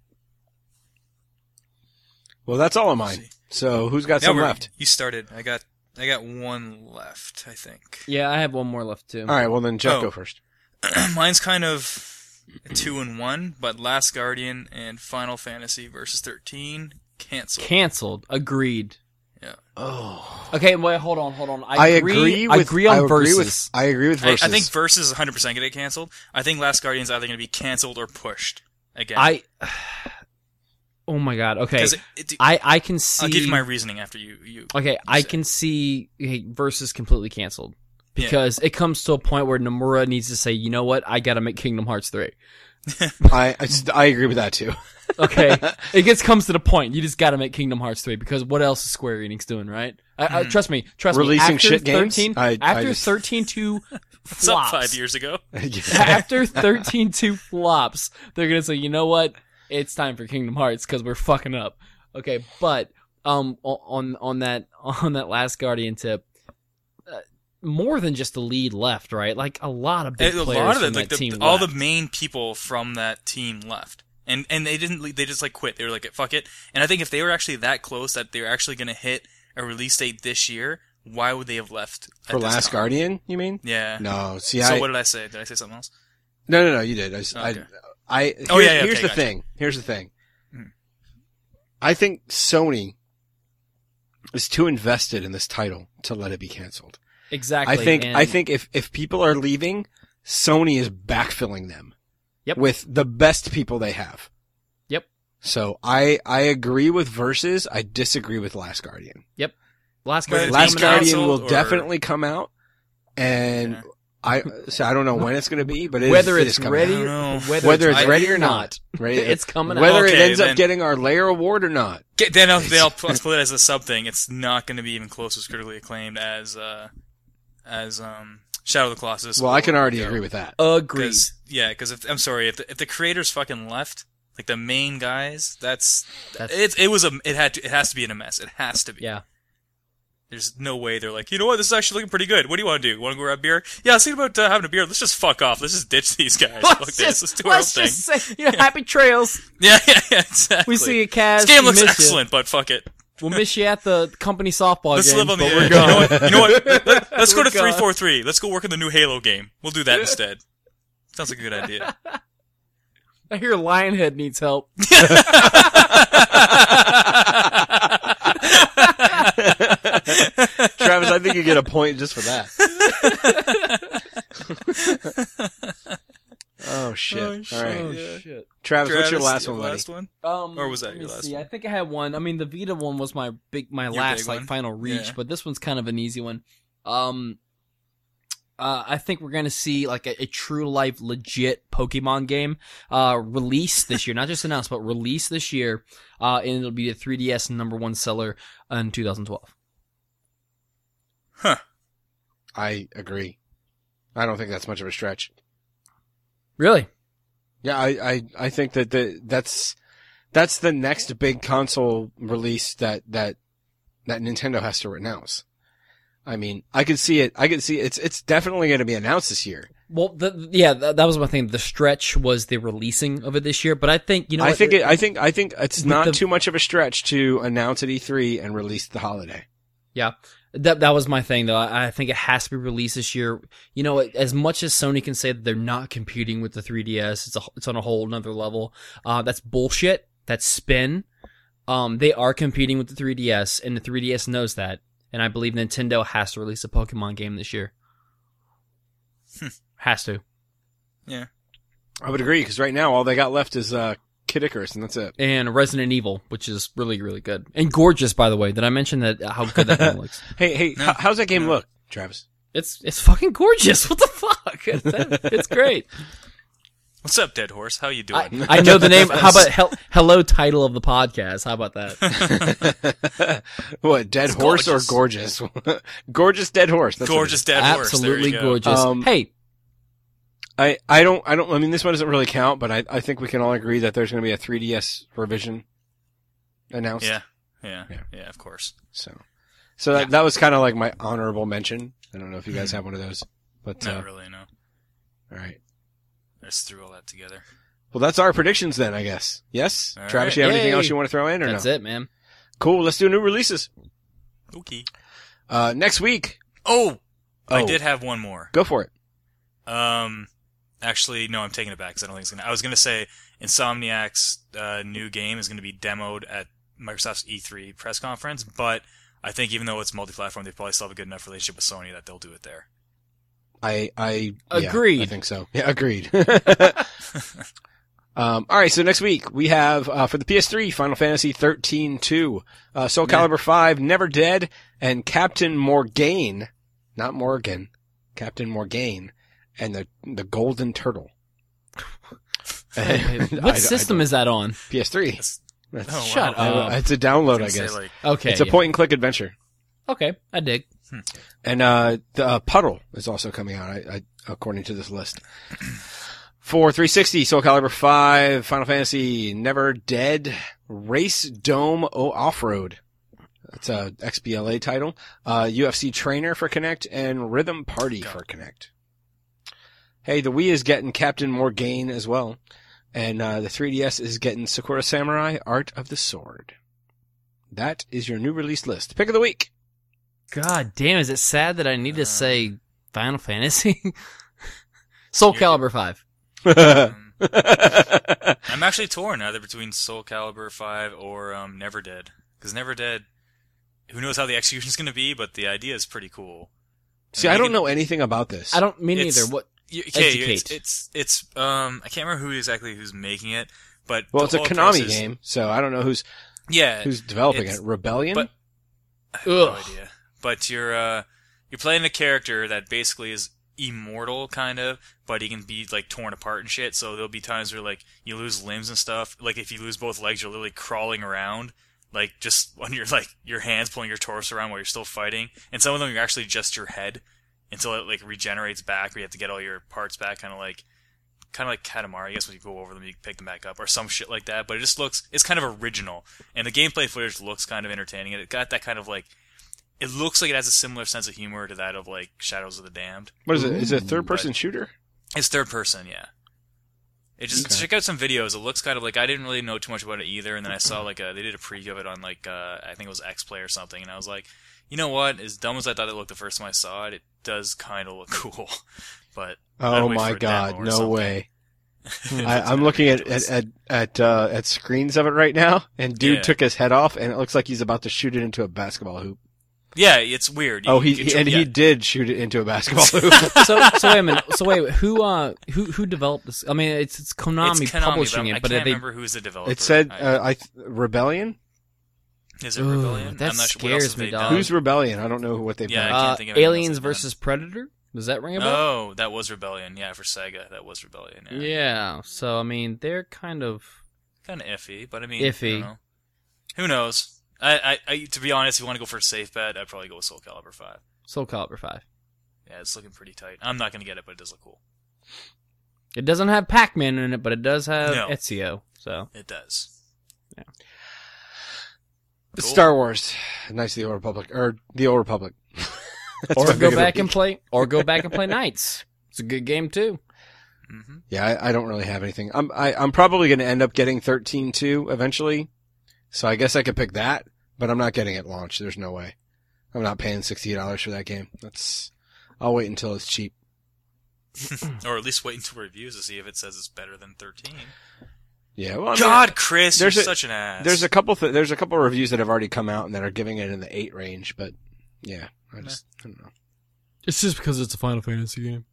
Well, that's all of mine. So who's got some left? You started. I got one left, I think. Yeah, I have one more left too. All right, well then Jeff, go first. Mine's kind of a 2-in-1, but Last Guardian and Final Fantasy Versus 13 canceled. Agreed. Yeah. Oh. Okay, wait, hold on. I agree on Versus. I agree with Versus. I think Versus is 100% going to get canceled. I think Last Guardian's either going to be canceled or pushed again. Oh my god. Okay. It, I can see. I'll give you my reasoning after you. Okay, I can see Versus completely canceled because it comes to a point where Nomura needs to say, you know what, I got to make Kingdom Hearts 3. I agree with that too. Okay, comes to the point. You just got to make Kingdom Hearts 3 because what else is Square Enix doing, right? Trust me. Releasing after shit 13, games. After 13.2 What's up flops, 5 years ago? after 13.2 flops, they're gonna say, you know what? It's time for Kingdom Hearts because we're fucking up. Okay, but on that Last Guardian tip, more than just the lead left, right? Like a lot of big players from that team all left. the main people from that team left, and they didn't. They just like quit. They were like, fuck it. And I think if they were actually that close that they were actually going to hit a release date this year, why would they have left For Last Guardian? You mean? Yeah. No. See, so what did I say? Did I say something else? No. You did. Okay. Here's the thing. Here's the thing. I think Sony is too invested in this title to let it be canceled. Exactly. I think if people are leaving, Sony is backfilling them. Yep. With the best people they have. Yep. So I agree with Versus. I disagree with Last Guardian. Yep. Last Guardian will definitely come out, and I don't know when it's going to be, but whether it's ready, whether it's ready or not, right? It's coming out. Whether it ends up getting our Layer Award or not. Then they'll split it as a sub thing. It's not going to be even close as critically acclaimed as Shadow of the Colossus. Well, I can already agree with that. Agreed. Because if the creators fucking left, like the main guys, it has to be in a mess. It has to be. Yeah. There's no way they're like, you know what, this is actually looking pretty good. What do you want to do? Want to go grab beer? Yeah, I was thinking about having a beer. Let's just fuck off. Let's just ditch these guys. Let's do our own thing. Let's just say, happy trails. Yeah, exactly. We see a Kaz. This game looks excellent, but fuck it. We'll miss you at the company softball Let's game, live on the but edge. we're gone. You know what? Let's go to 343. Let's go work on the new Halo game. We'll do that instead. Sounds like a good idea. I hear Lionhead needs help. Travis, I think you get a point just for that. Oh shit! All right, Shit. Travis, what's your last one, buddy? Last one? Or was that your last one? I think I had one. I mean, the Vita one was my last big one? final reach, Yeah. but this one's kind of an easy one. I think we're gonna see like a true life legit Pokemon game released this year, not just announced, but released this year, and it'll be the 3DS #1 seller in 2012. Huh. I agree. I don't think that's much of a stretch. Really? Yeah, I think that's the next big console release that Nintendo has to announce. I mean, I could see it. It's definitely going to be announced this year. Well, that was my thing. The stretch was the releasing of it this year, but I think I think it's not too much of a stretch to announce at E3 and release the holiday. Yeah. That was my thing, though. I think it has to be released this year. You know, as much as Sony can say that they're not competing with the 3DS, it's on a whole nother level. That's bullshit. That's spin. They are competing with the 3DS, and the 3DS knows that. And I believe Nintendo has to release a Pokemon game this year. Has to. Yeah. I would agree, because right now all they got left is Kid Icarus, and that's it. And Resident Evil, which is really, really good. And gorgeous, by the way. Did I mention that how good that game looks? Hey, No. how's that game look, Travis? It's fucking gorgeous. What the fuck? It's great. What's up, Dead Horse? How you doing? I know the name. How about hello title of the podcast? How about that? What, Dead It's Horse gorgeous. or Gorgeous? Gorgeous Dead Horse. That's what it Gorgeous is. Dead Horse. There Absolutely you go. gorgeous. Hey, I mean, this one doesn't really count, but I think we can all agree that there's going to be a 3DS revision announced. Yeah, of course. So that was kind of like my honorable mention. I don't know if you guys have one of those, but, Not really, no. all right. I just threw all that together. Well, that's our predictions then, I guess. Yes? All Travis, right. you have anything Yay. else you want to throw in or that's no? it, man. Cool. Let's do new releases. Okay. Next week. Oh! I Oh. did have one more. Go for it. Actually, no, I'm taking it back because I don't think it's gonna. I was gonna say Insomniac's new game is gonna be demoed at Microsoft's E3 press conference, but I think even though it's multi-platform, they probably still have a good enough relationship with Sony that they'll do it there. I Agreed. Yeah, I think so. Yeah, agreed. All right. So next week we have, for the PS3, Final Fantasy 13-2, Soul Calibur 5, Never Dead, and Captain Morgaine, not Morgan, Captain Morgaine, and the Golden Turtle. What system is that on? PS3. Oh, wow. Shut up. It's a download, I was gonna guess. say, like, Okay, It's a point and click adventure. Okay, I dig. And the Puddle is also coming out, I according to this list. For 360, Soul Calibur 5, Final Fantasy, Never Dead, Race Dome Off-Road. That's a XBLA title. UFC Trainer for Kinect, and Rhythm Party for Kinect. Hey, the Wii is getting Captain Morgaine as well. And the 3DS is getting Sakura Samurai, Art of the Sword. That is your new release list. Pick of the week. God damn, is it sad that I need to say Final Fantasy? Soul Calibur 5. I'm actually torn either between Soul Calibur 5 or Never Dead. Because Never Dead, who knows how the execution's going to be, but the idea is pretty cool. See, I don't know anything about this. I don't mean It's- either. What? Okay, Educate. it's I can't remember who's making it, but Well, the it's a whole Konami process- game, so I don't know who's Yeah, developing it's- it. Rebellion? but- I have no Ugh. idea. But you're playing a character that basically is immortal, kind of, but he can be like torn apart and shit. So there'll be times where like you lose limbs and stuff. Like if you lose both legs, you're literally crawling around, like just on your hands pulling your torso around while you're still fighting. And some of them are actually just your head until it like regenerates back, where you have to get all your parts back, kind of like Katamari. I guess when you go over them, you pick them back up or some shit like that. But it's kind of original, and the gameplay footage looks kind of entertaining. And it got that kind of like. It looks like it has a similar sense of humor to that of like Shadows of the Damned. What is it? Is it a third-person shooter? It's third person, yeah. It just check out some videos. It looks kind of like I didn't really know too much about it either, and then I saw like they did a preview of it on like I think it was XPlay or something, and I was like, you know what? As dumb as I thought it looked the first time I saw it, it does kind of look cool. But I'd Oh wait my for a god, demo or no something. way. It's I'm kinda looking ridiculous. at screens of it right now, and dude Yeah. took his head off, and it looks like he's about to shoot it into a basketball hoop. Yeah, it's weird. Oh, You can- he yeah. did shoot it into a basketball hoop. So wait a minute. So wait, who developed this? I mean, it's Konami, It's Konami, publishing but I it, but can't they remember who's the developer. It said I- Rebellion. is it Ooh, Rebellion? that I'm not sure what else scares have me, they dog. done. Who's Rebellion? I don't know what they've Yeah, done. I can't think of anyone else Aliens they've done. versus Predator. Does that ring a bell? Oh, that was Rebellion. Yeah, for Sega, that was Rebellion. Yeah, Yeah. So I mean, they're kind of kind of iffy, but I mean, Iffy. I don't know. Who knows? I, to be honest, if you want to go for a safe bet, I'd probably go with Soul Calibur 5. Soul Calibur 5. Yeah, it's looking pretty tight. I'm not gonna get it, but it does look cool. It doesn't have Pac-Man in it, but it does have No. Ezio. So It does. Cool. Star Wars: Knights of the Old Republic, or the Old Republic. That's or my go pick of the back and week. play Knights. It's a good game too. Mm-hmm. Yeah, I don't really have anything. I'm probably going to end up getting 13-2 eventually, so I guess I could pick that, but I'm not getting it launched. There's no way. I'm not paying $60 for that game. I'll wait until it's cheap. Or at least wait until reviews to see if it says it's better than 13. Yeah. Well, I mean, God, Chris, you're there's a- such an ass. there's a couple reviews that have already come out and that are giving it in the 8 range, but yeah, I don't know. It's just because it's a Final Fantasy game.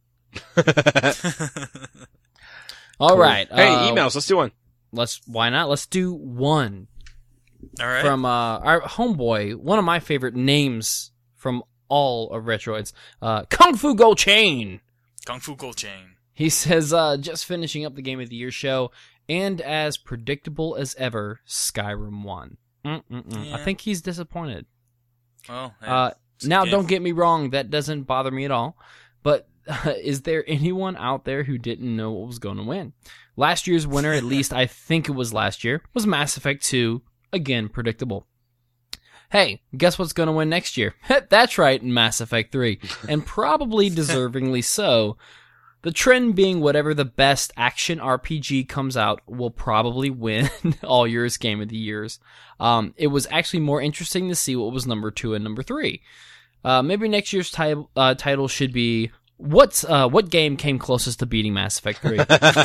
Cool. All right. Hey, emails. Let's do one. Why not? Let's do one All right. from our homeboy, one of my favorite names from all of Retroids, Kung Fu Go Chain. Kung Fu Gold Chain. He says, just finishing up the Game of the Year show, and as predictable as ever, Skyrim won. Yeah. I think he's disappointed. Well, yeah, it's a Now, game. don't get me wrong, that doesn't bother me at all. But is there anyone out there who didn't know what was going to win? Last year's winner, at least I think it was last year, was Mass Effect 2. Again, predictable. Hey, guess what's going to win next year? That's right, Mass Effect 3. And probably deservingly so. The trend being whatever the best action RPG comes out will probably win all year's Game of the Years. It was actually more interesting to see what was number 2 and number 3. Maybe next year's title should be what game came closest to beating Mass Effect 3?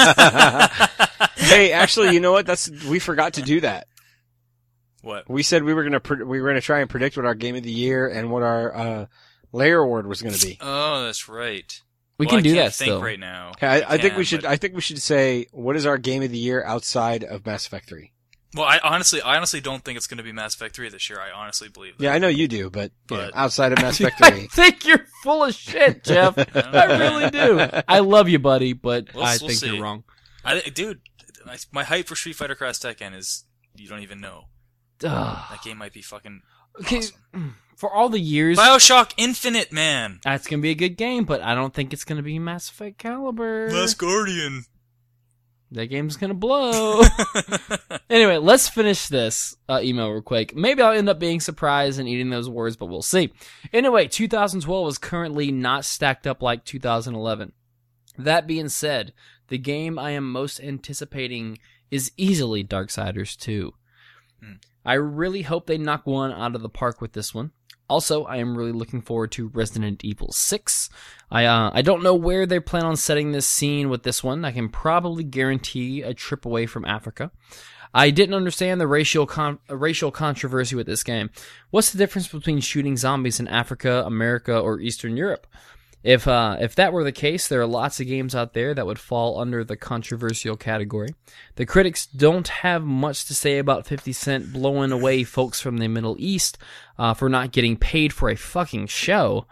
Hey, actually, you know what? We forgot to do that. What? We said we were gonna try and predict what our Game of the Year and what our Layer Award was gonna be. Oh, that's right. We Well, can I do can't that think still. right now. Hey, I think can, we should. but- I think we should say what is our Game of the Year outside of Mass Effect 3. Well, I honestly don't think it's going to be Mass Effect 3 this year. I honestly believe that. Yeah, I know you do, but you know, But- outside of Mass Effect I 3. think you're full of shit, Jeff. I really do. I love you, buddy, but We'll I think see. you're wrong. Dude, my hype for Street Fighter Cross Tekken is you don't even know. Ugh. That game might be fucking Okay, awesome. for all the years, BioShock Infinite, man. that's gonna be a good game, but I don't think it's gonna be Mass Effect Caliber. Last Guardian. That game's gonna blow. Anyway, let's finish this email real quick. Maybe I'll end up being surprised and eating those words, but we'll see. Anyway, 2012 is currently not stacked up like 2011. That being said, the game I am most anticipating is easily Darksiders 2. I really hope they knock one out of the park with this one. Also, I am really looking forward to Resident Evil 6. I don't know where they plan on setting this scene with this one. I can probably guarantee a trip away from Africa. I didn't understand the racial controversy with this game. What's the difference between shooting zombies in Africa, America, or Eastern Europe? If that were the case, there are lots of games out there that would fall under the controversial category. The critics don't have much to say about 50 Cent blowing away folks from the Middle East for not getting paid for a fucking show.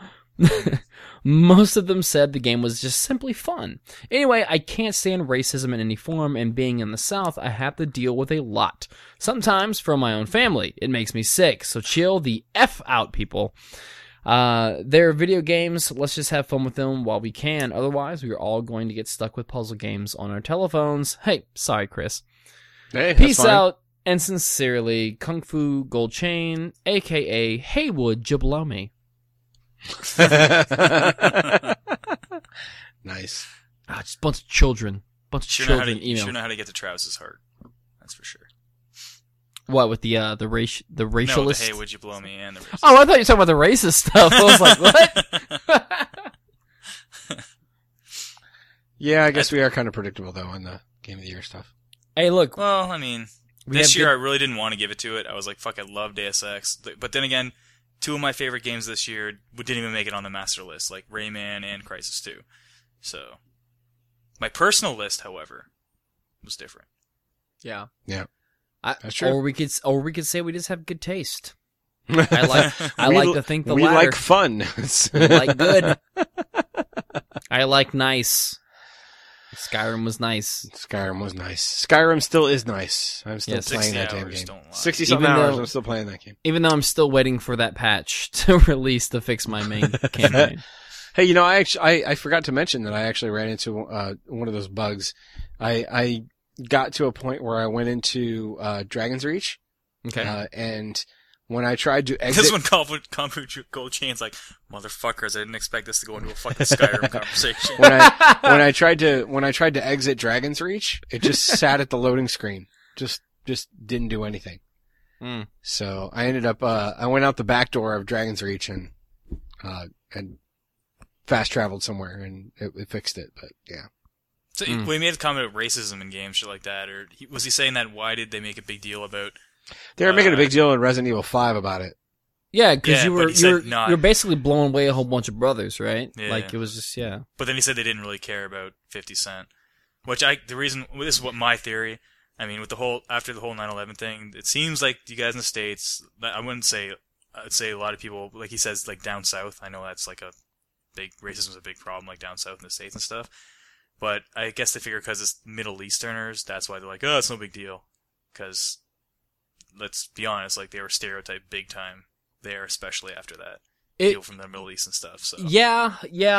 Most of them said the game was just simply fun. Anyway, I can't stand racism in any form, and being in the South, I have to deal with a lot. Sometimes from my own family. It makes me sick, so chill the F out, people. They're video games. Let's just have fun with them while we can. Otherwise, we are all going to get stuck with puzzle games on our telephones. Hey, sorry, Chris. Hey, that's Peace fine. out, and sincerely, Kung Fu Gold Chain, a.k.a. Haywood Jablomi. Nice. Just a bunch of children. Sure know how to email. sure know how to get to Travis's heart. That's for sure. What, with the No, racialist? the hey, would you blow me and the racist. Oh, I thought you were talking about the racist stuff. I was like, what? Yeah, I guess we are kind of predictable though on the Game of the Year stuff. Hey, look. Well, I mean, We this have year good- I really didn't want to give it to it. I was like, fuck, I love Deus Ex. But then again, two of my favorite games this year didn't even make it on the master list, like Rayman and Crysis 2. So, my personal list, however, was different. Yeah. Yeah. That's true. Or we could say we just have good taste. I We like l- to think the we latter. like fun. We like good. I like nice. Skyrim was nice. Skyrim was nice. Skyrim still is nice. I'm still Yeah, playing 60 that damn hours, game. don't lie. 60 something Even hours. though- I'm still playing that game. Even though I'm still waiting for that patch to release to fix my main campaign. Hey, you know, I forgot to mention that I actually ran into one of those bugs. I got to a point where I went into Dragon's Reach, Okay. and when I tried to exit, This one Kung Fu Gold Chain's like, motherfuckers, I didn't expect this to go into a fucking Skyrim conversation. when I tried to exit Dragon's Reach, it just sat at the loading screen. Just didn't do anything. Mm. So I ended up I went out the back door of Dragon's Reach and fast traveled somewhere and it fixed it. But yeah. So when he made the comment about racism in games, shit like that, or was he saying that? Why did they make a big deal about? They were making a big deal in Resident Evil 5 about it. Yeah, because Yeah, but he said not- you're basically blowing away a whole bunch of brothers, right? Yeah. Like it was just But then he said they didn't really care about 50 Cent, which this is what my theory. I mean, after the whole 9/11 thing, it seems like you guys in the States. I'd say a lot of people, like he says, like down south. I know that's like racism's a big problem, like down south in the States and stuff. But I guess they figure because it's Middle Easterners, that's why they're like, oh, it's no big deal. Because let's be honest, like they were stereotyped big time there, especially after that. People from the Middle East and stuff. So yeah.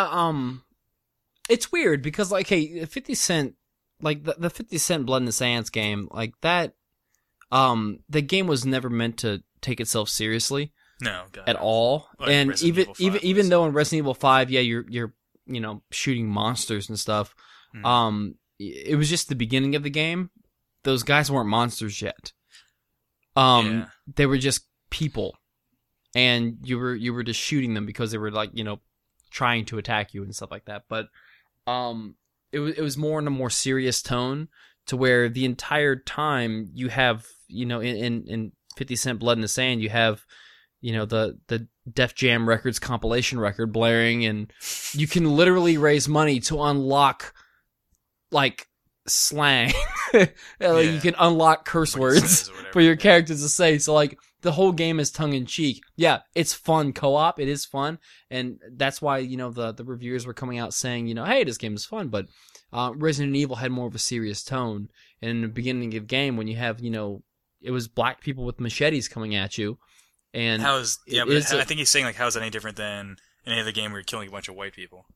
It's weird because like, hey, 50 Cent, like the 50 Cent Blood in the Sands game, like that, the game was never meant to take itself seriously. No, God, at no. all. Like And Resident Evil 5 even was. though in Resident Evil 5, yeah, you're shooting monsters and stuff. It was just the beginning of the game. Those guys weren't monsters yet. Yeah. They were just people, and you were just shooting them because they were like trying to attack you and stuff like that. But it was more in a more serious tone to where the entire time you have in 50 Cent Blood in the Sand you have the Def Jam Records compilation record blaring, and you can literally raise money to unlock like slang. You can unlock curse What he words says or whatever, for your yeah. characters to say. So like the whole game is tongue in cheek. Yeah, it's fun co-op. It is fun, and that's why the reviewers were coming out saying hey, this game is fun. But Resident Evil had more of a serious tone. And in the beginning of the game, when you have it was black people with machetes coming at you. And I is think he's saying like, how is that any different than any other game where you're killing a bunch of white people?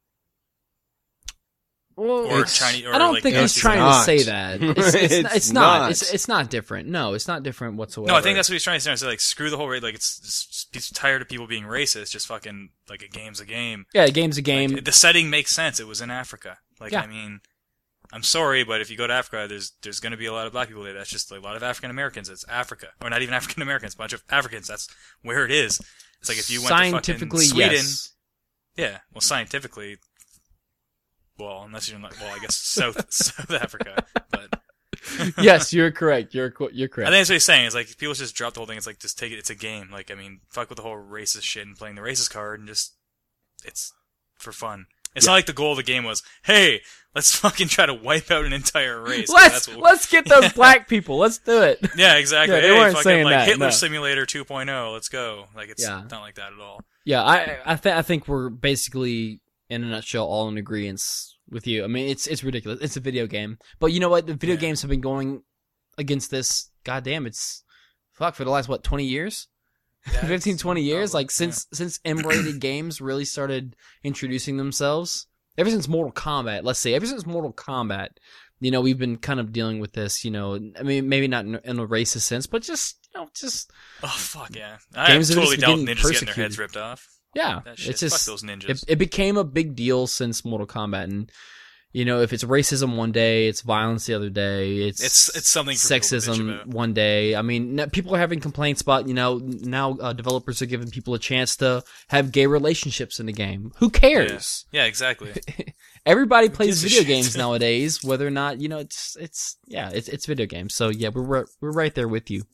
Or Chinese? Or I don't like, think he's it's trying not. to say that. It's not. It's not different. No, it's not different whatsoever. No, I think that's what he's trying to say. Like, screw the whole race. Like, he's tired of people being racist. Just fucking like a game's a game. Yeah, a game's a game. Like, the setting makes sense. It was in Africa. Like, Yeah. I mean, I'm sorry, but if you go to Africa, there's going to be a lot of black people there. That's just like, a lot of African Americans. It's Africa, or not even African Americans. A bunch of Africans. That's where it is. It's like if you went to fucking Scientifically, Sweden. yes. Yeah, well, scientifically, well, unless you're not, well, I guess South Africa, but Yes, you're correct. You're correct. I think that's what he's saying. Is like people just drop the whole thing. It's like just take it. It's a game. Like I mean, fuck with the whole racist shit and playing the racist card and just it's for fun. It's not like the goal of the game was, hey, let's fucking try to wipe out an entire race. Let's get those black people. Let's do it. Yeah, exactly. Yeah, they hey, weren't fucking saying like that, Hitler no. Simulator 2.0. Let's go. Like it's Yeah. not like that at all. Yeah, I think we're basically in a nutshell all in agreement with you. I mean, it's ridiculous. It's a video game, but you know what? The video games have been going against this. Goddamn, it's for the last 20 years. Yeah, 15, 20 years, probably, like since M-rated games really started introducing themselves. Ever since Mortal Kombat, ever since Mortal Kombat, we've been kind of dealing with this, I mean, maybe not in a racist sense, but just Oh fuck yeah! I Games are totally just doubt getting ninjas getting their persecuted. heads ripped off. yeah, That shit. it's just, Fuck those ninjas. it became a big deal since Mortal Kombat, and if it's racism one day, it's violence the other day, it's something for people to bitch sexism about. one day. I mean, people are having complaints about now developers are giving people a chance to have gay relationships in the game. Who cares? Yeah, exactly. Everybody plays gives a video shit? games nowadays, whether or not it's video games. So yeah, we're right there with you.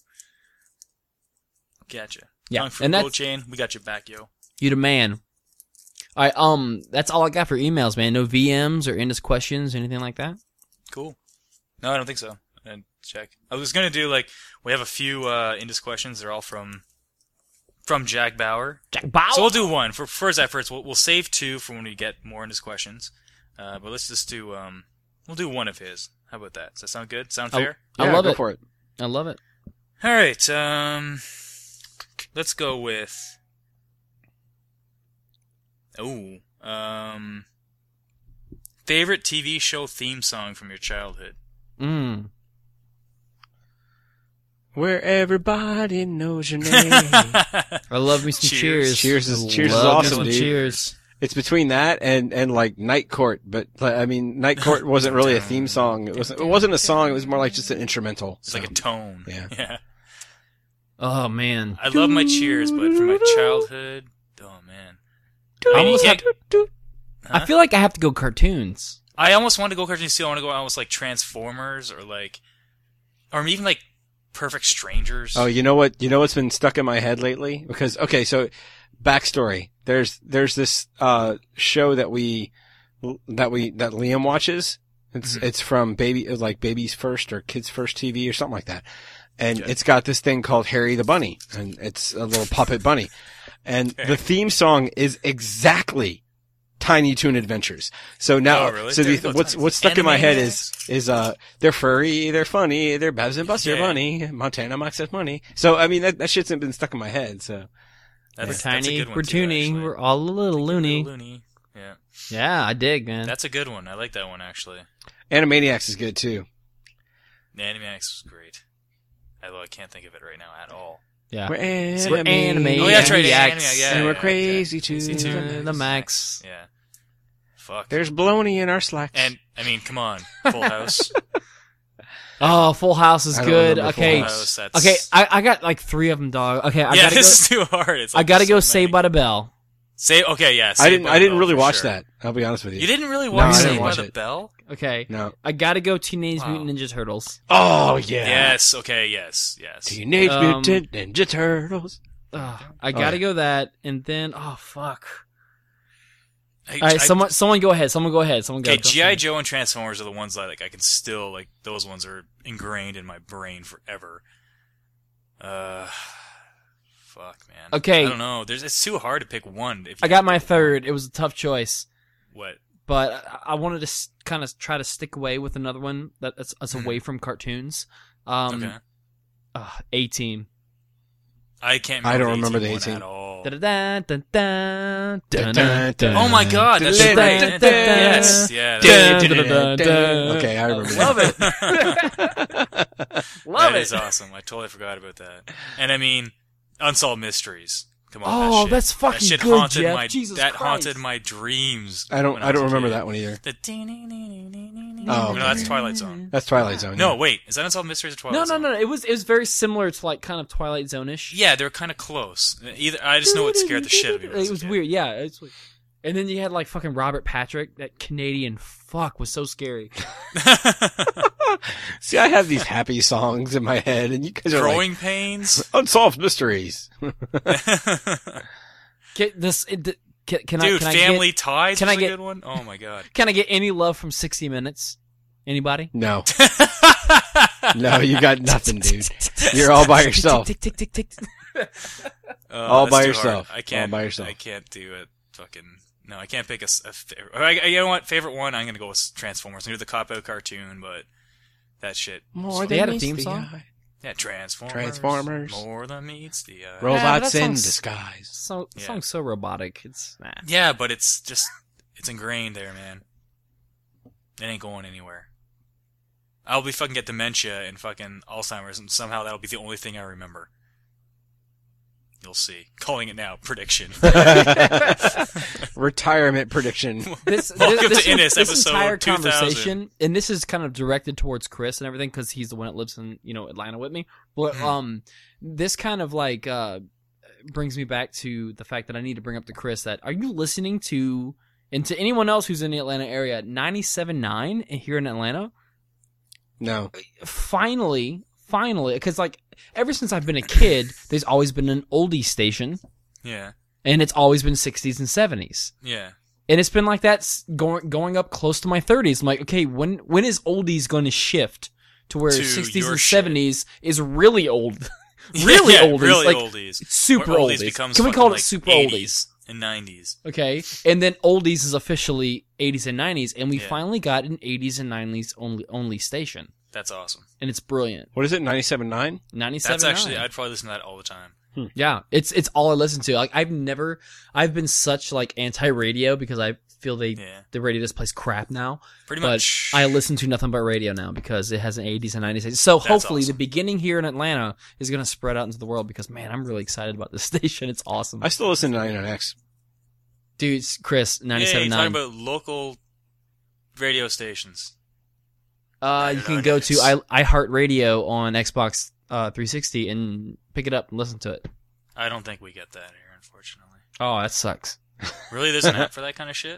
Gotcha. Yeah, Kung Fu and Gold that's- Chain, we got your back, yo. You the man. All right, that's all I got for emails, man. No VMs or endless questions, anything like that. Cool. No, I don't think so. And check. I was gonna do we have a few Indus questions. They're all from Jack Bauer. Jack Bauer. So we'll do one for first. We'll save two for when we get more Indus questions. But let's just do we'll do one of his. How about that? Does that sound good? Sound fair? I Yeah, love go it. for it. I love it. All right. Let's go with. Favorite TV show theme song from your childhood? Where everybody knows your name. I love me some Cheers. Cheers. Cheers is Love me awesome, some dude. Cheers. It's between that and like Night Court, but I mean Night Court wasn't really a theme song. It wasn't a song. It was more like just an instrumental. It's like a tone. Yeah. Oh man. I love my Cheers, but from my childhood, oh man. I I mean, almost you have can't- to. I feel like I have to go cartoons. I almost want to go Cartoon Steel. I want to go almost like Transformers or even like Perfect Strangers. Oh, you know what? You know what's been stuck in my head lately? Because okay, so backstory. There's this show that Liam watches. It's from Baby's First or Kids First TV or something like that. And it's got this thing called Harry the Bunny, and it's a little puppet bunny. And the theme song is exactly Tiny Toon Adventures. So now, what's stuck in my head is they're furry, they're funny, they're Babs and Buster Bunny, Montana Max has money. So I mean that shit's been stuck in my head. So we're tiny, we're toony, we're all a little loony. Yeah. Yeah, I dig, man. That's a good one. I like that one actually. Animaniacs is good too. Animaniacs was great. Although I can't think of it right now at all. Yeah. We're Animaniacs. Oh, yeah, that's right. And we're crazy too. The max. Yeah. Fuck. There's baloney in our slacks. And I mean, come on, Full House. Oh, Full House is I don't good. remember Okay. Full House, that's... Okay, I got like 3 of them, dog. Okay, I gotta this go. is too hard. It's I like gotta go so Saved by the Bell. Okay, yeah. I didn't really watch that. I'll be honest with you. You didn't really No, watch I didn't Saved by watch the it. Bell? Okay. No. I gotta go Teenage Wow. Mutant Ninja Turtles. Oh yeah. Yes. Okay. Yes. Teenage Mutant Ninja Turtles. I gotta go that, and then fuck. All All right, someone go ahead. Someone go ahead. Okay, G.I. Joe and Transformers are the ones that I can still those ones are ingrained in my brain forever. Fuck, man. Okay. I don't know. It's too hard to pick one. I got my third. It was a tough choice, What? but I wanted to kind of try to stick away with another one that's away from cartoons. Okay. A-Team. I can't. I don't remember remember the A-Team A-Team. one at all. Oh Oh my god, that's Dun, right. dun, dun, Yes, yeah. Okay, I remember Love that. it. Love That it. is awesome. I totally forgot about that. And I mean, Unsolved Mysteries. Come on. Oh, that shit. that's fucking that shit good, haunted Jeff. my, Jesus That Christ. haunted my dreams. I don't when was a remember kid. that one either. The Oh, no, that's Twilight Zone. That's Twilight Zone. No, yeah. wait. Is that Unsolved Mysteries or Twilight Zone? No. It was very similar to like kind of Twilight Zone-ish. Yeah, they're kind of close. I just know it scared the shit out of me. when I It was a kid. weird. Yeah, it's weird. And then you had like fucking Robert Patrick. That Canadian fuck was so scary. See, I have these happy songs in my head, and you guys are Growing Pains. like Unsolved Mysteries. Can Dude, I Family get, Ties can was I a get- good one. Oh my god. Can I get any love from 60 Minutes? Anybody? No, no, you got nothing, dude. You're all by yourself. Tick, tick, tick, tick, tick. All That's by too yourself. hard. I can't. All by yourself. I can't do it. Fucking no. I can't pick a favorite. You know what? Favorite one. I'm gonna go with Transformers. I knew the cop out cartoon, but that shit. More They than had a meets theme the song? eye. Yeah, Transformers. Transformers. More than meets the eye. Robots that in song's- disguise. Yeah. Song's so robotic. It's Yeah, but it's ingrained there, man. It ain't going anywhere. I'll be fucking get dementia and fucking Alzheimer's, and somehow that'll be the only thing I remember. You'll see. Calling it now. Prediction. Retirement prediction. Welcome to Innis, this episode entire 2000. conversation, and this is kind of directed towards Chris and everything because he's the one that lives in Atlanta with me. But this kind of like brings me back to the fact that I need to bring up to Chris that are you listening to, and to anyone else who's in the Atlanta area, 97.9 here in Atlanta? No. Finally, because like ever since I've been a kid, there's always been an oldie station, Yeah. and it's always been 60s and 70s. Yeah. And it's been like that going up close to my 30s. I'm like, okay, when is oldies going to shift to where To 60s your and shit. 70s is really old? Really Yeah, oldies. Really like, oldies. super Or oldies. becomes Can we fucking, call it like, super 80s oldies? and 90s. Okay. And then oldies is officially 80s and 90s. And we Yeah. finally got an 80s and 90s only station. That's awesome. And it's brilliant. What is it? 97.9? 97.9. That's actually, I'd probably listen to that all the time. Yeah, it's all I listen to. Like I've been such like anti-radio because I feel the radio just plays crap now. Pretty But much. I listen to nothing but radio now because it has an 80s and 90s. So hopefully the awesome. beginning here in Atlanta is going to spread out into the world because man, I'm really excited about this station. It's awesome. I still listen to 99X. Dude, Chris, Yeah, you're talking 97.9. about local radio stations. You can go to iHeartRadio on Xbox 360 and pick it up and listen to it. I don't think we get that here, unfortunately. Oh, that sucks. Really? There's an app for that kind of shit?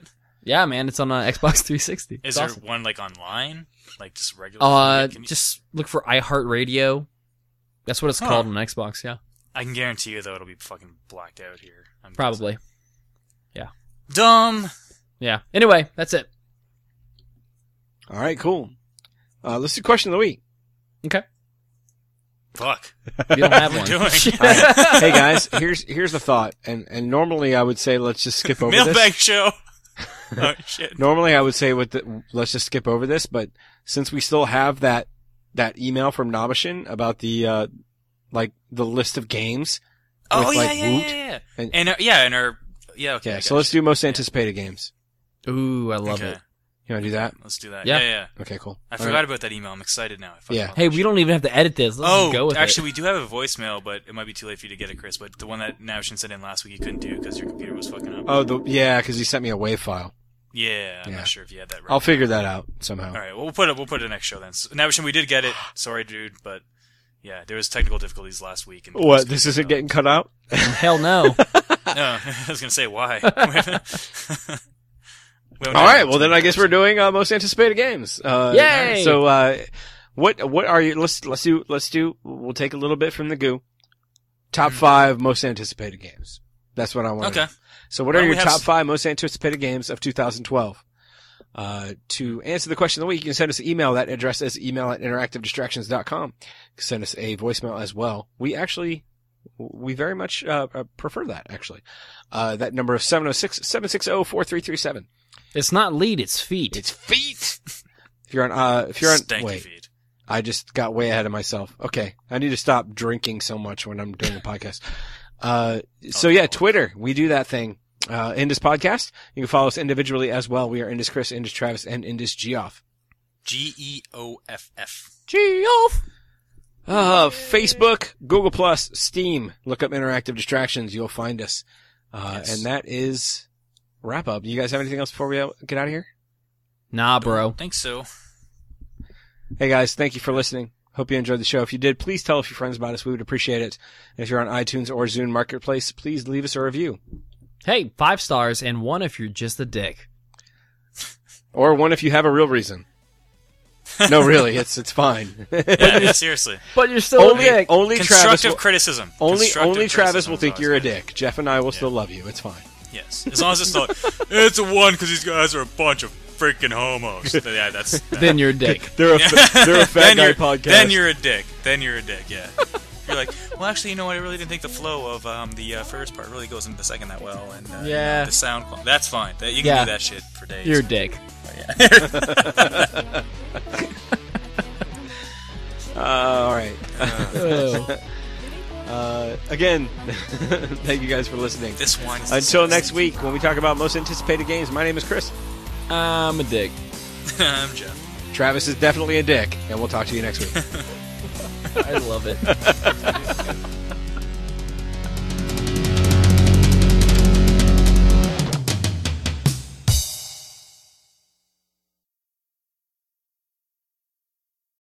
Yeah, man, it's on Xbox 360. Is It's there awesome. one like online, like just regular? Can you- Just look for iHeartRadio. That's what it's Huh. called on Xbox. Yeah, I can guarantee you though it'll be fucking blacked out here. I'm probably. guessing. Dumb. Yeah. Anyway, that's it. All right, cool. Let's do question of the week. Okay. Fuck. You don't have What one. are we doing? All right. Hey guys, here's the thought, and normally I would say let's just skip over Mailbag this. show. Oh shit. Normally I would say let's just skip over this, but since we still have that email from Nabashin about the like the list of games. Oh with, yeah, like, yeah, Woot, yeah. and- And okay. Yeah, I so got let's you. do most anticipated games. Ooh, I love Okay. it. You want to do that? Let's do that. Yeah. Yeah. Okay, cool. I All forgot right. about that email. I'm excited now. I fucking Yeah. love Hey, that we don't even have to edit this. Let's just go Oh, with actually, it. we do have a voicemail, but it might be too late for you to get it, Chris. But the one that Navshin sent in last week, you couldn't do because your computer was fucking up. Oh, because he sent me a WAV file. Yeah, I'm Yeah. not sure if you had that right. I'll figure that out somehow. All right, well, we'll put it next show then. So, Navshin, we did get it. Sorry, dude, but yeah, there was technical difficulties last week. And What? This isn't getting cut out? Hell no. No, I was gonna say why. All right. Well, then I guess we're doing most anticipated games. Yay! So, what are you? Let's do. We'll take a little bit from the goo. Top 5 most anticipated games. That's what I want. Okay. So, what are Well, your we have top s- 5 most anticipated games of 2012? To answer the question of the week, you can send us an email. That address is email@interactivedistractions.com. You can send us a voicemail as well. We very much prefer that, actually. That number is 706-760-4337. It's not lead, it's feet. It's feet. If you're on, Stanky wait, feed. I just got way ahead of myself. Okay. I need to stop drinking so much when I'm doing the podcast. So yeah, Twitter, we do that thing. Indus Podcast. You can follow us individually as well. We are Indus Chris, Indus Travis, and Indus Geoff. GEOFF. Geoff! Facebook, Google Plus, Steam. Look up Interactive Distractions. You'll find us. Yes. And that is wrap up. You guys have anything else before we get out of here? Nah, bro. Think so. Hey guys, thank you for listening. Hope you enjoyed the show. If you did, please tell a few friends about us. We would appreciate it. And if you're on iTunes or Zune Marketplace, please leave us a review. Hey, 5 stars and 1 if you're just a dick. Or one if you have a real reason. No, really, it's fine. Yeah, seriously. But you're still a dick. Only Travis Constructive will, criticism. only Constructive Travis criticism will is think always you're a good. dick. Jeff and I will still love you. It's fine. Yes. As long as it's not, it's a 1 because these guys are a bunch of freaking homos. Yeah, that's. Then you're a dick. They're a fat then guy you're, podcast. Then you're a dick. Yeah. You're like, well, actually, you know what? I really didn't think the flow of the first part really goes into the second that well, and Yeah. the sound. That's fine. You can Yeah. do that shit for days. You're a dick. All right. Oh. Again, thank you guys for listening. This one. Is Until next week, when we talk about most anticipated games, my name is Chris. I'm a dick. I'm Jeff. Travis is definitely a dick, and we'll talk to you next week. I love it.